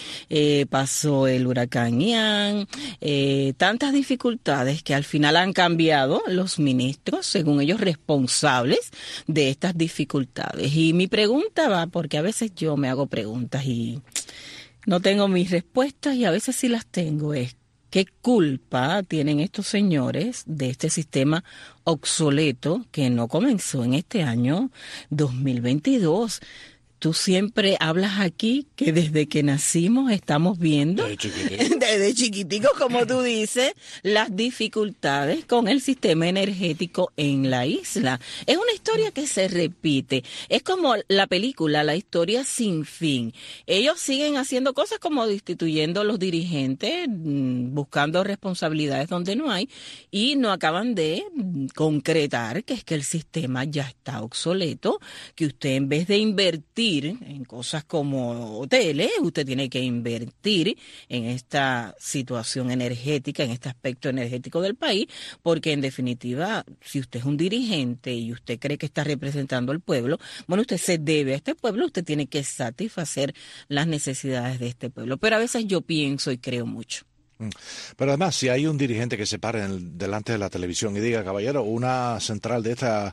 pasó el huracán Ian, tantas dificultades que al final han cambiado los ministros, según ellos, responsables de estas dificultades. Y mi pregunta va, porque a veces yo me hago preguntas y no tengo mis respuestas, y a veces sí las tengo, es ¿qué culpa tienen estos señores de este sistema obsoleto que no comenzó en este año 2022? tú siempre hablas aquí que desde que nacimos estamos viendo, desde chiquiticos, como tú dices, las dificultades con el sistema energético en la isla. Es una historia que se repite. Es como la película, la historia sin fin. Ellos siguen haciendo cosas como destituyendo a los dirigentes, buscando responsabilidades donde no hay, y no acaban de concretar que es que el sistema ya está obsoleto, que usted en vez de invertir en cosas como hoteles, usted tiene que invertir en esta situación energética, en este aspecto energético del país, porque en definitiva, si usted es un dirigente y usted cree que está representando al pueblo, bueno, usted se debe a este pueblo, usted tiene que satisfacer las necesidades de este pueblo. Pero a veces yo pienso y creo mucho. Pero además, si hay un dirigente que se pare delante de la televisión y diga, caballero, una central de esta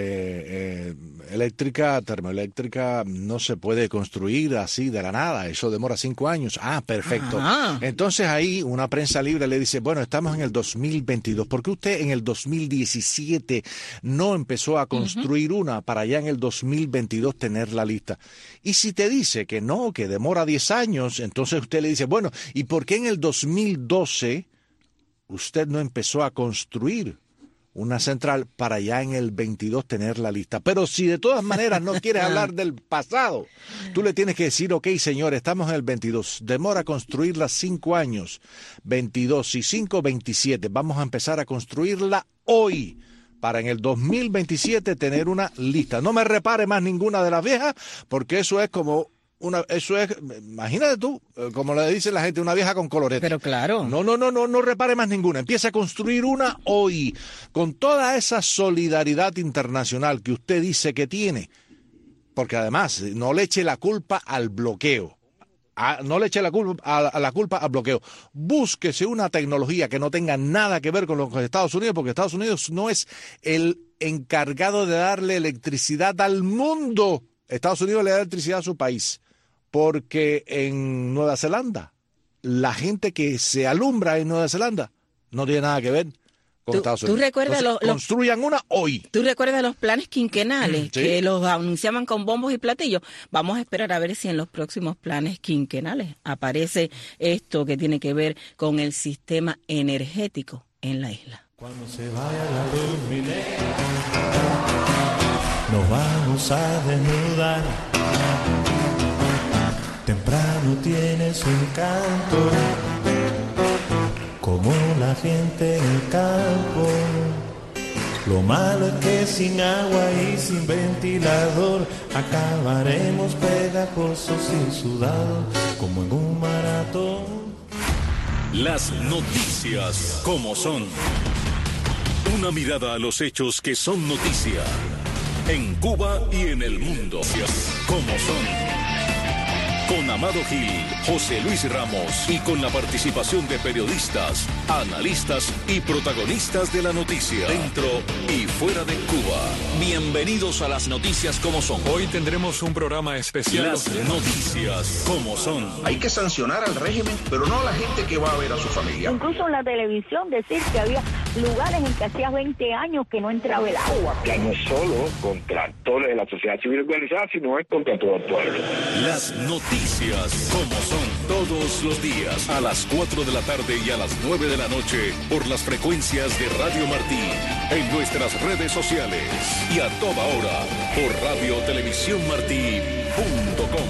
termoeléctrica, no se puede construir así de la nada, eso demora 5 años. Ah, perfecto. Ajá. Entonces ahí una prensa libre le dice, bueno, estamos en el 2022, ¿por qué usted en el 2017 no empezó a construir una para ya en el 2022 tener la lista? Y si te dice que no, que demora 10 años, entonces usted le dice, bueno, ¿y por qué en el 2012 usted no empezó a construir una central para ya en el 22 tener la lista? Pero si de todas maneras no quieres hablar del pasado, tú le tienes que decir, ok, señor, estamos en el 22, demora construirla 5 años, 22 y 5, 27, vamos a empezar a construirla hoy, para en el 2027 tener una lista. No me repare más ninguna de las viejas, porque eso es como imagínate tú, como le dice la gente, una vieja con colorete. Pero claro. No repare más ninguna. Empieza a construir una hoy, con toda esa solidaridad internacional que usted dice que tiene. Porque además, no le eche la culpa al bloqueo. No le eche la culpa al bloqueo. Búsquese una tecnología que no tenga nada que ver con los Estados Unidos, porque Estados Unidos no es el encargado de darle electricidad al mundo. Estados Unidos le da electricidad a su país, porque en Nueva Zelanda, la gente que se alumbra en Nueva Zelanda no tiene nada que ver con Estados Unidos. ¿Tú recuerdas construyan una hoy? ¿Tú recuerdas los planes quinquenales que los anunciaban con bombos y platillos? Vamos a esperar a ver si en los próximos planes quinquenales aparece esto que tiene que ver con el sistema energético en la isla. Cuando se vaya la luz, mi negra, nos vamos a desnudar. Temprano tiene su encanto, como la gente en el campo. Lo malo es que sin agua y sin ventilador acabaremos pegajosos y sudados, como en un maratón. Las noticias como son. Una mirada a los hechos que son noticia. En Cuba y en el mundo, como son. Con Amado Gil, José Luis Ramos y con la participación de periodistas, analistas y protagonistas de la noticia, dentro y fuera de Cuba. Bienvenidos a las noticias como son. Hoy tendremos un programa especial. Las noticias como son. Hay que sancionar al régimen, pero no a la gente que va a ver a su familia. Incluso en la televisión decir que había lugares en que hacía 20 años que no entraba el agua. Ya no solo contra actores de la sociedad civil organizada, sino es contra todo el pueblo. Las noticias como son, todos los días a las 4 de la tarde y a las 9 de la noche por las frecuencias de Radio Martí, en nuestras redes sociales y a toda hora por radiotelevisiónmartí.com.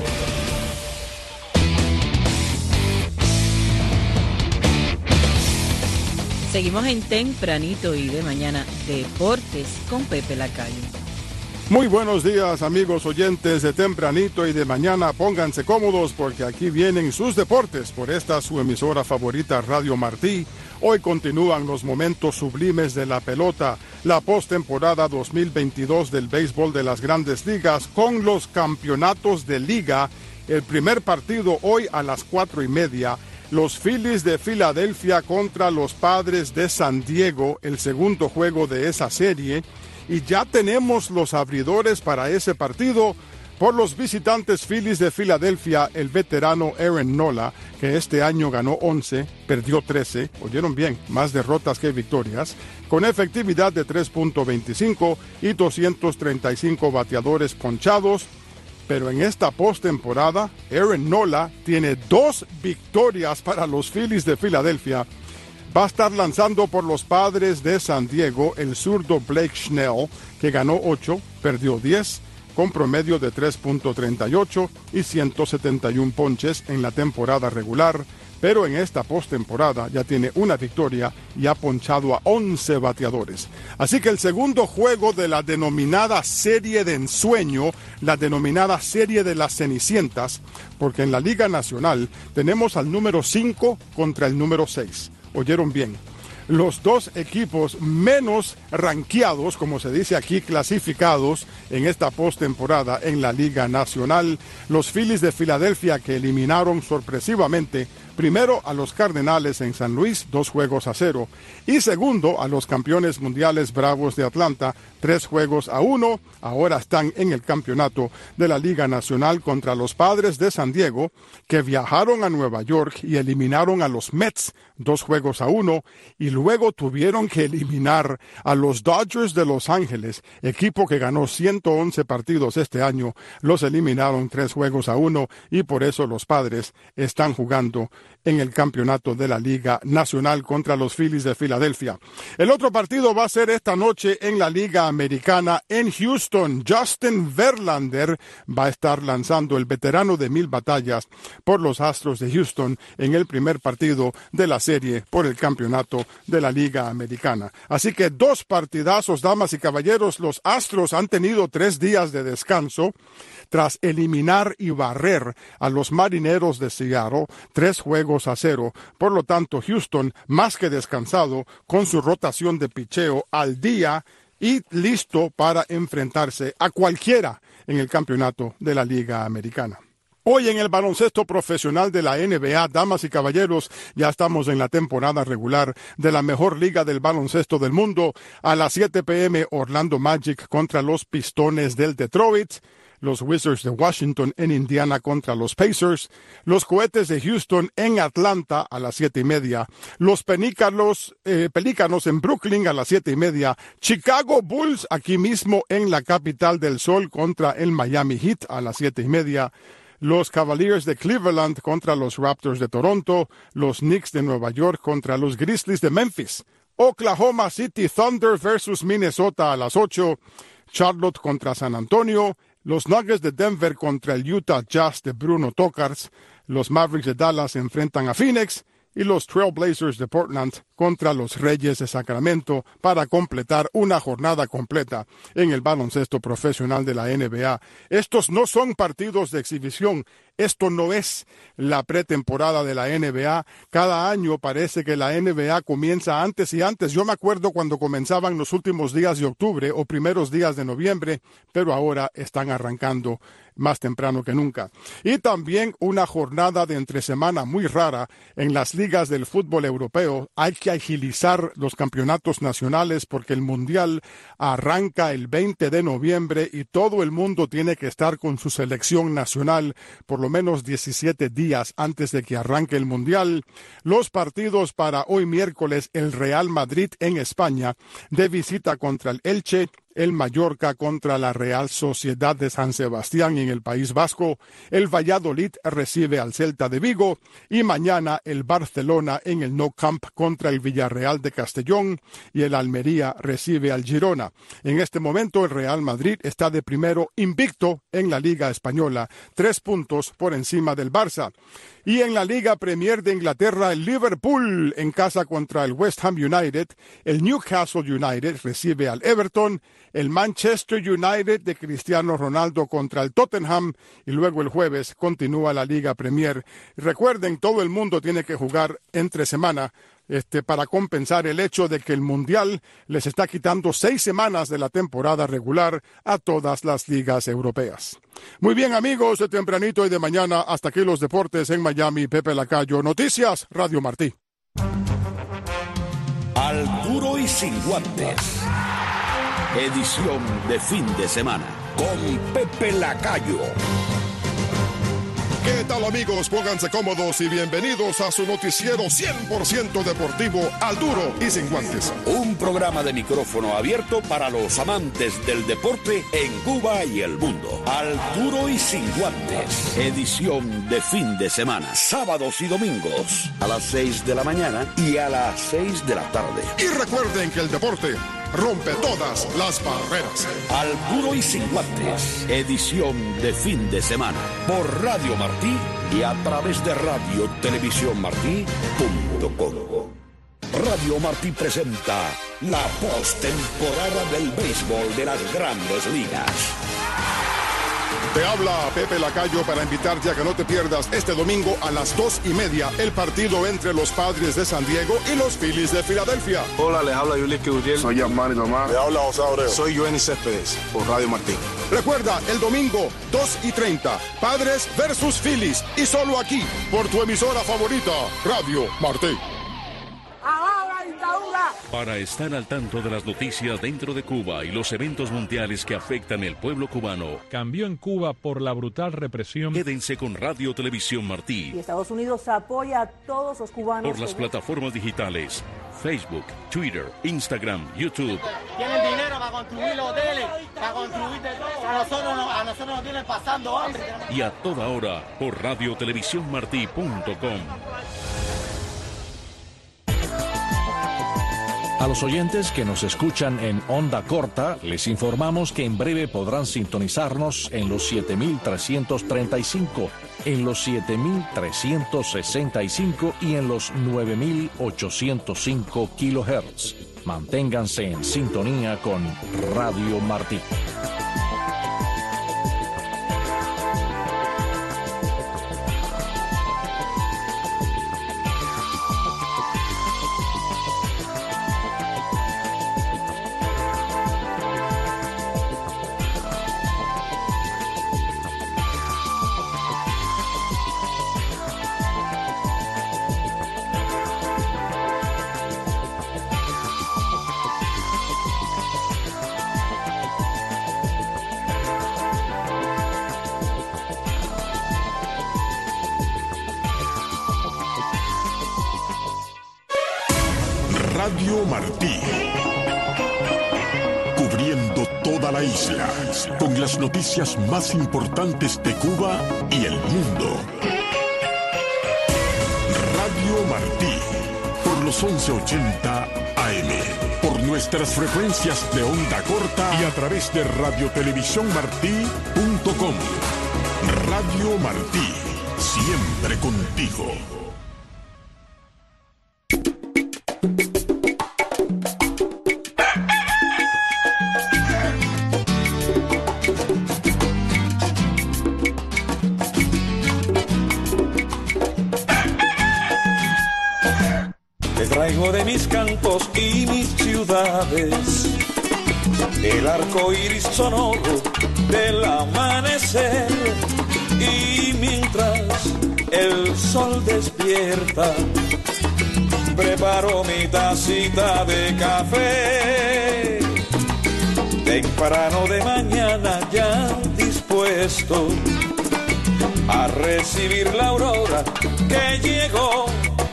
Seguimos en Tempranito y de Mañana, Deportes con Pepe Lacalle. Muy buenos días, amigos oyentes de Tempranito y de Mañana. Pónganse cómodos porque aquí vienen sus deportes por esta su emisora favorita, Radio Martí. Hoy continúan los momentos sublimes de la pelota, la postemporada 2022 del béisbol de las Grandes Ligas con los campeonatos de liga. El primer partido hoy a las 4:30. Los Phillies de Filadelfia contra los Padres de San Diego, el segundo juego de esa serie. Y ya tenemos los abridores para ese partido. Por los visitantes Phillies de Filadelfia, el veterano Aaron Nola, que este año ganó 11, perdió 13, oyeron bien, más derrotas que victorias, con efectividad de 3.25 y 235 bateadores ponchados. Pero en esta postemporada, Aaron Nola tiene 2 victorias para los Phillies de Filadelfia. Va a estar lanzando por los Padres de San Diego el zurdo Blake Snell, que ganó 8, perdió 10, con promedio de 3.38 y 171 ponches en la temporada regular. Pero en esta postemporada ya tiene una victoria y ha ponchado a 11 bateadores. Así que el segundo juego de la denominada serie de ensueño, la denominada serie de las Cenicientas, porque en la Liga Nacional tenemos al número 5 contra el número 6. ¿Oyeron bien? Los 2 equipos menos rankeados, como se dice aquí, clasificados en esta postemporada en la Liga Nacional. Los Phillies de Filadelfia, que eliminaron sorpresivamente primero a los Cardenales en San Luis, 2-0, y segundo a los campeones mundiales Bravos de Atlanta, 3-1. Ahora están en el campeonato de la Liga Nacional contra los Padres de San Diego, que viajaron a Nueva York y eliminaron a los Mets, 2-1, y luego tuvieron que eliminar a los Dodgers de Los Ángeles, equipo que ganó 111 partidos este año. Los eliminaron 3-1 y por eso los Padres están jugando en el campeonato de la Liga Nacional contra los Phillies de Filadelfia. El otro partido va a ser esta noche en la Liga Americana en Houston. Justin Verlander va a estar lanzando, el veterano de 1000 batallas, por los Astros de Houston en el primer partido de la serie por el campeonato de la Liga Americana. Así que 2 partidazos, damas y caballeros. Los Astros han tenido 3 días de descanso tras eliminar y barrer a los Marineros de Seattle 3-0. Por lo tanto, Houston, más que descansado, con su rotación de picheo al día y listo para enfrentarse a cualquiera en el campeonato de la Liga Americana. Hoy en el baloncesto profesional de la NBA, damas y caballeros, ya estamos en la temporada regular de la mejor liga del baloncesto del mundo. A las 7 p.m. Orlando Magic contra los Pistones del Detroit. Los Wizards de Washington en Indiana contra los Pacers, los Cohetes de Houston en Atlanta a las 7:30, los Pelícanos en Brooklyn a las 7:30, Chicago Bulls aquí mismo en la capital del sol contra el Miami Heat a las 7:30, los Cavaliers de Cleveland contra los Raptors de Toronto, los Knicks de Nueva York contra los Grizzlies de Memphis, Oklahoma City Thunder versus Minnesota a las 8, Charlotte contra San Antonio, los Nuggets de Denver contra el Utah Jazz de Bruno Tokars, los Mavericks de Dallas enfrentan a Phoenix y los Trailblazers de Portland contra los Reyes de Sacramento para completar una jornada completa en el baloncesto profesional de la NBA. Estos no son partidos de exhibición. Esto no es la pretemporada de la NBA. Cada año parece que la NBA comienza antes y antes. Yo me acuerdo cuando comenzaban los últimos días de octubre o primeros días de noviembre, pero ahora están arrancando más temprano que nunca. Y también una jornada de entresemana muy rara en las ligas del fútbol europeo. Hay que agilizar los campeonatos nacionales porque el Mundial arranca el 20 de noviembre y todo el mundo tiene que estar con su selección nacional por lo menos 17 días antes de que arranque el Mundial. Los partidos para hoy miércoles: el Real Madrid en España de visita contra el Elche, el Mallorca contra la Real Sociedad de San Sebastián en el País Vasco, el Valladolid recibe al Celta de Vigo y mañana el Barcelona en el Nou Camp contra el Villarreal de Castellón y el Almería recibe al Girona. En este momento el Real Madrid está de primero invicto en la Liga Española, 3 puntos por encima del Barça. Y en la Liga Premier de Inglaterra, el Liverpool en casa contra el West Ham United, el Newcastle United recibe al Everton, el Manchester United de Cristiano Ronaldo contra el Tottenham y luego el jueves continúa la Liga Premier. Recuerden, todo el mundo tiene que jugar entre semana para compensar el hecho de que el Mundial les está quitando 6 semanas de la temporada regular a todas las ligas europeas. Muy bien, amigos, de tempranito y de mañana, hasta aquí los deportes en Miami. Pepe Lacayo, Noticias, Radio Martí. Al duro y sin guantes. Edición de fin de semana con Pepe Lacayo. ¿Qué tal, amigos? Pónganse cómodos y bienvenidos a su noticiero 100% deportivo, Al Duro y Sin Guantes. Un programa de micrófono abierto para los amantes del deporte en Cuba y el mundo. Al Duro y Sin Guantes, edición de fin de semana, sábados y domingos, a las 6 de la mañana y a las 6 de la tarde. Y recuerden que el deporte rompe todas las barreras. Al Duro y Sin Guantes, edición de fin de semana, por Radio Martí y a través de radiotelevisiónmartí.com. Radio Martí presenta la postemporada del béisbol de las Grandes Ligas. Te habla Pepe Lacayo para invitarte a que no te pierdas este domingo a las 2:30 el partido entre los Padres de San Diego y los Phillies de Filadelfia. Hola, les habla Yulis Gutiérrez. Soy Yasmani Tomás. Le habla José Abreu. Soy Joenny Céspedes por Radio Martí. Recuerda, el domingo 2:30, Padres versus Phillies, y solo aquí, por tu emisora favorita, Radio Martí. Para estar al tanto de las noticias dentro de Cuba y los eventos mundiales que afectan el pueblo cubano, cambió en Cuba por la brutal represión. Quédense con Radio Televisión Martí. Y Estados Unidos apoya a todos los cubanos por las plataformas digitales Facebook, Twitter, Instagram, YouTube. Tienen dinero para construir los hoteles, para construir de todo. A nosotros nos tienen pasando hambre. Y a toda hora por radiotelevisiónmartí.com. A los oyentes que nos escuchan en onda corta, les informamos que en breve podrán sintonizarnos en los 7.335, en los 7.365 y en los 9.805 kilohertz. Manténganse en sintonía con Radio Martí. Radio Martí, cubriendo toda la isla, con las noticias más importantes de Cuba y el mundo. Radio Martí, por los 1180 AM, por nuestras frecuencias de onda corta y a través de radiotelevisiónmartí.com. Radio Martí, siempre contigo. Traigo de mis campos y mis ciudades el arco iris sonoro del amanecer, y mientras el sol despierta preparo mi tacita de café temprano de mañana, ya dispuesto a recibir la aurora que llegó.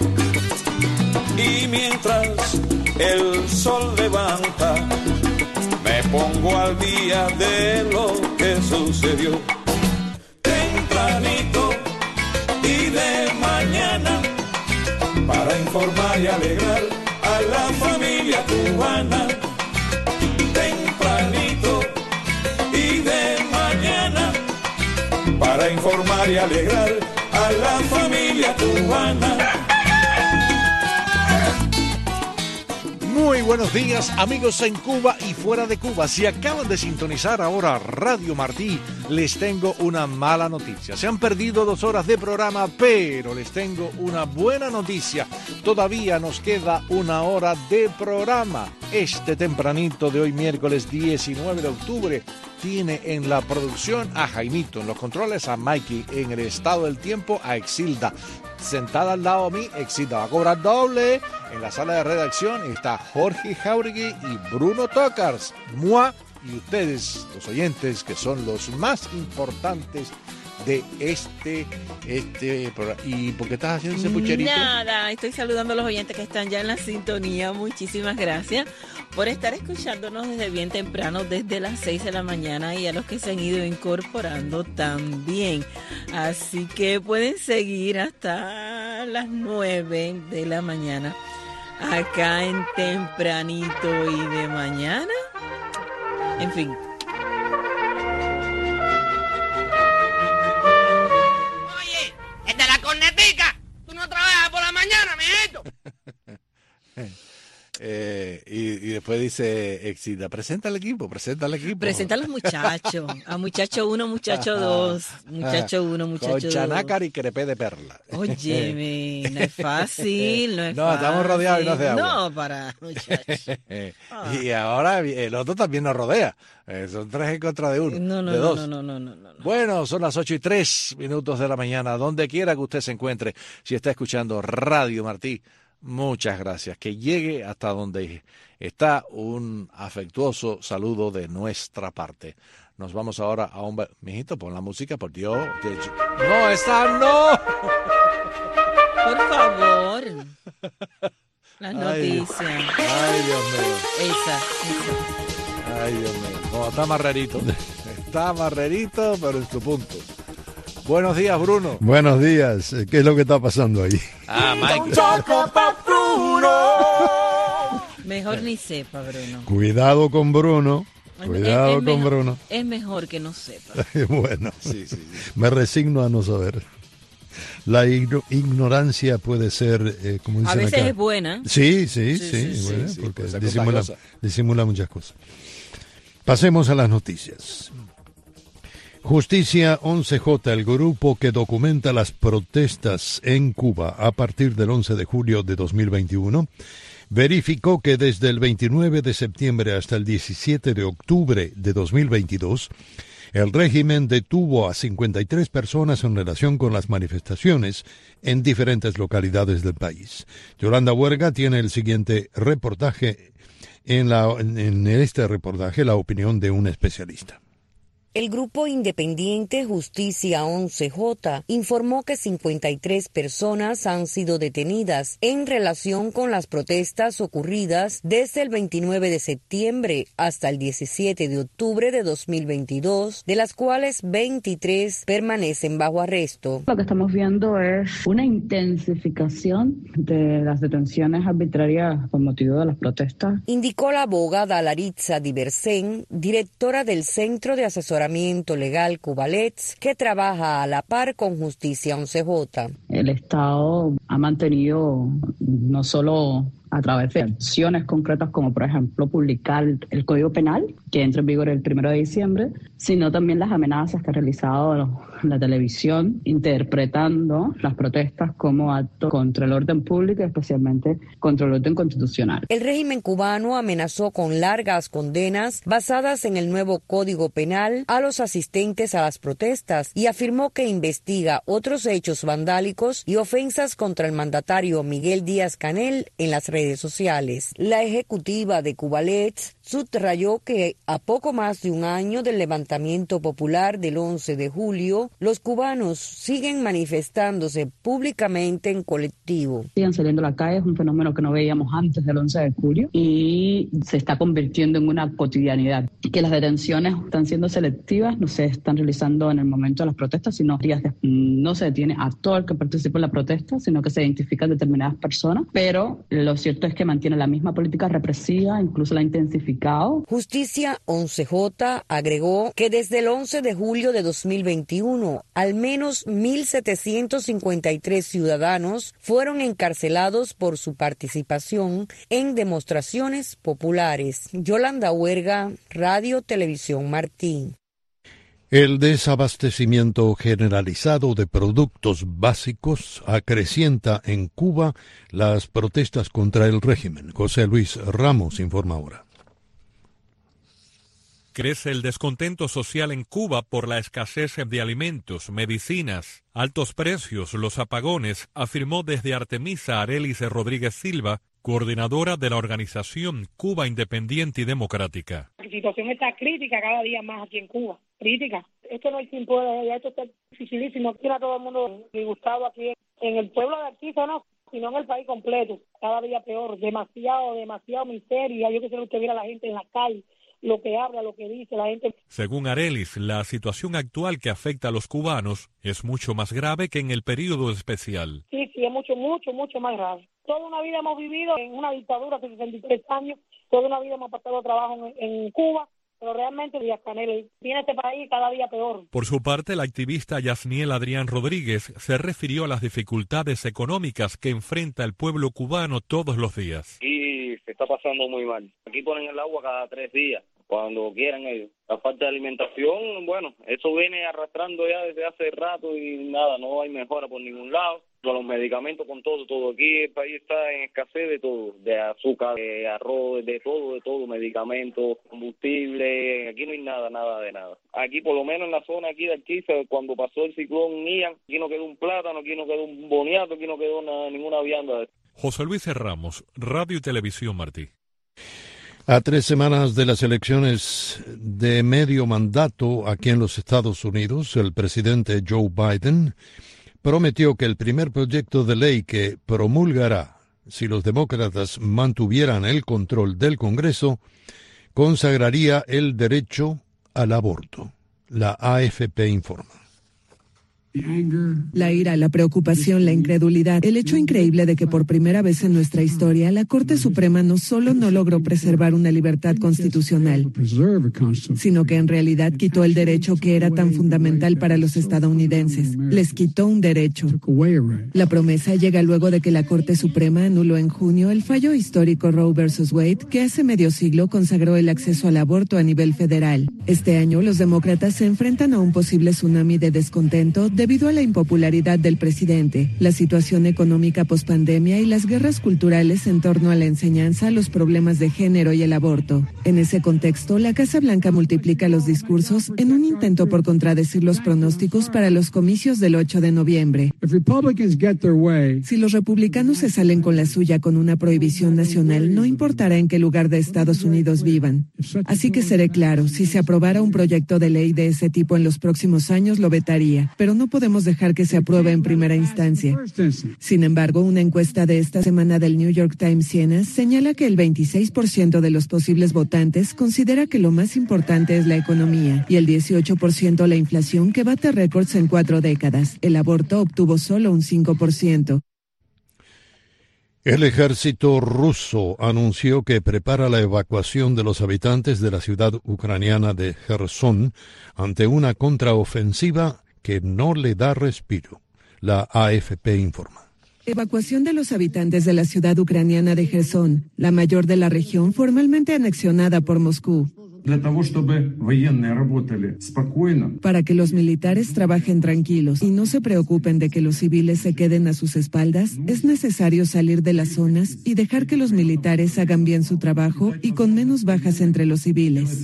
Y mientras el sol levanta, me pongo al día de lo que sucedió. Tempranito y de mañana, para informar y alegrar a la familia cubana. Tempranito y de mañana, para informar y alegrar a la familia cubana. Muy buenos días, amigos en Cuba y fuera de Cuba. Si acaban de sintonizar ahora Radio Martí, les tengo una mala noticia. Se han perdido 2 horas de programa, pero les tengo una buena noticia. Todavía nos queda 1 hora de programa. Este tempranito de hoy, miércoles 19 de octubre, tiene en la producción a Jaimito, en los controles a Mikey, en el estado del tiempo a Exilda. Sentada al lado de mí, Exilda va a cobrar doble. En la sala de redacción está Jorge Jauregui y Bruno Tocars. Moi y ustedes, los oyentes, que son los más importantes de este programa. ¿Y por qué estás haciendo ese pucherito? Nada, estoy saludando a los oyentes que están ya en la sintonía. Muchísimas gracias por estar escuchándonos desde bien temprano, desde las 6 de la mañana, y a los que se han ido incorporando también. Así que pueden seguir hasta las 9 de la mañana acá en Tempranito y de Mañana. En fin. Oye, es de la cornetica. Tú no trabajas por la mañana, mijito. Y después dice Exida, presenta al equipo. Presenta a los muchachos, a muchacho 1, muchacho 2, muchacho 1, muchacho 2. Con chanácar y crepé de perla. Óyeme, no es fácil, no es fácil. No, estamos rodeados y no es de agua. No, para muchachos. Y ahora el otro también nos rodea. Son 3 en contra de 1. No. Bueno, son las 8:03 de la mañana. Donde quiera que usted se encuentre, si está escuchando Radio Martí, muchas gracias. Que llegue hasta donde está un afectuoso saludo de nuestra parte. Nos vamos ahora a un... Mijito, pon la música, por Dios. ¡No, esa no! Por favor. Las noticias. Ay, Dios mío. Esa. Ay, Dios mío. No, está marrerito. Está marrerito, pero en su punto. Buenos días, Bruno. Buenos días. ¿Qué es lo que está pasando ahí? Mike. Mejor ni sepa, Bruno. Cuidado con Bruno. Cuidado con Bruno. Es mejor que no sepa. Bueno, sí. Me resigno a no saber. La ignorancia puede ser, como dicen a veces acá, es buena. Sí, porque disimula muchas cosas. Pasemos a las noticias. Justicia 11J, el grupo que documenta las protestas en Cuba a partir del 11 de julio de 2021, verificó que desde el 29 de septiembre hasta el 17 de octubre de 2022, el régimen detuvo a 53 personas en relación con las manifestaciones en diferentes localidades del país. Yolanda Huerga tiene el siguiente reportaje. En este reportaje, la opinión de un especialista. El grupo independiente Justicia 11J informó que 53 personas han sido detenidas en relación con las protestas ocurridas desde el 29 de septiembre hasta el 17 de octubre de 2022, de las cuales 23 permanecen bajo arresto. Lo que estamos viendo es una intensificación de las detenciones arbitrarias por motivo de las protestas, indicó la abogada Laritza Diversen, directora del Centro de Asesoramiento Legal Cubalets, que trabaja a la par con Justicia 11J. El Estado ha mantenido no solo a través de acciones concretas como por ejemplo publicar el Código Penal, que entra en vigor el 1 de diciembre, sino también las amenazas que ha realizado la televisión, interpretando las protestas como actos contra el orden público y especialmente contra el orden constitucional. El régimen cubano amenazó con largas condenas basadas en el nuevo Código Penal a los asistentes a las protestas y afirmó que investiga otros hechos vandálicos y ofensas contra el mandatario Miguel Díaz-Canel en las redes sociales. La ejecutiva de Cubalets subrayó que a poco más de un año del levantamiento popular del 11 de julio, los cubanos siguen manifestándose públicamente en colectivo. Siguen saliendo a la calle, es un fenómeno que no veíamos antes del 11 de julio y se está convirtiendo en una cotidianidad. Que las detenciones están siendo selectivas, no se están realizando en el momento de las protestas, sino no se detiene a todo el que participa en la protesta, sino que se identifican determinadas personas, pero lo cierto es que mantiene la misma política represiva, incluso la ha intensificado. Justicia 11J agregó que desde el 11 de julio de 2021, al menos 1.753 ciudadanos fueron encarcelados por su participación en demostraciones populares. Yolanda Huerga, Radio Televisión Martí. El desabastecimiento generalizado de productos básicos acrecienta en Cuba las protestas contra el régimen. José Luis Ramos informa ahora. Crece el descontento social en Cuba por la escasez de alimentos, medicinas, altos precios, los apagones, afirmó desde Artemisa Arelis Rodríguez Silva, coordinadora de la organización Cuba Independiente y Democrática. La situación está crítica cada día más aquí en Cuba, crítica. Es que no hay tiempo, ya esto está dificilísimo. Aquí a todo el mundo disgustado aquí en el pueblo de Arquiza, no, sino en el país completo. Cada día peor, demasiado miseria. Yo quisiera que usted viera a la gente en la calle, lo que habla, lo que dice la gente. Según Arelis, la situación actual que afecta a los cubanos es mucho más grave que en el período especial. Sí, es mucho más grave. Toda una vida hemos vivido en una dictadura hace 63 años, toda una vida hemos pasado trabajo en Cuba, pero realmente Díaz-Canel tiene este país cada día peor. Por su parte, la activista Yasniel Adrián Rodríguez se refirió a las dificultades económicas que enfrenta el pueblo cubano todos los días. Y se está pasando muy mal. Aquí ponen el agua cada 3 días, cuando quieran ellos. La falta de alimentación, bueno, eso viene arrastrando ya desde hace rato y nada, no hay mejora por ningún lado. Con los medicamentos, con todo. Aquí el país está en escasez de todo, de azúcar, de arroz, de todo, medicamentos, combustible. Aquí no hay nada de nada. Aquí, por lo menos en la zona aquí de Arquiza, cuando pasó el ciclón Ian, aquí no quedó un plátano, aquí no quedó un boniato, aquí no quedó ninguna vianda. José Luis Ramos, Radio y Televisión Martí. A 3 semanas de las elecciones de medio mandato aquí en los Estados Unidos, el presidente Joe Biden prometió que el primer proyecto de ley que promulgará, si los demócratas mantuvieran el control del Congreso, consagraría el derecho al aborto. La AFP informa. La ira, la preocupación, la incredulidad, el hecho increíble de que por primera vez en nuestra historia la Corte Suprema no solo no logró preservar una libertad constitucional, sino que en realidad quitó el derecho que era tan fundamental para los estadounidenses. Les quitó un derecho. La promesa llega luego de que la Corte Suprema anuló en junio el fallo histórico Roe vs. Wade, que hace medio siglo consagró el acceso al aborto a nivel federal. Este año los demócratas se enfrentan a un posible tsunami de descontento debido a la impopularidad del presidente, la situación económica pospandemia y las guerras culturales en torno a la enseñanza, los problemas de género y el aborto. En ese contexto, la Casa Blanca multiplica los discursos en un intento por contradecir los pronósticos para los comicios del 8 de noviembre. Si los republicanos se salen con la suya con una prohibición nacional, no importará en qué lugar de Estados Unidos vivan. Así que seré claro, si se aprobara un proyecto de ley de ese tipo en los próximos años, lo vetaría, pero no podemos dejar que se apruebe en primera instancia. Sin embargo, una encuesta de esta semana del New York Times Siena señala que el 26% de los posibles votantes considera que lo más importante es la economía y el 18% la inflación, que bate récords en 4 décadas. El aborto obtuvo solo un 5%. El ejército ruso anunció que prepara la evacuación de los habitantes de la ciudad ucraniana de Jersón ante una contraofensiva que no le da respiro. La AFP informa. Evacuación de los habitantes de la ciudad ucraniana de Jersón, la mayor de la región formalmente anexionada por Moscú. Para que los militares trabajen tranquilos y no se preocupen de que los civiles se queden a sus espaldas, es necesario salir de las zonas y dejar que los militares hagan bien su trabajo y con menos bajas entre los civiles.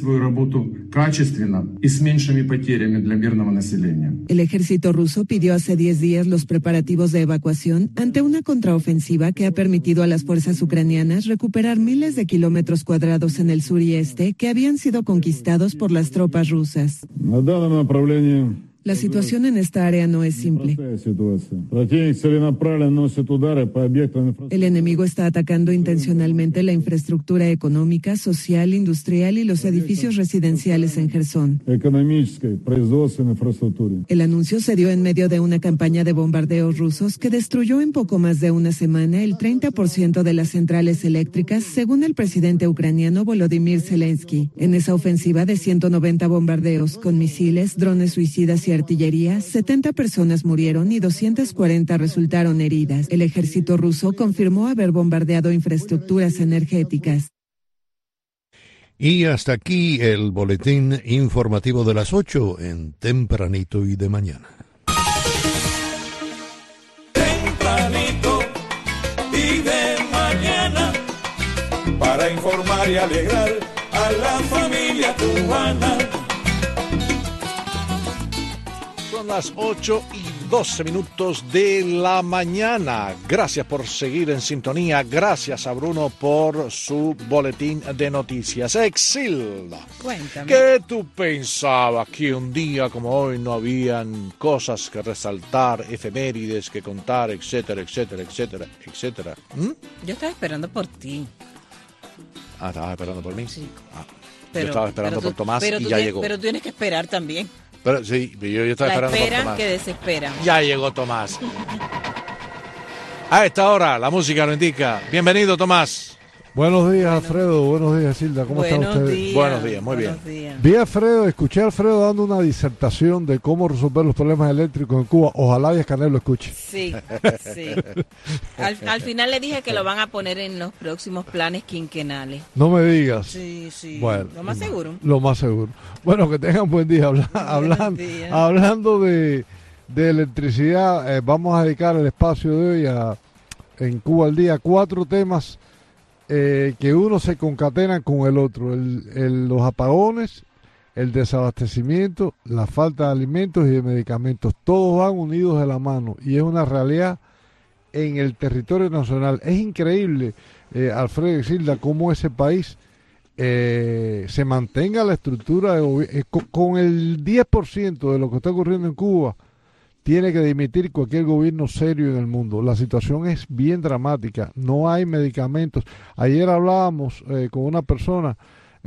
El ejército ruso pidió hace 10 días los preparativos de evacuación ante una contraofensiva que ha permitido a las fuerzas ucranianas recuperar miles de kilómetros cuadrados en el sur y este que habían sido conquistados por las tropas rusas. La situación en esta área no es simple. El enemigo está atacando intencionalmente la infraestructura económica, social, industrial y los edificios residenciales en Jersón. El anuncio se dio en medio de una campaña de bombardeos rusos que destruyó en poco más de una semana el 30% de las centrales eléctricas, según el presidente ucraniano Volodymyr Zelensky. En esa ofensiva de 190 bombardeos con misiles, drones suicidas y artillería, 70 personas murieron y 240 resultaron heridas. El ejército ruso confirmó haber bombardeado infraestructuras energéticas. Y hasta aquí el boletín informativo de las 8 en Tempranito y de Mañana. Tempranito y de mañana, para informar y alegrar a la familia cubana. Son las 8:20 12 minutos de la mañana. Gracias por seguir en sintonía. Gracias a Bruno por su boletín de noticias. Exilda, Cuéntame. ¿qué tú pensabas que un día como hoy no habían cosas que resaltar, efemérides que contar, etcétera, etcétera, etcétera, etcétera? Yo estaba esperando por ti. Ah, ¿estabas esperando por mí? Sí. Yo estaba esperando por Tomás y ya llegó. Pero tú tienes que esperar también. Pero sí, yo estaba esperando por espera Tomás. que desespera. Ya llegó Tomás. A esta hora, la música lo indica. Bienvenido, Tomás. Buenos días, Alfredo. Buenos días, Silda. ¿Cómo están ustedes? Buenos días, muy bien. Vi a Alfredo, escuché a Alfredo dando una disertación de cómo resolver los problemas eléctricos en Cuba. Ojalá Díaz Canel lo escuche. Sí, sí. Al final le dije que lo van a poner en los próximos planes quinquenales. No me digas. Sí, sí. Bueno, lo más seguro. Lo más seguro. Bueno, que tengan buen día. Hablando de electricidad, vamos a dedicar el espacio de hoy en Cuba al Día 4 temas que uno se concatenan con el otro. Los apagones, el desabastecimiento, la falta de alimentos y de medicamentos. Todos van unidos de la mano y es una realidad en el territorio nacional. Es increíble, Alfredo y Silda, cómo ese país se mantenga la estructura de gobierno. Con el 10% de lo que está ocurriendo en Cuba, tiene que dimitir cualquier gobierno serio en el mundo. La situación es bien dramática, no hay medicamentos. Ayer hablábamos con una persona,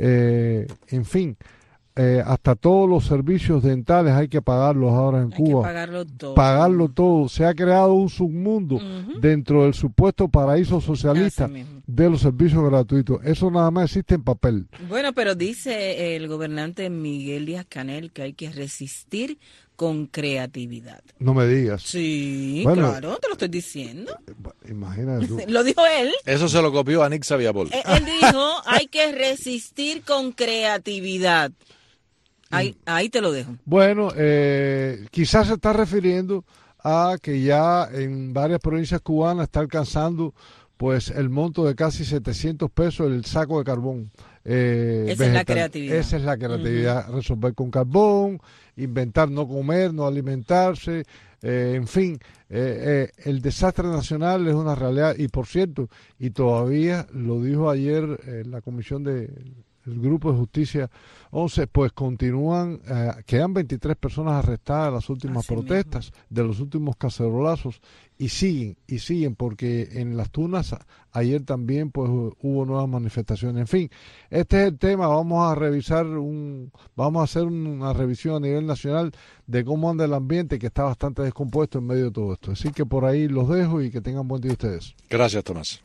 en fin, hasta todos los servicios dentales hay que pagarlos ahora en Cuba. Pagarlo todo. Se ha creado un submundo dentro del supuesto paraíso socialista de los servicios gratuitos. Eso nada más existe en papel. Bueno, pero dice el gobernante Miguel Díaz Canel que hay que resistir con creatividad. No me digas. Sí, bueno, claro, te lo estoy diciendo. Imagínate tú. Lo dijo él. Eso se lo copió a Nick Sabiapol. Él dijo, hay que resistir con creatividad. Ahí te lo dejo. Bueno, quizás se está refiriendo a que ya en varias provincias cubanas está alcanzando pues el monto de casi 700 pesos el saco de carbón. Esa es la creatividad. Esa es la creatividad, resolver con carbón, inventar no comer, no alimentarse, en fin, el desastre nacional es una realidad. Y por cierto, y todavía lo dijo ayer la comisión del Grupo de Justicia 11, pues continúan, quedan 23 personas arrestadas en las últimas protestas, de los últimos cacerolazos, y siguen, porque en las Tunas ayer también pues hubo nuevas manifestaciones. En fin, este es el tema. Vamos a hacer una revisión a nivel nacional de cómo anda el ambiente, que está bastante descompuesto en medio de todo esto. Así que por ahí los dejo y que tengan buen día ustedes. Gracias, Tomás.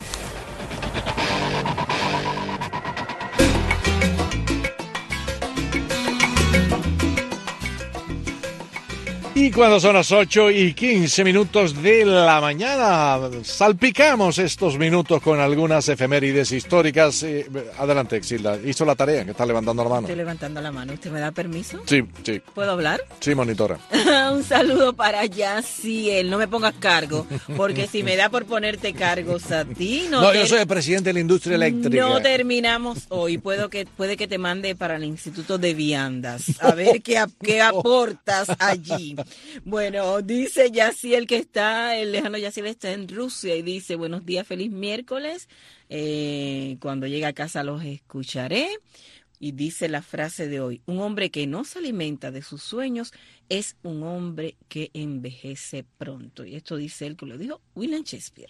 Y cuando son las 8:15 de la mañana, salpicamos estos minutos con algunas efemérides históricas. Adelante, Exilda. Hizo la tarea, que está levantando la mano. Estoy levantando la mano. ¿Usted me da permiso? Sí. ¿Puedo hablar? Sí, monitora. Un saludo para Yaciel. No me pongas cargo, porque si me da por ponerte cargos a ti... No, yo soy el presidente de la industria eléctrica. No terminamos hoy. Puede que te mande para el Instituto de Viandas. A ver qué aportas allí. Bueno, dice Yaciel que el lejano Yaciel está en Rusia y dice, buenos días, feliz miércoles. Cuando llegue a casa los escucharé. Y dice la frase de hoy, un hombre que no se alimenta de sus sueños es un hombre que envejece pronto. Y esto dice él que lo dijo William Shakespeare.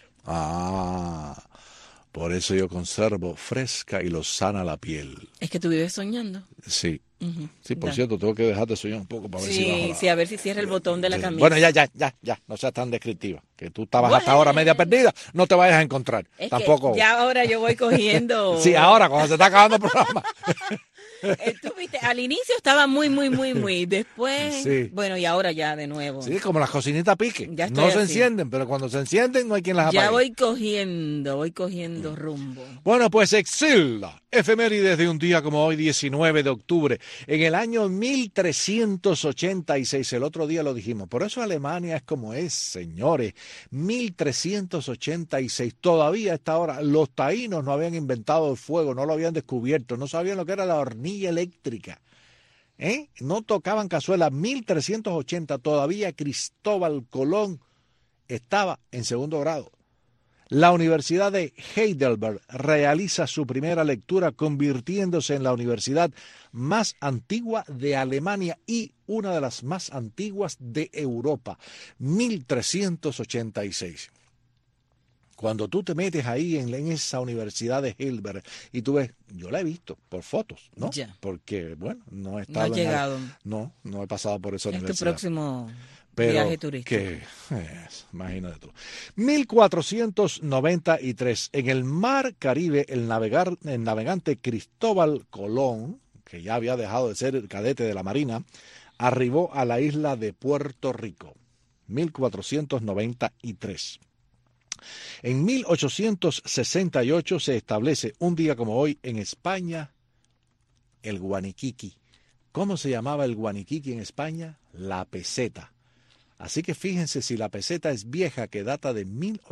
Por eso yo conservo fresca y lozana la piel. Es que tú vives soñando. Sí. Sí, por cierto, tengo que dejarte soñar un poco para ver si bajo Sí, a ver si cierra el botón de la camisa. Bueno, ya, no seas tan descriptiva, que tú estabas hasta ahora media perdida, no te vayas a encontrar. Tampoco. Ya ahora yo voy cogiendo. Sí, ahora, cuando se está acabando el programa. Tú viste, al inicio estaba muy, después, sí. Bueno, y ahora ya de nuevo. Sí, como las cocinitas pique. No se encienden, pero cuando se encienden no hay quien las apague. Ya voy cogiendo rumbo. Bueno, pues Exilda, efemérides de un día como hoy, 19 de octubre. En el año 1386, el otro día lo dijimos, por eso Alemania es como es, señores. 1386, todavía a esta hora, los taínos no habían inventado el fuego, no lo habían descubierto, no sabían lo que era la hornilla eléctrica. No tocaban cazuela. 1380 todavía Cristóbal Colón estaba en segundo grado. La Universidad de Heidelberg realiza su primera lectura, convirtiéndose en la universidad más antigua de Alemania y una de las más antiguas de Europa. 1386. Cuando tú te metes ahí en esa universidad de Heidelberg y tú ves, yo la he visto por fotos, ¿no? Ya. Porque, bueno, no he estado. No has llegado. No he pasado por esa universidad. Es tu próximo Que, viaje turístico. Imagínate tú. 1493, en el Mar Caribe, el navegante Cristóbal Colón, que ya había dejado de ser el cadete de la Marina, arribó a la isla de Puerto Rico. 1493. En 1868 se establece, un día como hoy, en España, el guaniquiqui. ¿Cómo se llamaba el guaniquiqui en España? La peseta. Así que fíjense si la peseta es vieja, que data de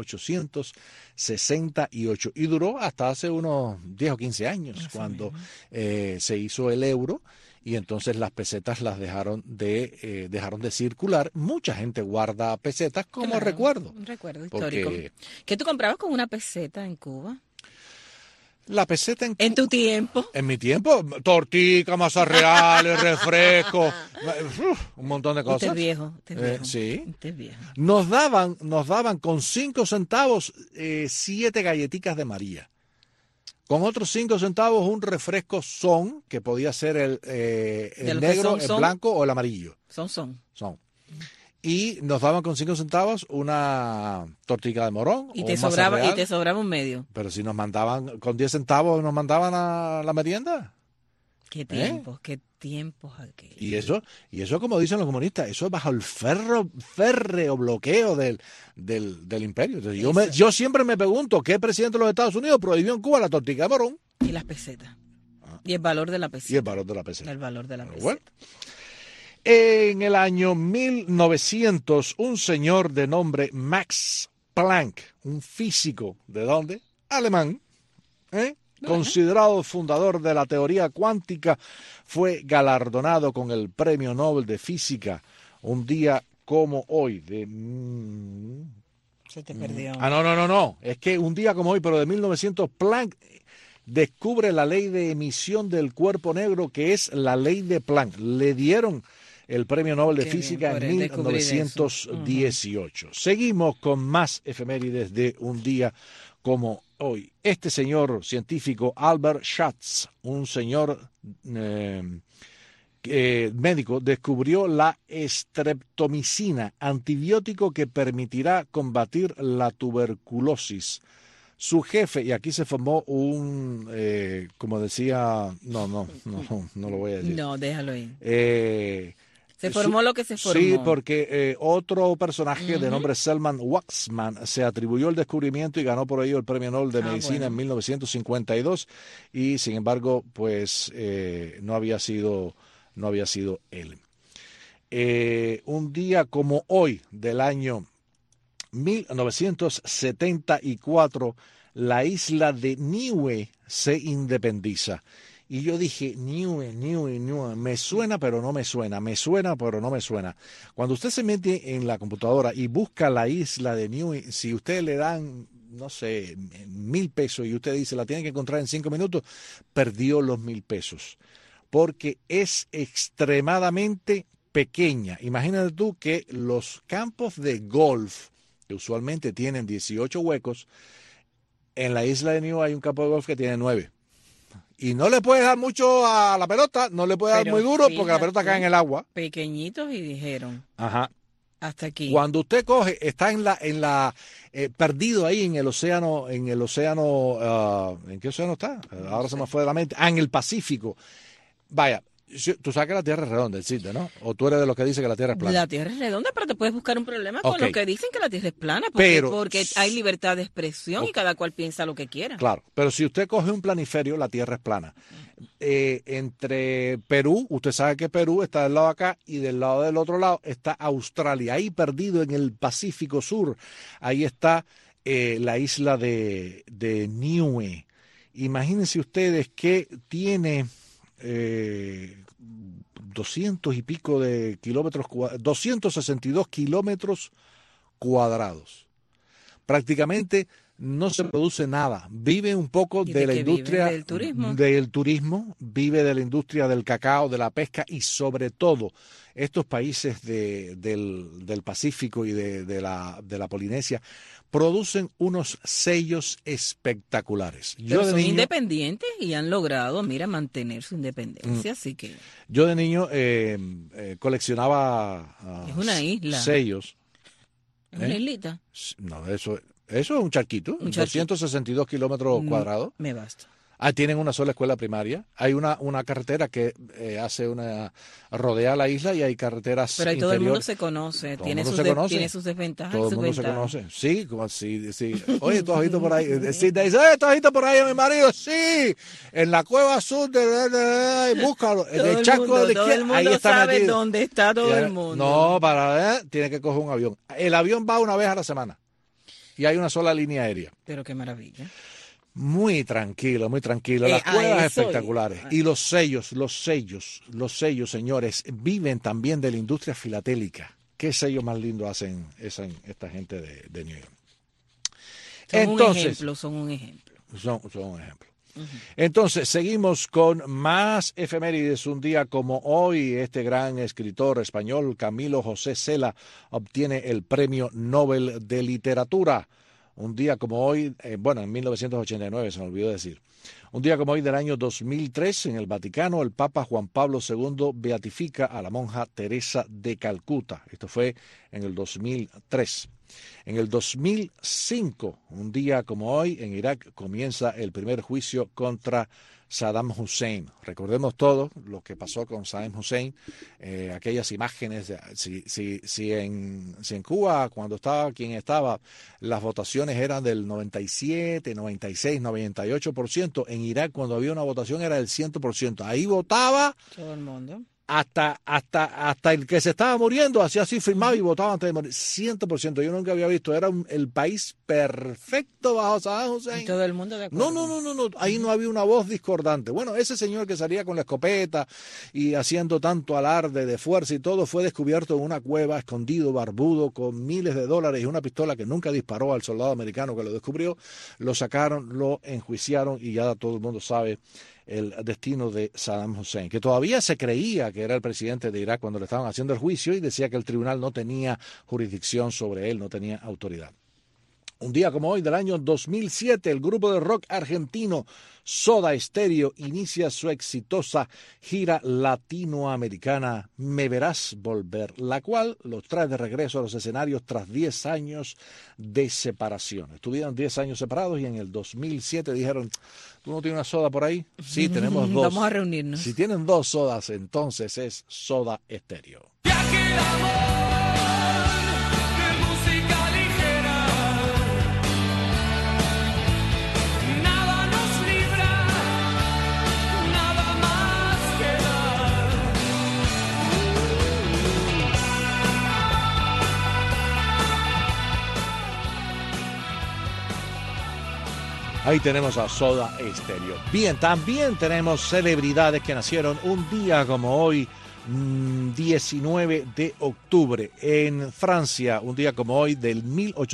1868 y duró hasta hace unos 10 o 15 años, cuando se hizo el euro, y entonces las pesetas las dejaron de circular. Mucha gente guarda pesetas como recuerdo. Un recuerdo histórico. ¿Qué tú comprabas con una peseta en Cuba? La peseta en tu tiempo. En mi tiempo, tortica, masas reales, refresco, un montón de cosas. Usted es viejo. Sí. Usted es viejo. Nos daban con 5 centavos 7 galletitas de María. Con otros 5 centavos un refresco Son, que podía ser el negro, el blanco o el amarillo. Son. Y nos daban con 5 centavos una tortilla de morón. Y te sobraba un medio. Pero si nos mandaban, con 10 centavos nos mandaban a la merienda. Qué tiempos aquellos. Y eso, como dicen los comunistas, eso es bajo el férreo bloqueo del imperio. Entonces, yo siempre me pregunto, ¿qué presidente de los Estados Unidos prohibió en Cuba la tortilla de morón? Y las pesetas. Y el valor de la peseta. Bueno. En el año 1900, un señor de nombre Max Planck, un físico, ¿de dónde? Alemán, considerado fundador de la teoría cuántica, fue galardonado con el Premio Nobel de Física un día como hoy. Se te perdió. No. Es que un día como hoy, pero de 1900, Planck descubre la ley de emisión del cuerpo negro, que es la ley de Planck. Le dieron el Premio Nobel de Física en 1918. Seguimos con más efemérides de un día como hoy. Este señor científico, Albert Schatz, un señor médico, descubrió la streptomicina, antibiótico que permitirá combatir la tuberculosis. Su jefe, y aquí se formó como decía, no lo voy a decir. No, déjalo ahí. Se formó lo que se formó. Sí, porque otro personaje de nombre Selman Waksman se atribuyó el descubrimiento y ganó por ello el Premio Nobel de Medicina en 1952, y sin embargo, pues no había sido él. Un día como hoy del año 1974, la isla de Niue se independiza. Y yo dije, Niue, me suena pero no me suena, pero no me suena. Cuando usted se mete en la computadora y busca la isla de Niue, si usted le dan, no sé, 1,000 pesos y usted dice, la tiene que encontrar en 5 minutos, perdió los 1,000 pesos. Porque es extremadamente pequeña. Imagínate tú que los campos de golf, que usualmente tienen 18 huecos, en la isla de Niue hay un campo de golf que tiene 9. Y no le puedes dar mucho a la pelota, no le puedes dar muy duro, porque la pelota cae en el agua. Pequeñitos, y dijeron. Ajá. Hasta aquí. Cuando usted coge, está perdido ahí en el océano, ¿en qué océano está? Ahora se me fue de la mente. En el Pacífico. Vaya, tú sabes que la Tierra es redonda, existe, ¿no? O tú eres de los que dice que la Tierra es plana. La Tierra es redonda, pero te puedes buscar un problema con los que dicen que la Tierra es plana, porque hay libertad de expresión y cada cual piensa lo que quiera. Claro, pero si usted coge un planiferio, la Tierra es plana. Entre Perú, usted sabe que Perú está del lado de acá, y del lado del otro lado está Australia. Ahí perdido en el Pacífico Sur, ahí está la isla de Niue. Imagínense ustedes que tiene 200 y pico de kilómetros, 262 kilómetros cuadrados. Prácticamente no se produce nada. Vive un poco de la industria del turismo, vive de la industria del cacao, de la pesca y sobre todo estos países del Pacífico y de la Polinesia producen unos sellos espectaculares. Pero son independientes y han logrado, mira, mantener su independencia, así que... Yo de niño coleccionaba es una isla. Sellos. ¿Es una islita? No, eso es un charquito, 262 kilómetros cuadrados. Me basta. Tienen una sola escuela primaria. Hay una carretera que rodea la isla y hay carreteras pero ahí todo interiores. El mundo se conoce, tiene sus desventajas. Todo el mundo se conoce. Sí, como así. Sí. Oye, tú has visto por ahí. Sí, te dice, tú has visto por ahí a mi marido. Sí, en la cueva sur búscalo. En el Chaco de la izquierda. Todo el mundo ahí está sabe metido. dónde está todo el mundo. No, para ver, tiene que coger un avión. El avión va una vez a la semana. Y hay una sola línea aérea. Pero qué maravilla. Muy tranquilo, muy tranquilo. Las cuevas espectaculares. Y los sellos, señores, viven también de la industria filatélica. ¿Qué sello más lindo hacen esta gente de New York? Son un ejemplo. Son un ejemplo. Entonces, seguimos con más efemérides. Un día como hoy, este gran escritor español, Camilo José Cela, obtiene el Premio Nobel de Literatura. Un día como hoy, en 1989, se me olvidó decir. Un día como hoy del año 2003, en el Vaticano, el Papa Juan Pablo II beatifica a la monja Teresa de Calcuta. Esto fue en el 2003. En el 2005, un día como hoy, en Irak comienza el primer juicio contra Saddam Hussein. Recordemos todo lo que pasó con Saddam Hussein, aquellas imágenes. Si en Cuba, cuando estaba quien estaba, las votaciones eran del 97, 96, 98%. En Irak, cuando había una votación, era del 100%. Ahí votaba todo el mundo. Hasta el que se estaba muriendo, hacía así, firmaba y votaba antes de morir. 100%. Yo nunca había visto. Era el país perfecto bajo Saddam Hussein. Y todo el mundo de acuerdo. No. Ahí no había una voz discordante. Bueno, ese señor que salía con la escopeta y haciendo tanto alarde de fuerza y todo, fue descubierto en una cueva, escondido, barbudo, con miles de dólares y una pistola que nunca disparó al soldado americano que lo descubrió. Lo sacaron, lo enjuiciaron y ya todo el mundo sabe el destino de Saddam Hussein, que todavía se creía que era el presidente de Irak cuando le estaban haciendo el juicio y decía que el tribunal no tenía jurisdicción sobre él, no tenía autoridad. Un día como hoy del año 2007, el grupo de rock argentino Soda Stereo inicia su exitosa gira latinoamericana Me Verás Volver, la cual los trae de regreso a los escenarios tras 10 años de separación. Estuvieron 10 años separados y en el 2007 dijeron, ¿tú no tienes una soda por ahí? Sí, tenemos dos. Vamos a reunirnos. Si tienen dos sodas, entonces es Soda Stereo. Ahí tenemos a Soda Stereo. Bien, también tenemos celebridades que nacieron un día como hoy, 19 de octubre. En Francia, un día como hoy, del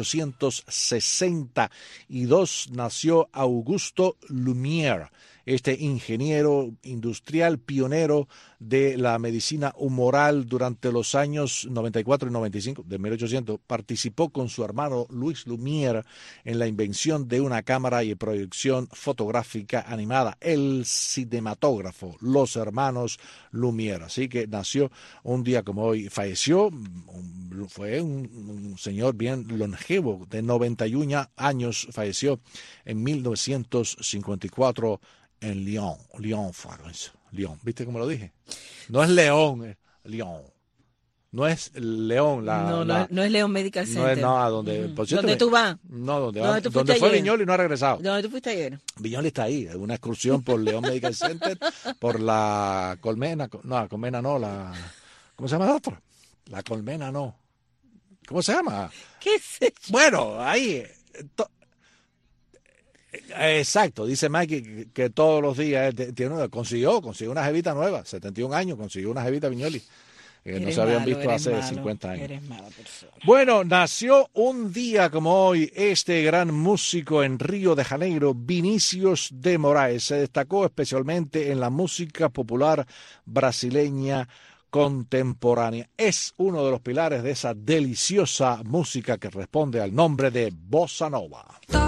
1862, nació Auguste Lumière, este ingeniero industrial pionero de la medicina humoral durante los años 94 y 95 de 1800. Participó con su hermano Louis Lumière en la invención de una cámara y proyección fotográfica animada, el cinematógrafo, los hermanos Lumière. Así que nació un día como hoy, falleció, fue un señor bien longevo, de 91 años, falleció en 1954 en Lyon, Francia. Lyon, ¿viste cómo lo dije? No es León, es Lyon. No es León. No es León Medical Center. No es donde... Por cierto, ¿Dónde tú vas? No, donde fue Viñoly y no ha regresado. ¿Dónde tú fuiste ayer? Viñoly está ahí, una excursión por León Medical Center, por la Colmena, la Colmena no, ¿cómo se llama la otra? La Colmena no. ¿Cómo se llama? ¿Qué sé yo? Bueno, ahí... Exacto, dice Mike que todos los días consiguió una jevita nueva, 71 años, consiguió una jevita Viñoli. No se habían visto hace 50 años. Eres mala persona. Bueno, nació un día como hoy este gran músico en Río de Janeiro, Vinícius de Moraes. Se destacó especialmente en la música popular brasileña contemporánea. Es uno de los pilares de esa deliciosa música que responde al nombre de Bossa Nova.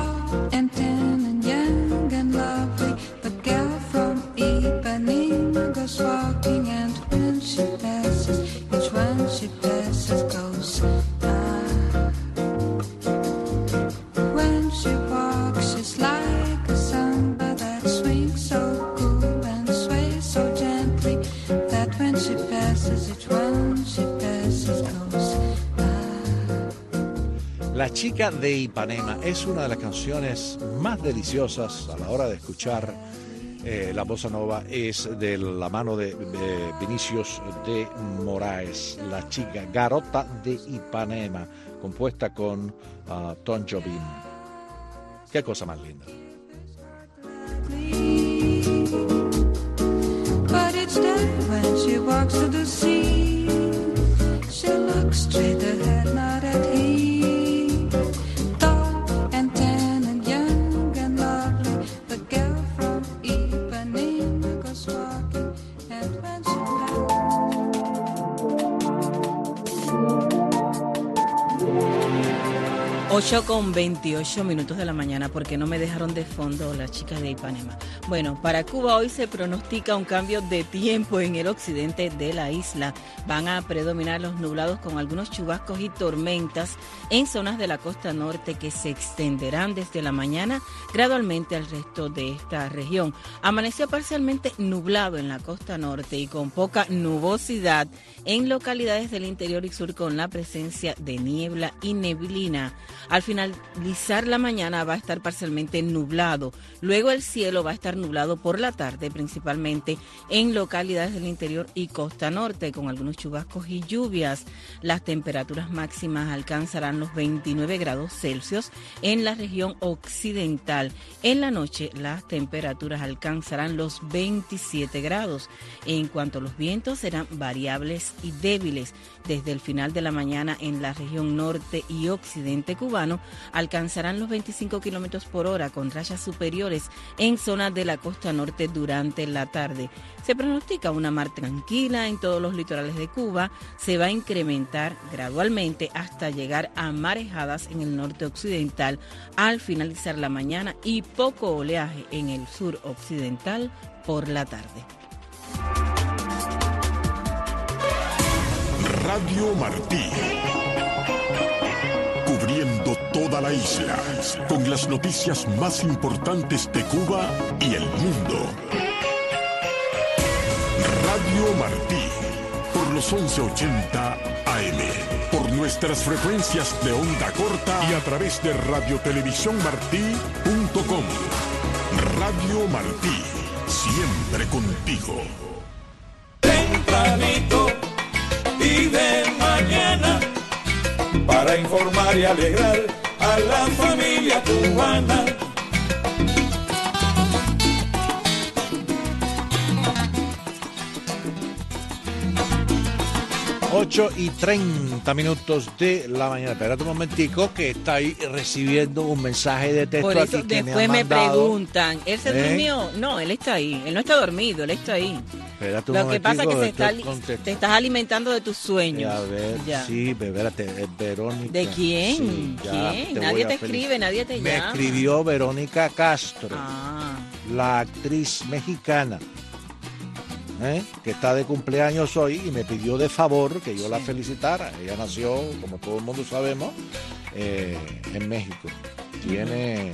La chica de Ipanema es una de las canciones más deliciosas a la hora de escuchar la bossa nova. Es de la mano de Vinícius de Moraes, la chica Garota de Ipanema, compuesta con Tom Jobim. Qué cosa más linda. But it's dead when she walks to the sea. She looks straight ahead, not at him. Tall and tan and young and lovely, the girl from Ipanema goes walking, and when she 8:28 de la mañana, porque no me dejaron de fondo las chicas de Ipanema. Bueno, para Cuba hoy se pronostica un cambio de tiempo en el occidente de la isla. Van a predominar los nublados con algunos chubascos y tormentas en zonas de la costa norte que se extenderán desde la mañana gradualmente al resto de esta región. Amaneció parcialmente nublado en la costa norte y con poca nubosidad en localidades del interior y sur, con la presencia de niebla y neblina. Al finalizar la mañana va a estar parcialmente nublado. Luego el cielo va a estar nublado por la tarde, principalmente en localidades del interior y costa norte, con algunos chubascos y lluvias. Las temperaturas máximas alcanzarán los 29 grados Celsius en la región occidental. En la noche las temperaturas alcanzarán los 27 grados. En cuanto a los vientos, serán variables y débiles. Desde el final de la mañana en la región norte y occidente cubano alcanzarán los 25 kilómetros por hora, con rachas superiores en zonas de la costa norte durante la tarde. Se pronostica una mar tranquila en todos los litorales de Cuba. Se va a incrementar gradualmente hasta llegar a marejadas en el norte occidental al finalizar la mañana y poco oleaje en el sur occidental por la tarde. Radio Martí, cubriendo toda la isla con las noticias más importantes de Cuba y el mundo. Radio Martí, por los 1180 AM, por nuestras frecuencias de onda corta y a través de radiotelevisiónmartí.com. Radio Martí, siempre contigo. Tempranito y de mañana, para informar y alegrar a la familia cubana. Ocho y 30 de la mañana. Espérate un momentico, que está ahí recibiendo un mensaje de texto. Por eso aquí que después me preguntan, ¿él se durmió? No, él está ahí. Él no está dormido, él está ahí. Espérate un Lo que pasa es que te estás alimentando de tus sueños. A ver, ya. Sí, espérate, Verónica. ¿De quién? Sí, ¿Quién? Nadie te escribe, nadie te llama. Me escribió Verónica Castro, la actriz mexicana, que está de cumpleaños hoy, y me pidió de favor que yo la felicitara. Ella nació, como todo el mundo sabemos, en México. Tiene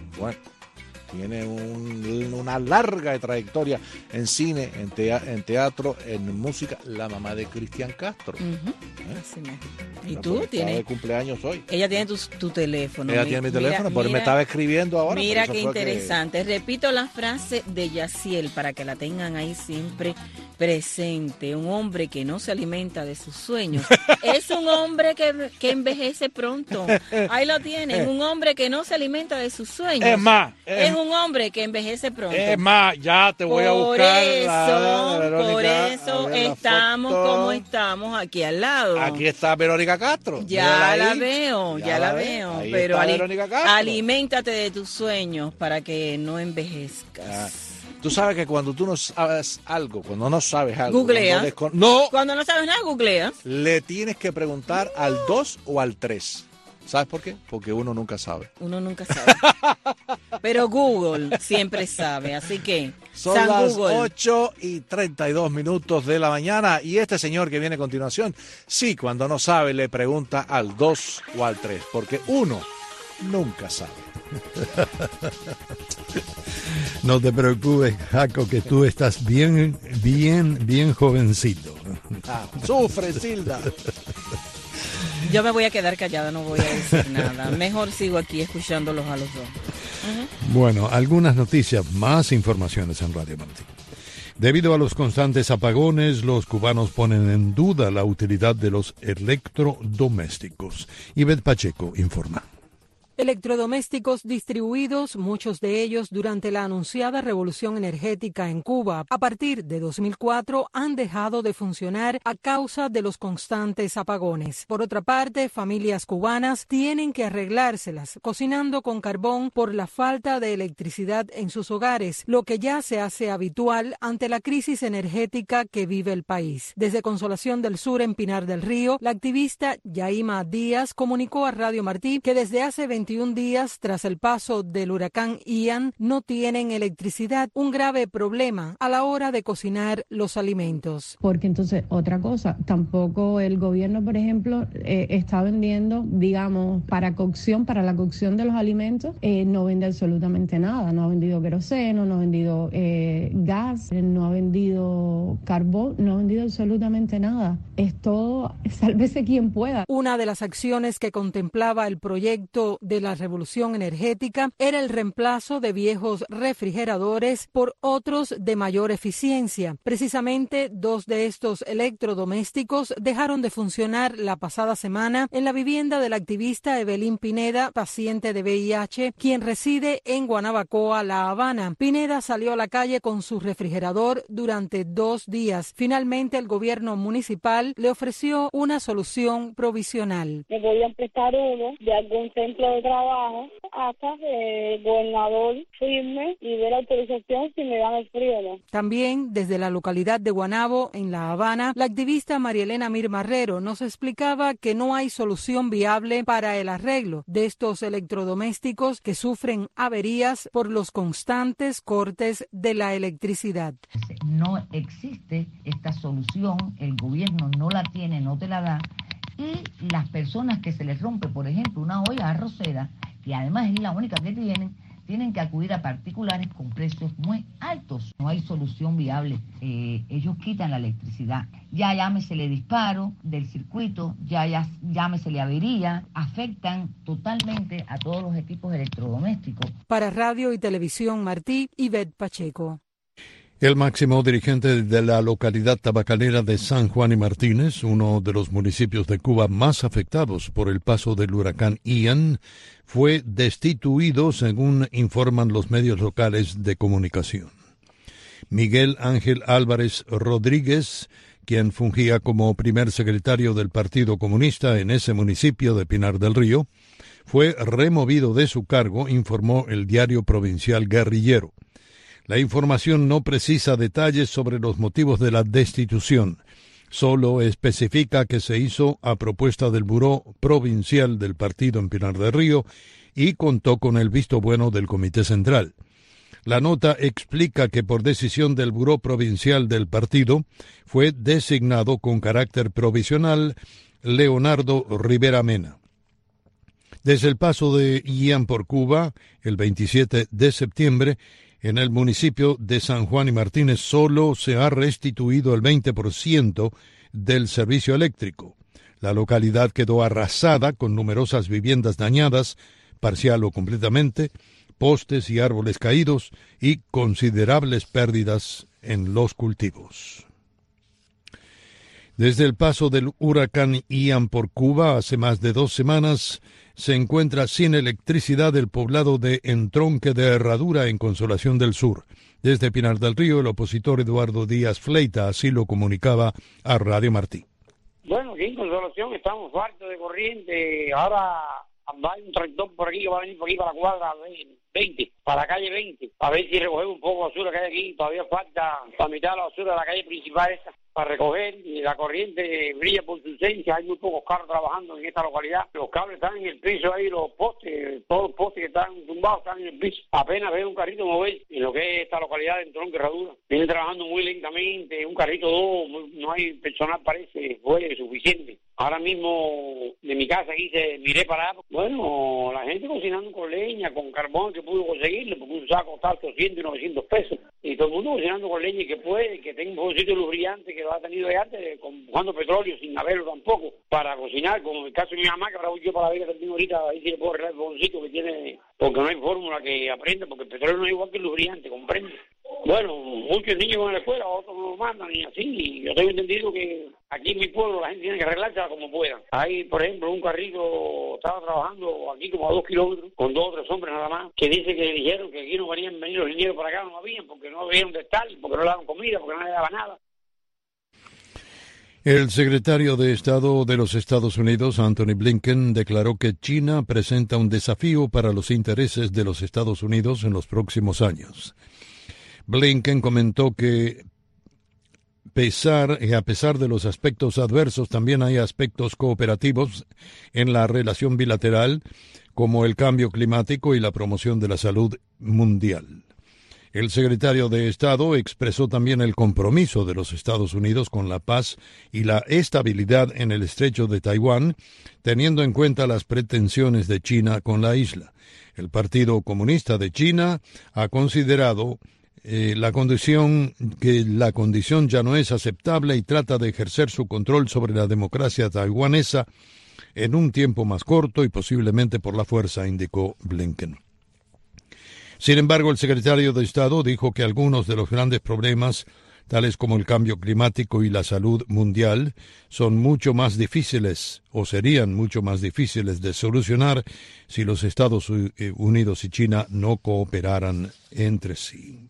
una larga trayectoria en cine, en teatro, en música. La mamá de Cristian Castro. Así mismo. ¿Y tú tienes? Está de cumpleaños hoy. Ella tiene tu teléfono. Ella tiene mi teléfono, porque me estaba escribiendo ahora. Mira qué interesante. Repito la frase de Yaciel para que la tengan ahí siempre presente, un hombre que no se alimenta de sus sueños, es un hombre que envejece pronto. Ahí lo tienen, un hombre que no se alimenta de sus sueños. Es más, es un hombre que envejece pronto. Es más, ya te voy a buscar. Por eso estamos como estamos aquí al lado. Aquí está Verónica Castro. Ya la veo. Ahí Pero está Verónica Castro. aliméntate de tus sueños para que no envejezcas. Tú sabes que cuando tú no sabes algo, cuando no sabes algo, Googlea. Cuando no sabes nada, googlea. Le tienes que preguntar al 2 o al 3. ¿Sabes por qué? Porque uno nunca sabe. Uno nunca sabe. Pero Google siempre sabe, así que son San las Google. 8:32 de la mañana y este señor que viene a continuación, sí, cuando no sabe le pregunta al 2 o al 3, porque uno nunca sabe. No te preocupes, Jaco, que tú estás bien jovencito. Sufre, Silda. Yo me voy a quedar callada, no voy a decir nada. Mejor sigo aquí escuchándolos a los dos. Bueno, algunas noticias, más informaciones en Radio Martí. Debido a los constantes apagones, los cubanos ponen en duda la utilidad de los electrodomésticos. Ivette Pacheco informa. Electrodomésticos distribuidos, muchos de ellos durante la anunciada revolución energética en Cuba, a partir de 2004 han dejado de funcionar a causa de los constantes apagones. Por otra parte, familias cubanas tienen que arreglárselas cocinando con carbón por la falta de electricidad en sus hogares, lo que ya se hace habitual ante la crisis energética que vive el país. Desde Consolación del Sur, en Pinar del Río, la activista Yaima Díaz comunicó a Radio Martí que desde hace 21 días tras el paso del huracán Ian no tienen electricidad, un grave problema a la hora de cocinar los alimentos. Porque entonces, otra cosa, tampoco el gobierno, por ejemplo, está vendiendo, digamos, para la cocción de los alimentos, no vende absolutamente nada, no ha vendido queroseno, no ha vendido gas, no ha vendido carbón, no ha vendido absolutamente nada. Es todo, sálvese quien pueda. Una de las acciones que contemplaba el proyecto de la revolución energética era el reemplazo de viejos refrigeradores por otros de mayor eficiencia. Precisamente 2 de estos electrodomésticos dejaron de funcionar la pasada semana en la vivienda de la activista Evelyn Pineda, paciente de VIH, quien reside en Guanabacoa, La Habana. Pineda salió a la calle con su refrigerador durante 2 días. Finalmente, el gobierno municipal le ofreció una solución provisional. Me podían prestar uno de algún centro de trabajo hasta el gobernador firme y dé la autorización si me dan el frío, ¿no? También desde la localidad de Guanabo, en La Habana, la activista María Elena Mir Marrero nos explicaba que no hay solución viable para el arreglo de estos electrodomésticos que sufren averías por los constantes cortes de la electricidad. No existe esta solución, el gobierno no la tiene, no te la da. Y las personas que se les rompe, por ejemplo, una olla arrocera, que además es la única que tienen que acudir a particulares con precios muy altos. No hay solución viable. Ellos quitan la electricidad. Ya llámesele disparo del circuito, ya llámesele avería, afectan totalmente a todos los equipos electrodomésticos. Para Radio y Televisión Martí, Ivette Pacheco. El máximo dirigente de la localidad tabacalera de San Juan y Martínez, uno de los municipios de Cuba más afectados por el paso del huracán Ian, fue destituido, según informan los medios locales de comunicación. Miguel Ángel Álvarez Rodríguez, quien fungía como primer secretario del Partido Comunista en ese municipio de Pinar del Río, fue removido de su cargo, informó el diario provincial Guerrillero. La información no precisa detalles sobre los motivos de la destitución. Solo especifica que se hizo a propuesta del Buró Provincial del Partido en Pinar del Río y contó con el visto bueno del Comité Central. La nota explica que por decisión del Buró Provincial del Partido fue designado con carácter provisional Leonardo Rivera Mena. Desde el paso de Ian por Cuba, el 27 de septiembre, en el municipio de San Juan y Martínez solo se ha restituido el 20% del servicio eléctrico. La localidad quedó arrasada con numerosas viviendas dañadas, parcial o completamente, postes y árboles caídos y considerables pérdidas en los cultivos. Desde el paso del huracán Ian por Cuba hace más de 2 semanas, se encuentra sin electricidad el poblado de Entronque de Herradura en Consolación del Sur. Desde Pinar del Río, el opositor Eduardo Díaz Fleita así lo comunicaba a Radio Martí. Bueno, aquí en Consolación estamos faltos de corriente. Ahora va un tractor por aquí que va a venir por aquí para la cuadra 20, para la calle 20, a ver si recogemos un poco de basura que hay aquí. Todavía falta la mitad de la basura de la calle principal esta para recoger, y la corriente brilla por su ausencia. Hay muy pocos carros trabajando en esta localidad. Los cables están en el piso ahí, los postes, todos los postes que están tumbados están en el piso. Apenas veo un carrito mover en lo que es esta localidad de Entronque Herradura. Vienen trabajando muy lentamente, un carrito no hay personal, parece, fue suficiente. Ahora mismo de mi casa aquí miré para allá. Bueno, la gente cocinando con leña, con carbón que pudo conseguirle, porque un saco está 800 y 900 pesos. Y todo el mundo cocinando con leña que puede, que tenga un fogocito lubricante que lo ha tenido de antes, buscando petróleo sin haberlo tampoco, para cocinar, como el caso de mi mamá, que ahora voy yo para la Vega también ahorita, a ver si le puedo arreglar el fogoncito que tiene, porque no hay fórmula que aprenda, porque el petróleo no es igual que el lubricante, ¿comprende? Bueno, muchos niños van a la escuela, otros no lo mandan, y así, y yo tengo entendido que aquí en mi pueblo la gente tiene que arreglarse como pueda. Hay, por ejemplo, un carrito, estaba trabajando aquí como a 2 kilómetros, con 2 o 3 hombres nada más, que dice que dijeron que aquí no venían venir los niños para acá, no habían, porque no había dónde estar, porque no le daban comida, porque no le daban nada. El secretario de Estado de los Estados Unidos, Anthony Blinken, declaró que China presenta un desafío para los intereses de los Estados Unidos en los próximos años. Blinken comentó que a pesar de los aspectos adversos, también hay aspectos cooperativos en la relación bilateral, como el cambio climático y la promoción de la salud mundial. El secretario de Estado expresó también el compromiso de los Estados Unidos con la paz y la estabilidad en el estrecho de Taiwán, teniendo en cuenta las pretensiones de China con la isla. El Partido Comunista de China ha considerado la condición ya no es aceptable y trata de ejercer su control sobre la democracia taiwanesa en un tiempo más corto y posiblemente por la fuerza, indicó Blinken. Sin embargo, el secretario de Estado dijo que algunos de los grandes problemas, tales como el cambio climático y la salud mundial, son mucho más difíciles o serían mucho más difíciles de solucionar si los Estados Unidos y China no cooperaran entre sí.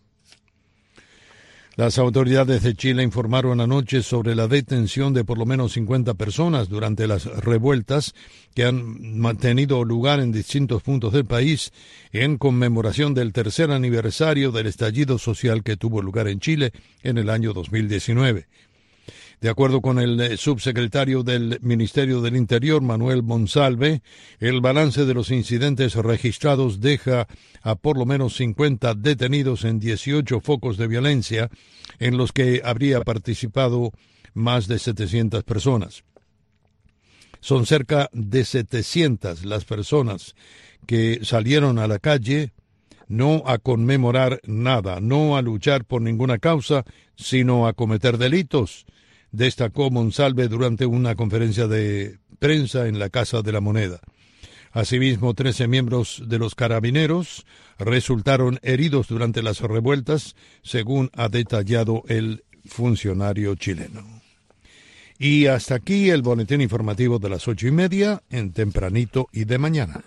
Las autoridades de Chile informaron anoche sobre la detención de por lo menos 50 personas durante las revueltas que han tenido lugar en distintos puntos del país en conmemoración del 3er aniversario del estallido social que tuvo lugar en Chile en el año 2019. De acuerdo con el subsecretario del Ministerio del Interior, Manuel Monsalve, el balance de los incidentes registrados deja a por lo menos 50 detenidos en 18 focos de violencia en los que habría participado más de 700 personas. Son cerca de 700 las personas que salieron a la calle no a conmemorar nada, no a luchar por ninguna causa, sino a cometer delitos, destacó Monsalve durante una conferencia de prensa en la Casa de la Moneda. Asimismo, 13 miembros de los carabineros resultaron heridos durante las revueltas, según ha detallado el funcionario chileno. Y hasta aquí el boletín informativo de las 8:30 en Tempranito y de Mañana.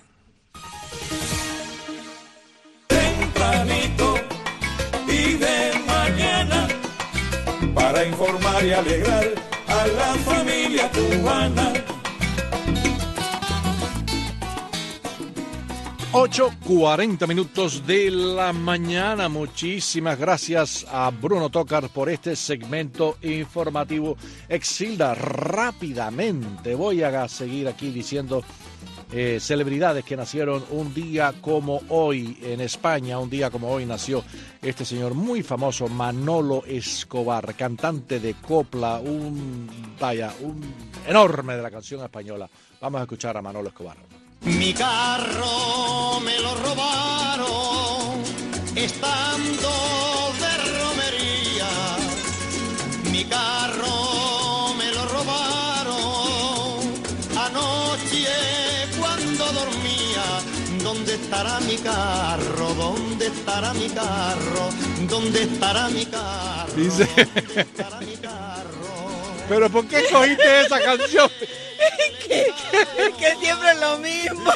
Tempranito y de mañana, para informar y alegrar a la familia cubana. 8:40 de la mañana. Muchísimas gracias a Bruno Tócar por este segmento informativo. Exilda, rápidamente voy a seguir aquí diciendo celebridades que nacieron un día como hoy en España. Un día como hoy nació este señor muy famoso, Manolo Escobar, cantante de copla, un enorme de la canción española. Vamos a escuchar a Manolo Escobar. Mi carro me lo robaron estando de romería. Mi carro me lo robaron anoche cuando dormía. ¿Dónde estará mi carro? ¿Dónde estará mi carro? ¿Dónde estará mi carro? Dice. Pero ¿por qué cogiste esa canción? que siempre es lo mismo.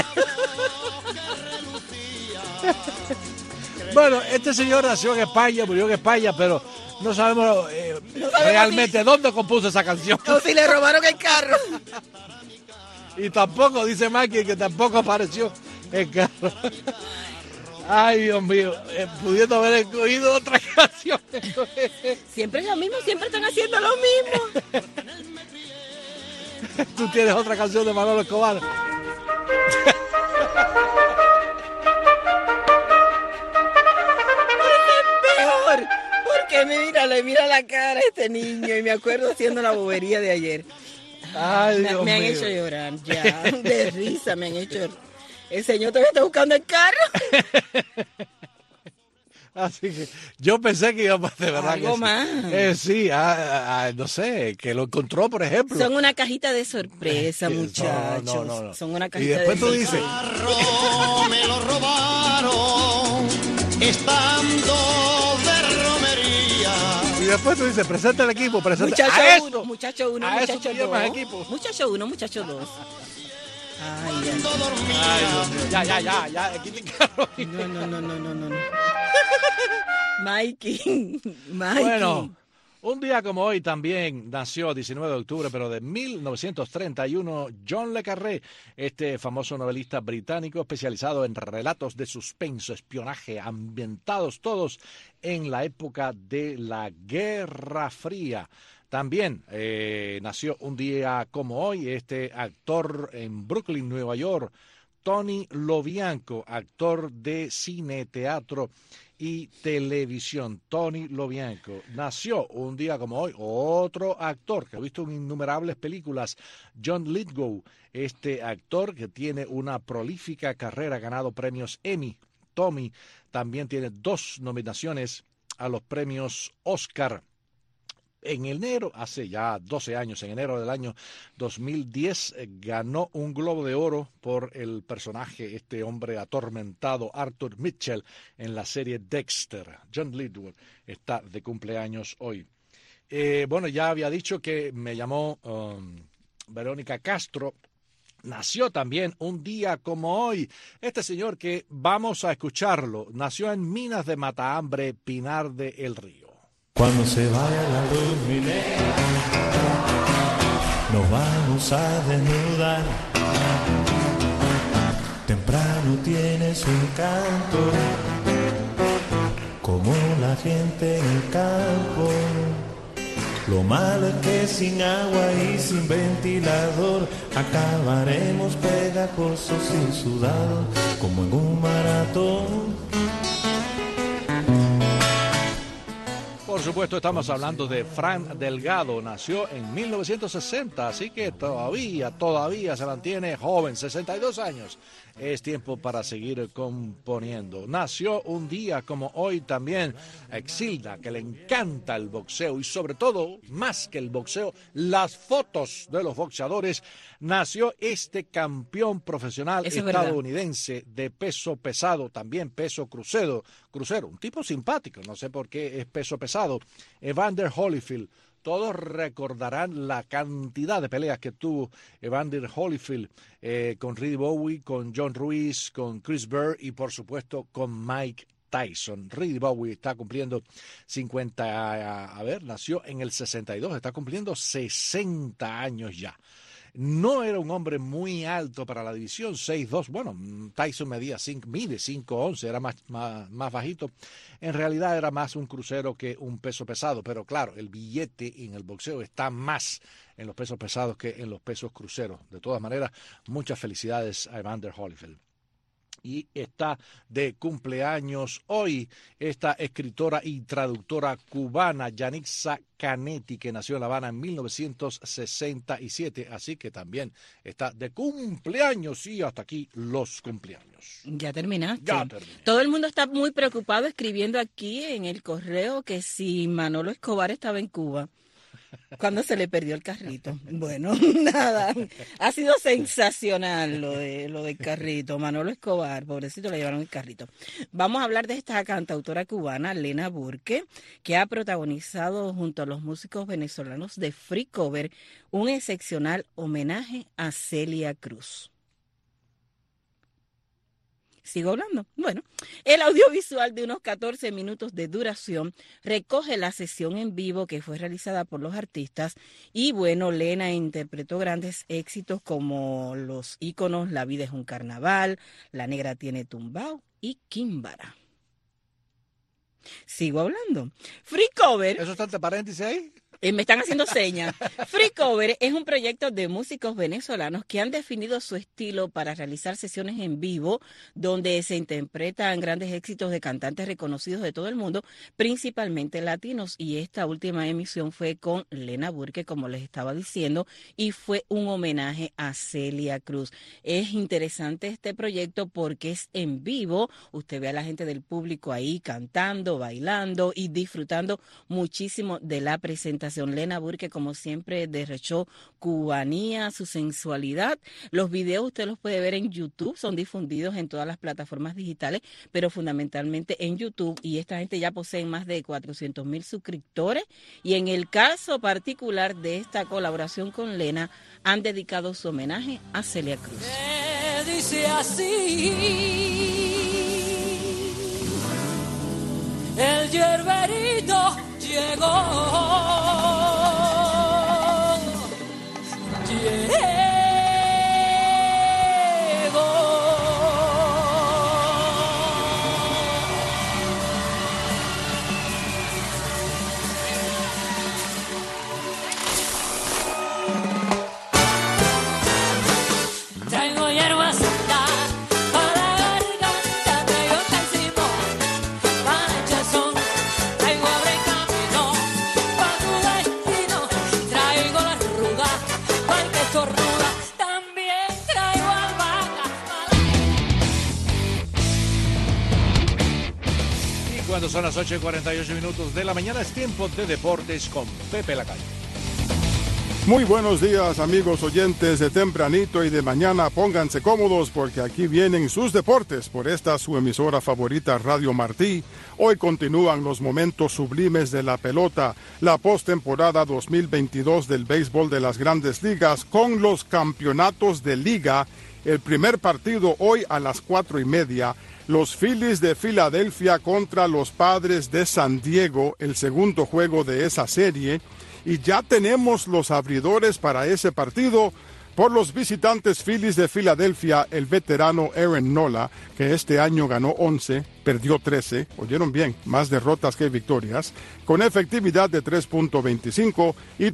Bueno, este señor nació en España, murió en España, pero no sabemos, realmente dónde compuso esa canción. O si le robaron el carro. Y tampoco, dice Mikey, que tampoco apareció el carro. Ay, Dios mío, pudiendo haber escogido otra canción. Siempre es lo mismo, siempre están haciendo lo mismo. Tú tienes otra canción de Manolo Escobar. Peor, porque mira la cara a este niño y me acuerdo haciendo la bobería de ayer. Ay, Dios me han mío. hecho llorar ya, de risa me han hecho. El señor todavía está buscando el carro. Así que yo pensé que iba a de verdad. Algo que más. Sí, no sé, que lo encontró, por ejemplo. Son una cajita de sorpresa, muchachos. No. Son una Y cajita después de tú dices, Me lo robaron estando de romería. y después tú dices, presenta el equipo, presenta Muchacho a eso. uno, muchacho uno, a eso muchacho tú llamas dos. equipo. Muchacho uno, muchacho dos. Ay, Ay, Dios mío. Ya, quita el carro. No. Mikey. Bueno, un día como hoy también nació, 19 de octubre, pero de 1931, John le Carré, este famoso novelista británico especializado en relatos de suspenso, espionaje, ambientados todos en la época de la Guerra Fría. También nació un día como hoy este actor en Brooklyn, Nueva York, Tony Lobianco, actor de cine, teatro y televisión. Tony Lobianco nació un día como hoy otro actor que ha visto en innumerables películas, John Lithgow, este actor que tiene una prolífica carrera, ha ganado premios Emmy. Tommy también tiene 2 nominaciones a los premios Oscar. En enero, hace ya 12 años, en enero del año 2010, ganó un Globo de Oro por el personaje, este hombre atormentado, Arthur Mitchell, en la serie Dexter. John Lithgow está de cumpleaños hoy. Bueno, ya había dicho que me llamó Verónica Castro. Nació también un día como hoy. Este señor que vamos a escucharlo, nació en Minas de Matahambre, Pinar de El Río. Cuando se vaya la luz, mi negra, nos vamos a desnudar. Temprano tiene su encanto, como la gente en el campo. Lo malo es que sin agua y sin ventilador acabaremos pegajosos y sudados, como en un maratón. Por supuesto, estamos hablando de Fran Delgado. Nació en 1960, así que todavía se mantiene joven, 62 años. Es tiempo para seguir componiendo. Nació un día como hoy también Exilda, que le encanta el boxeo y sobre todo, más que el boxeo, las fotos de los boxeadores. Nació este campeón profesional estadounidense de peso pesado, también peso crucero, un tipo simpático, no sé por qué es peso pesado, Evander Holyfield. Todos recordarán la cantidad de peleas que tuvo Evander Holyfield con Ridley Bowe, con John Ruiz, con Chris Burr y por supuesto con Mike Tyson. Ridley Bowe está cumpliendo 50, nació en el 62, está cumpliendo 60 años ya. No era un hombre muy alto para la división, 6'2". Bueno, Tyson mide 5'11", era más bajito. En realidad era más un crucero que un peso pesado, pero claro, el billete en el boxeo está más en los pesos pesados que en los pesos cruceros. De todas maneras, muchas felicidades a Evander Holyfield. Y está de cumpleaños hoy esta escritora y traductora cubana, Yanixa Canetti, que nació en La Habana en 1967, así que también está de cumpleaños. Y hasta aquí los cumpleaños. Ya terminaste. Ya terminé. Todo el mundo está muy preocupado escribiendo aquí en el correo que si Manolo Escobar estaba en Cuba. Cuando se le perdió el carrito. Bueno, nada, ha sido sensacional lo del carrito. Manolo Escobar, pobrecito, le llevaron el carrito. Vamos a hablar de esta cantautora cubana, Lena Burke, que ha protagonizado junto a los músicos venezolanos de Free Cover un excepcional homenaje a Celia Cruz. ¿Sigo hablando? Bueno, el audiovisual de unos 14 minutos de duración recoge la sesión en vivo que fue realizada por los artistas y bueno, Lena interpretó grandes éxitos como los íconos La vida es un carnaval, La negra tiene tumbao y Químbara. ¿Sigo hablando? Free Cover. ¿Eso está entre paréntesis ahí? Me están haciendo señas. Free Cover es un proyecto de músicos venezolanos que han definido su estilo para realizar sesiones en vivo donde se interpretan grandes éxitos de cantantes reconocidos de todo el mundo, principalmente latinos. Y esta última emisión fue con Lena Burke, como les estaba diciendo, y fue un homenaje a Celia Cruz. Es interesante este proyecto porque es en vivo. Usted ve a la gente del público ahí cantando, bailando y disfrutando muchísimo de la presentación. Lena Burke, como siempre, derrochó cubanía, su sensualidad. Los videos usted los puede ver en YouTube, son difundidos en todas las plataformas digitales, pero fundamentalmente en YouTube. Y esta gente ya posee más de 400,000 suscriptores. Y en el caso particular de esta colaboración con Lena, han dedicado su homenaje a Celia Cruz. Dice así: el yerberito llegó. Traigo hierbas para la garganta, traigo calcimo para el chazón, traigo abre camino para tu destino, traigo la arruga para el que estornuda, también traigo albahaca para... Y cuando son las 8:48 de la mañana es tiempo de deportes con Pepe Lacalle. Muy buenos días, amigos oyentes de tempranito y de mañana. Pónganse cómodos porque aquí vienen sus deportes por esta su emisora favorita Radio Martí. Hoy continúan los momentos sublimes de la pelota, la postemporada 2022 del béisbol de las Grandes Ligas con los campeonatos de liga. El primer partido hoy a las 4:30. Los Phillies de Filadelfia contra los Padres de San Diego, el segundo juego de esa serie. Y ya tenemos los abridores para ese partido. Por los visitantes Phillies de Filadelfia, el veterano Aaron Nola, que este año ganó 11, perdió 13, oyeron bien, más derrotas que victorias, con efectividad de 3.25 y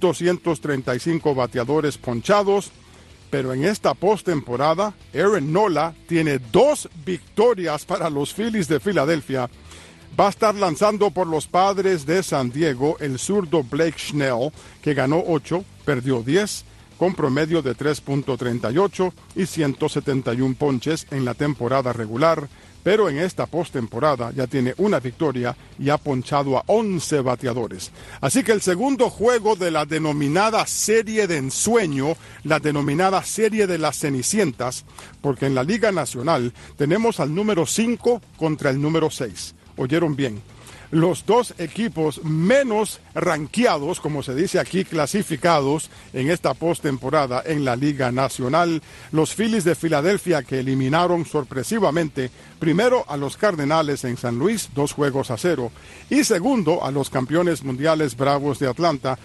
235 bateadores ponchados. Pero en esta postemporada, Aaron Nola tiene 2 victorias para los Phillies de Filadelfia. Va a estar lanzando por los Padres de San Diego el zurdo Blake Snell, que ganó 8, perdió 10, con promedio de 3.38 y 171 ponches en la temporada regular. Pero en esta postemporada ya tiene una victoria y ha ponchado a 11 bateadores. Así que el segundo juego de la denominada serie de ensueño, la denominada serie de las Cenicientas, porque en la Liga Nacional tenemos al número 5 contra el número 6. Oyeron bien, los dos equipos menos rankeados, como se dice aquí, clasificados en esta postemporada en la Liga Nacional. Los Phillies de Filadelfia, que eliminaron sorpresivamente primero a los Cardenales en San Luis, 2-0, y segundo a los campeones mundiales Bravos de Atlanta,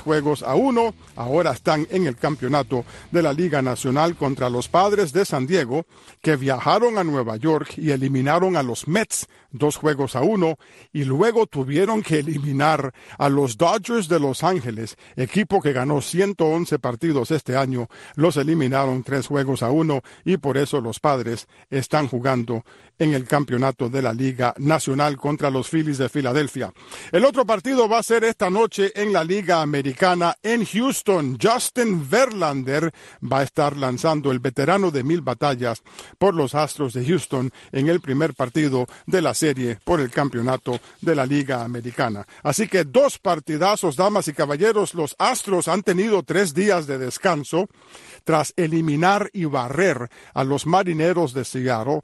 3-1. Ahora están en el campeonato de la Liga Nacional contra los Padres de San Diego, que viajaron a Nueva York y eliminaron a los Mets, 2-1, y luego tuvieron que eliminar a los Dodgers de Los Ángeles, equipo que ganó 111 partidos este año. Los eliminaron 3-1 y por eso los Padres están jugando en el campeonato de la Liga Nacional contra los Phillies de Filadelfia. El otro partido va a ser esta noche en la Liga Americana en Houston. Justin Verlander va a estar lanzando, el veterano de 1000 batallas, por los Astros de Houston en el primer partido de la serie por el campeonato de la Liga Americana. Así que 2 partidazos, damas y caballeros. Los Astros han tenido 3 días de descanso tras eliminar y barrer a los Marineros de Seattle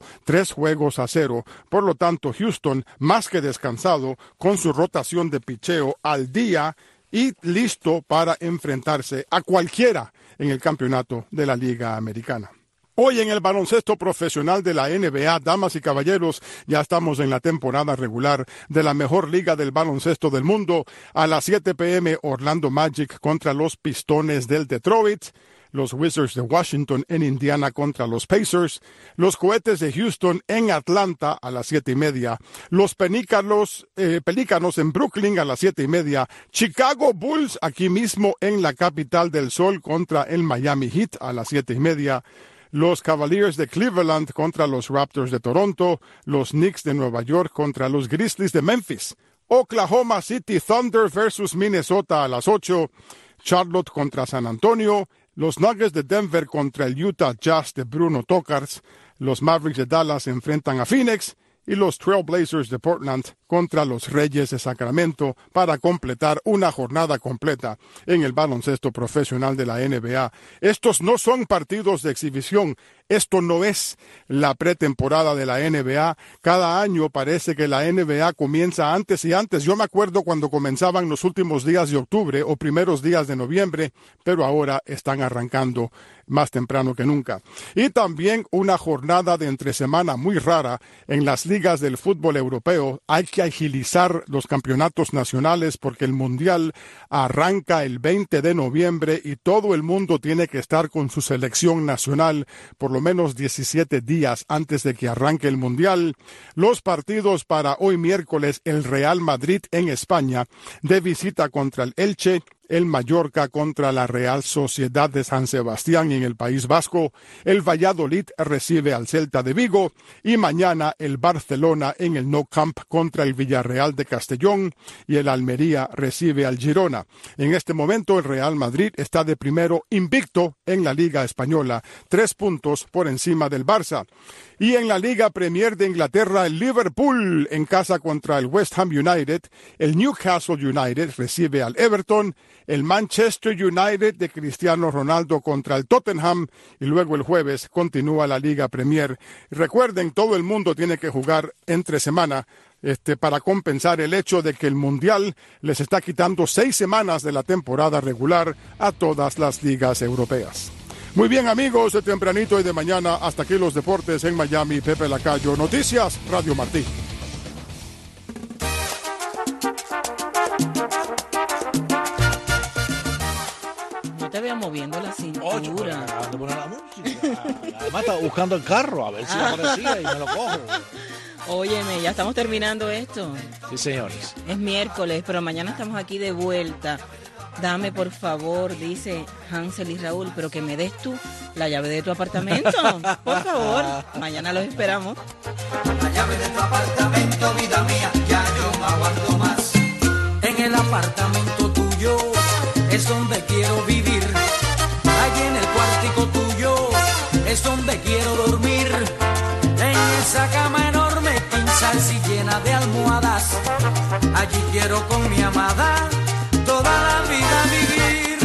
3-0. Por lo tanto, Houston, más que descansado, con su rotación de picheo al día y listo para enfrentarse a cualquiera en el campeonato de la Liga Americana. Hoy en el baloncesto profesional de la NBA, damas y caballeros, ya estamos en la temporada regular de la mejor liga del baloncesto del mundo. A las 7 p.m. Orlando Magic contra los Pistones del Detroit. Los Wizards de Washington en Indiana contra los Pacers, los Cohetes de Houston en Atlanta a las 7:30, los Pelícanos en Brooklyn a las 7:30, Chicago Bulls aquí mismo en la capital del sol contra el Miami Heat a las 7:30, los Cavaliers de Cleveland contra los Raptors de Toronto, los Knicks de Nueva York contra los Grizzlies de Memphis, Oklahoma City Thunder versus Minnesota a las 8, Charlotte contra San Antonio, los Nuggets de Denver contra el Utah Jazz de Bruno Tokars, los Mavericks de Dallas se enfrentan a Phoenix y los Trailblazers de Portland contra los Reyes de Sacramento para completar una jornada completa en el baloncesto profesional de la NBA. Estos no son partidos de exhibición. Esto no es la pretemporada de la NBA. Cada año parece que la NBA comienza antes y antes. Yo me acuerdo cuando comenzaban los últimos días de octubre o primeros días de noviembre, pero ahora están arrancando más temprano que nunca. Y también una jornada de entresemana muy rara en las ligas del fútbol europeo. Hay que agilizar los campeonatos nacionales porque el Mundial arranca el 20 de noviembre y todo el mundo tiene que estar con su selección nacional por lo menos 17 días antes de que arranque el Mundial. Los partidos para hoy miércoles: el Real Madrid en España de visita contra el Elche, el Mallorca contra la Real Sociedad de San Sebastián en el País Vasco, el Valladolid recibe al Celta de Vigo y mañana el Barcelona en el Nou Camp contra el Villarreal de Castellón y el Almería recibe al Girona. En este momento el Real Madrid está de primero invicto en la Liga Española, 3 puntos por encima del Barça. Y en la Liga Premier de Inglaterra, el Liverpool en casa contra el West Ham United, el Newcastle United recibe al Everton, el Manchester United de Cristiano Ronaldo contra el Tottenham y luego el jueves continúa la Liga Premier. Recuerden, todo el mundo tiene que jugar entre semana para compensar el hecho de que el Mundial les está quitando 6 semanas de la temporada regular a todas las ligas europeas. Muy bien, amigos, de tempranito y de mañana, hasta aquí los deportes en Miami. Pepe Lacayo, Noticias, Radio Martí. Yo te veo moviendo la cintura. Además está buscando el carro, a ver si aparecía y me lo cojo. Óyeme, ya estamos terminando esto. Sí, señores. Es miércoles, pero mañana estamos aquí de vuelta. Dame, por favor, dice Hansel y Raúl, pero que me des tú la llave de tu apartamento. Por favor, mañana los esperamos. La llave de tu apartamento, vida mía, ya yo no aguanto más. En el apartamento tuyo es donde quiero vivir. Allí en el cuartico tuyo es donde quiero dormir. En esa cama enorme, king size y llena de almohadas. Allí quiero con mi amada toda la vida vivir.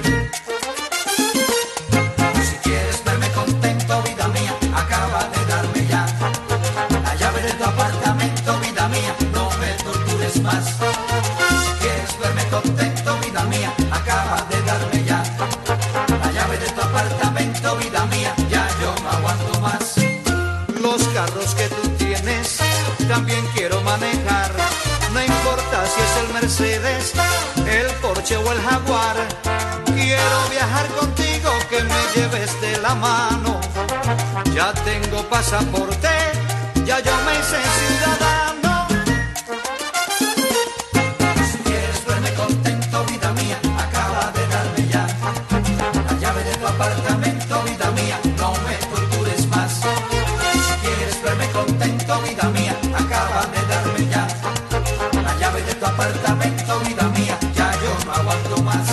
Si quieres verme contento, vida mía, acaba de darme ya la llave de tu apartamento, vida mía, no me tortures más. Si quieres verme contento, vida mía, acaba de darme ya la llave de tu apartamento, vida mía, ya yo no aguanto más. Los carros que tú tienes también quiero manejar. No importa si es el Mercedes, el Porsche o el Jaguar. Quiero viajar contigo, que me lleves de la mano. Ya tengo pasaporte, ya yo me hice ciudadano. Si quieres verme contento, vida mía, acaba de darme ya la llave de tu apartamento, vida mía, no me tortures más. Si quieres verme contento, vida mía, acaba de darme ya la llave de tu apartamento, vida mía, ya yo no aguanto más.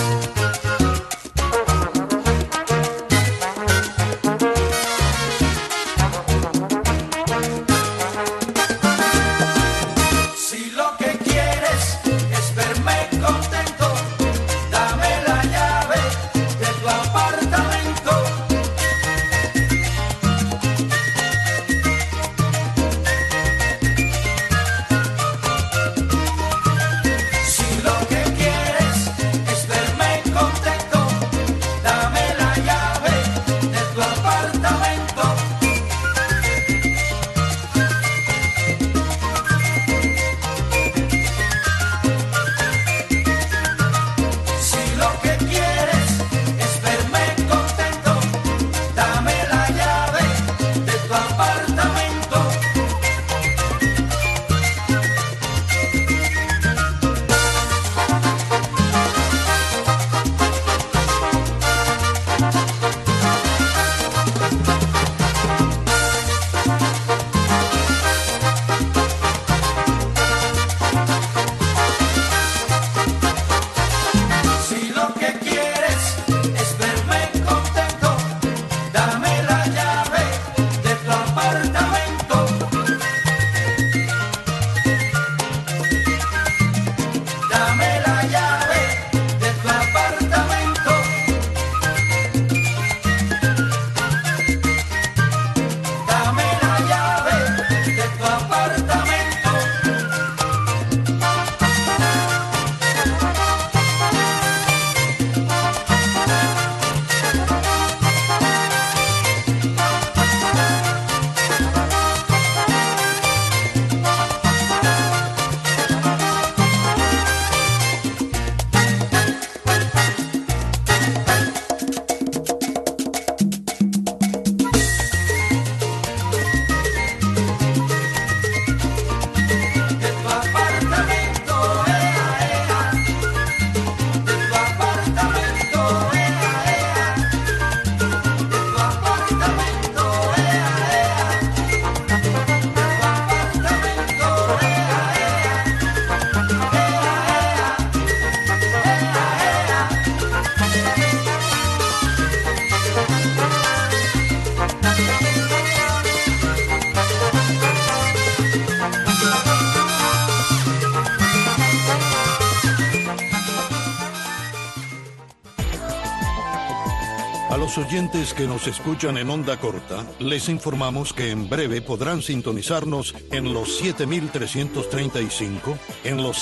A los oyentes que nos escuchan en onda corta, les informamos que en breve podrán sintonizarnos en los 7.335, en los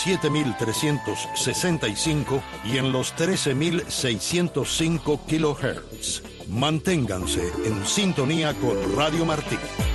7.365 y en los 13.605 kHz. Manténganse en sintonía con Radio Martí.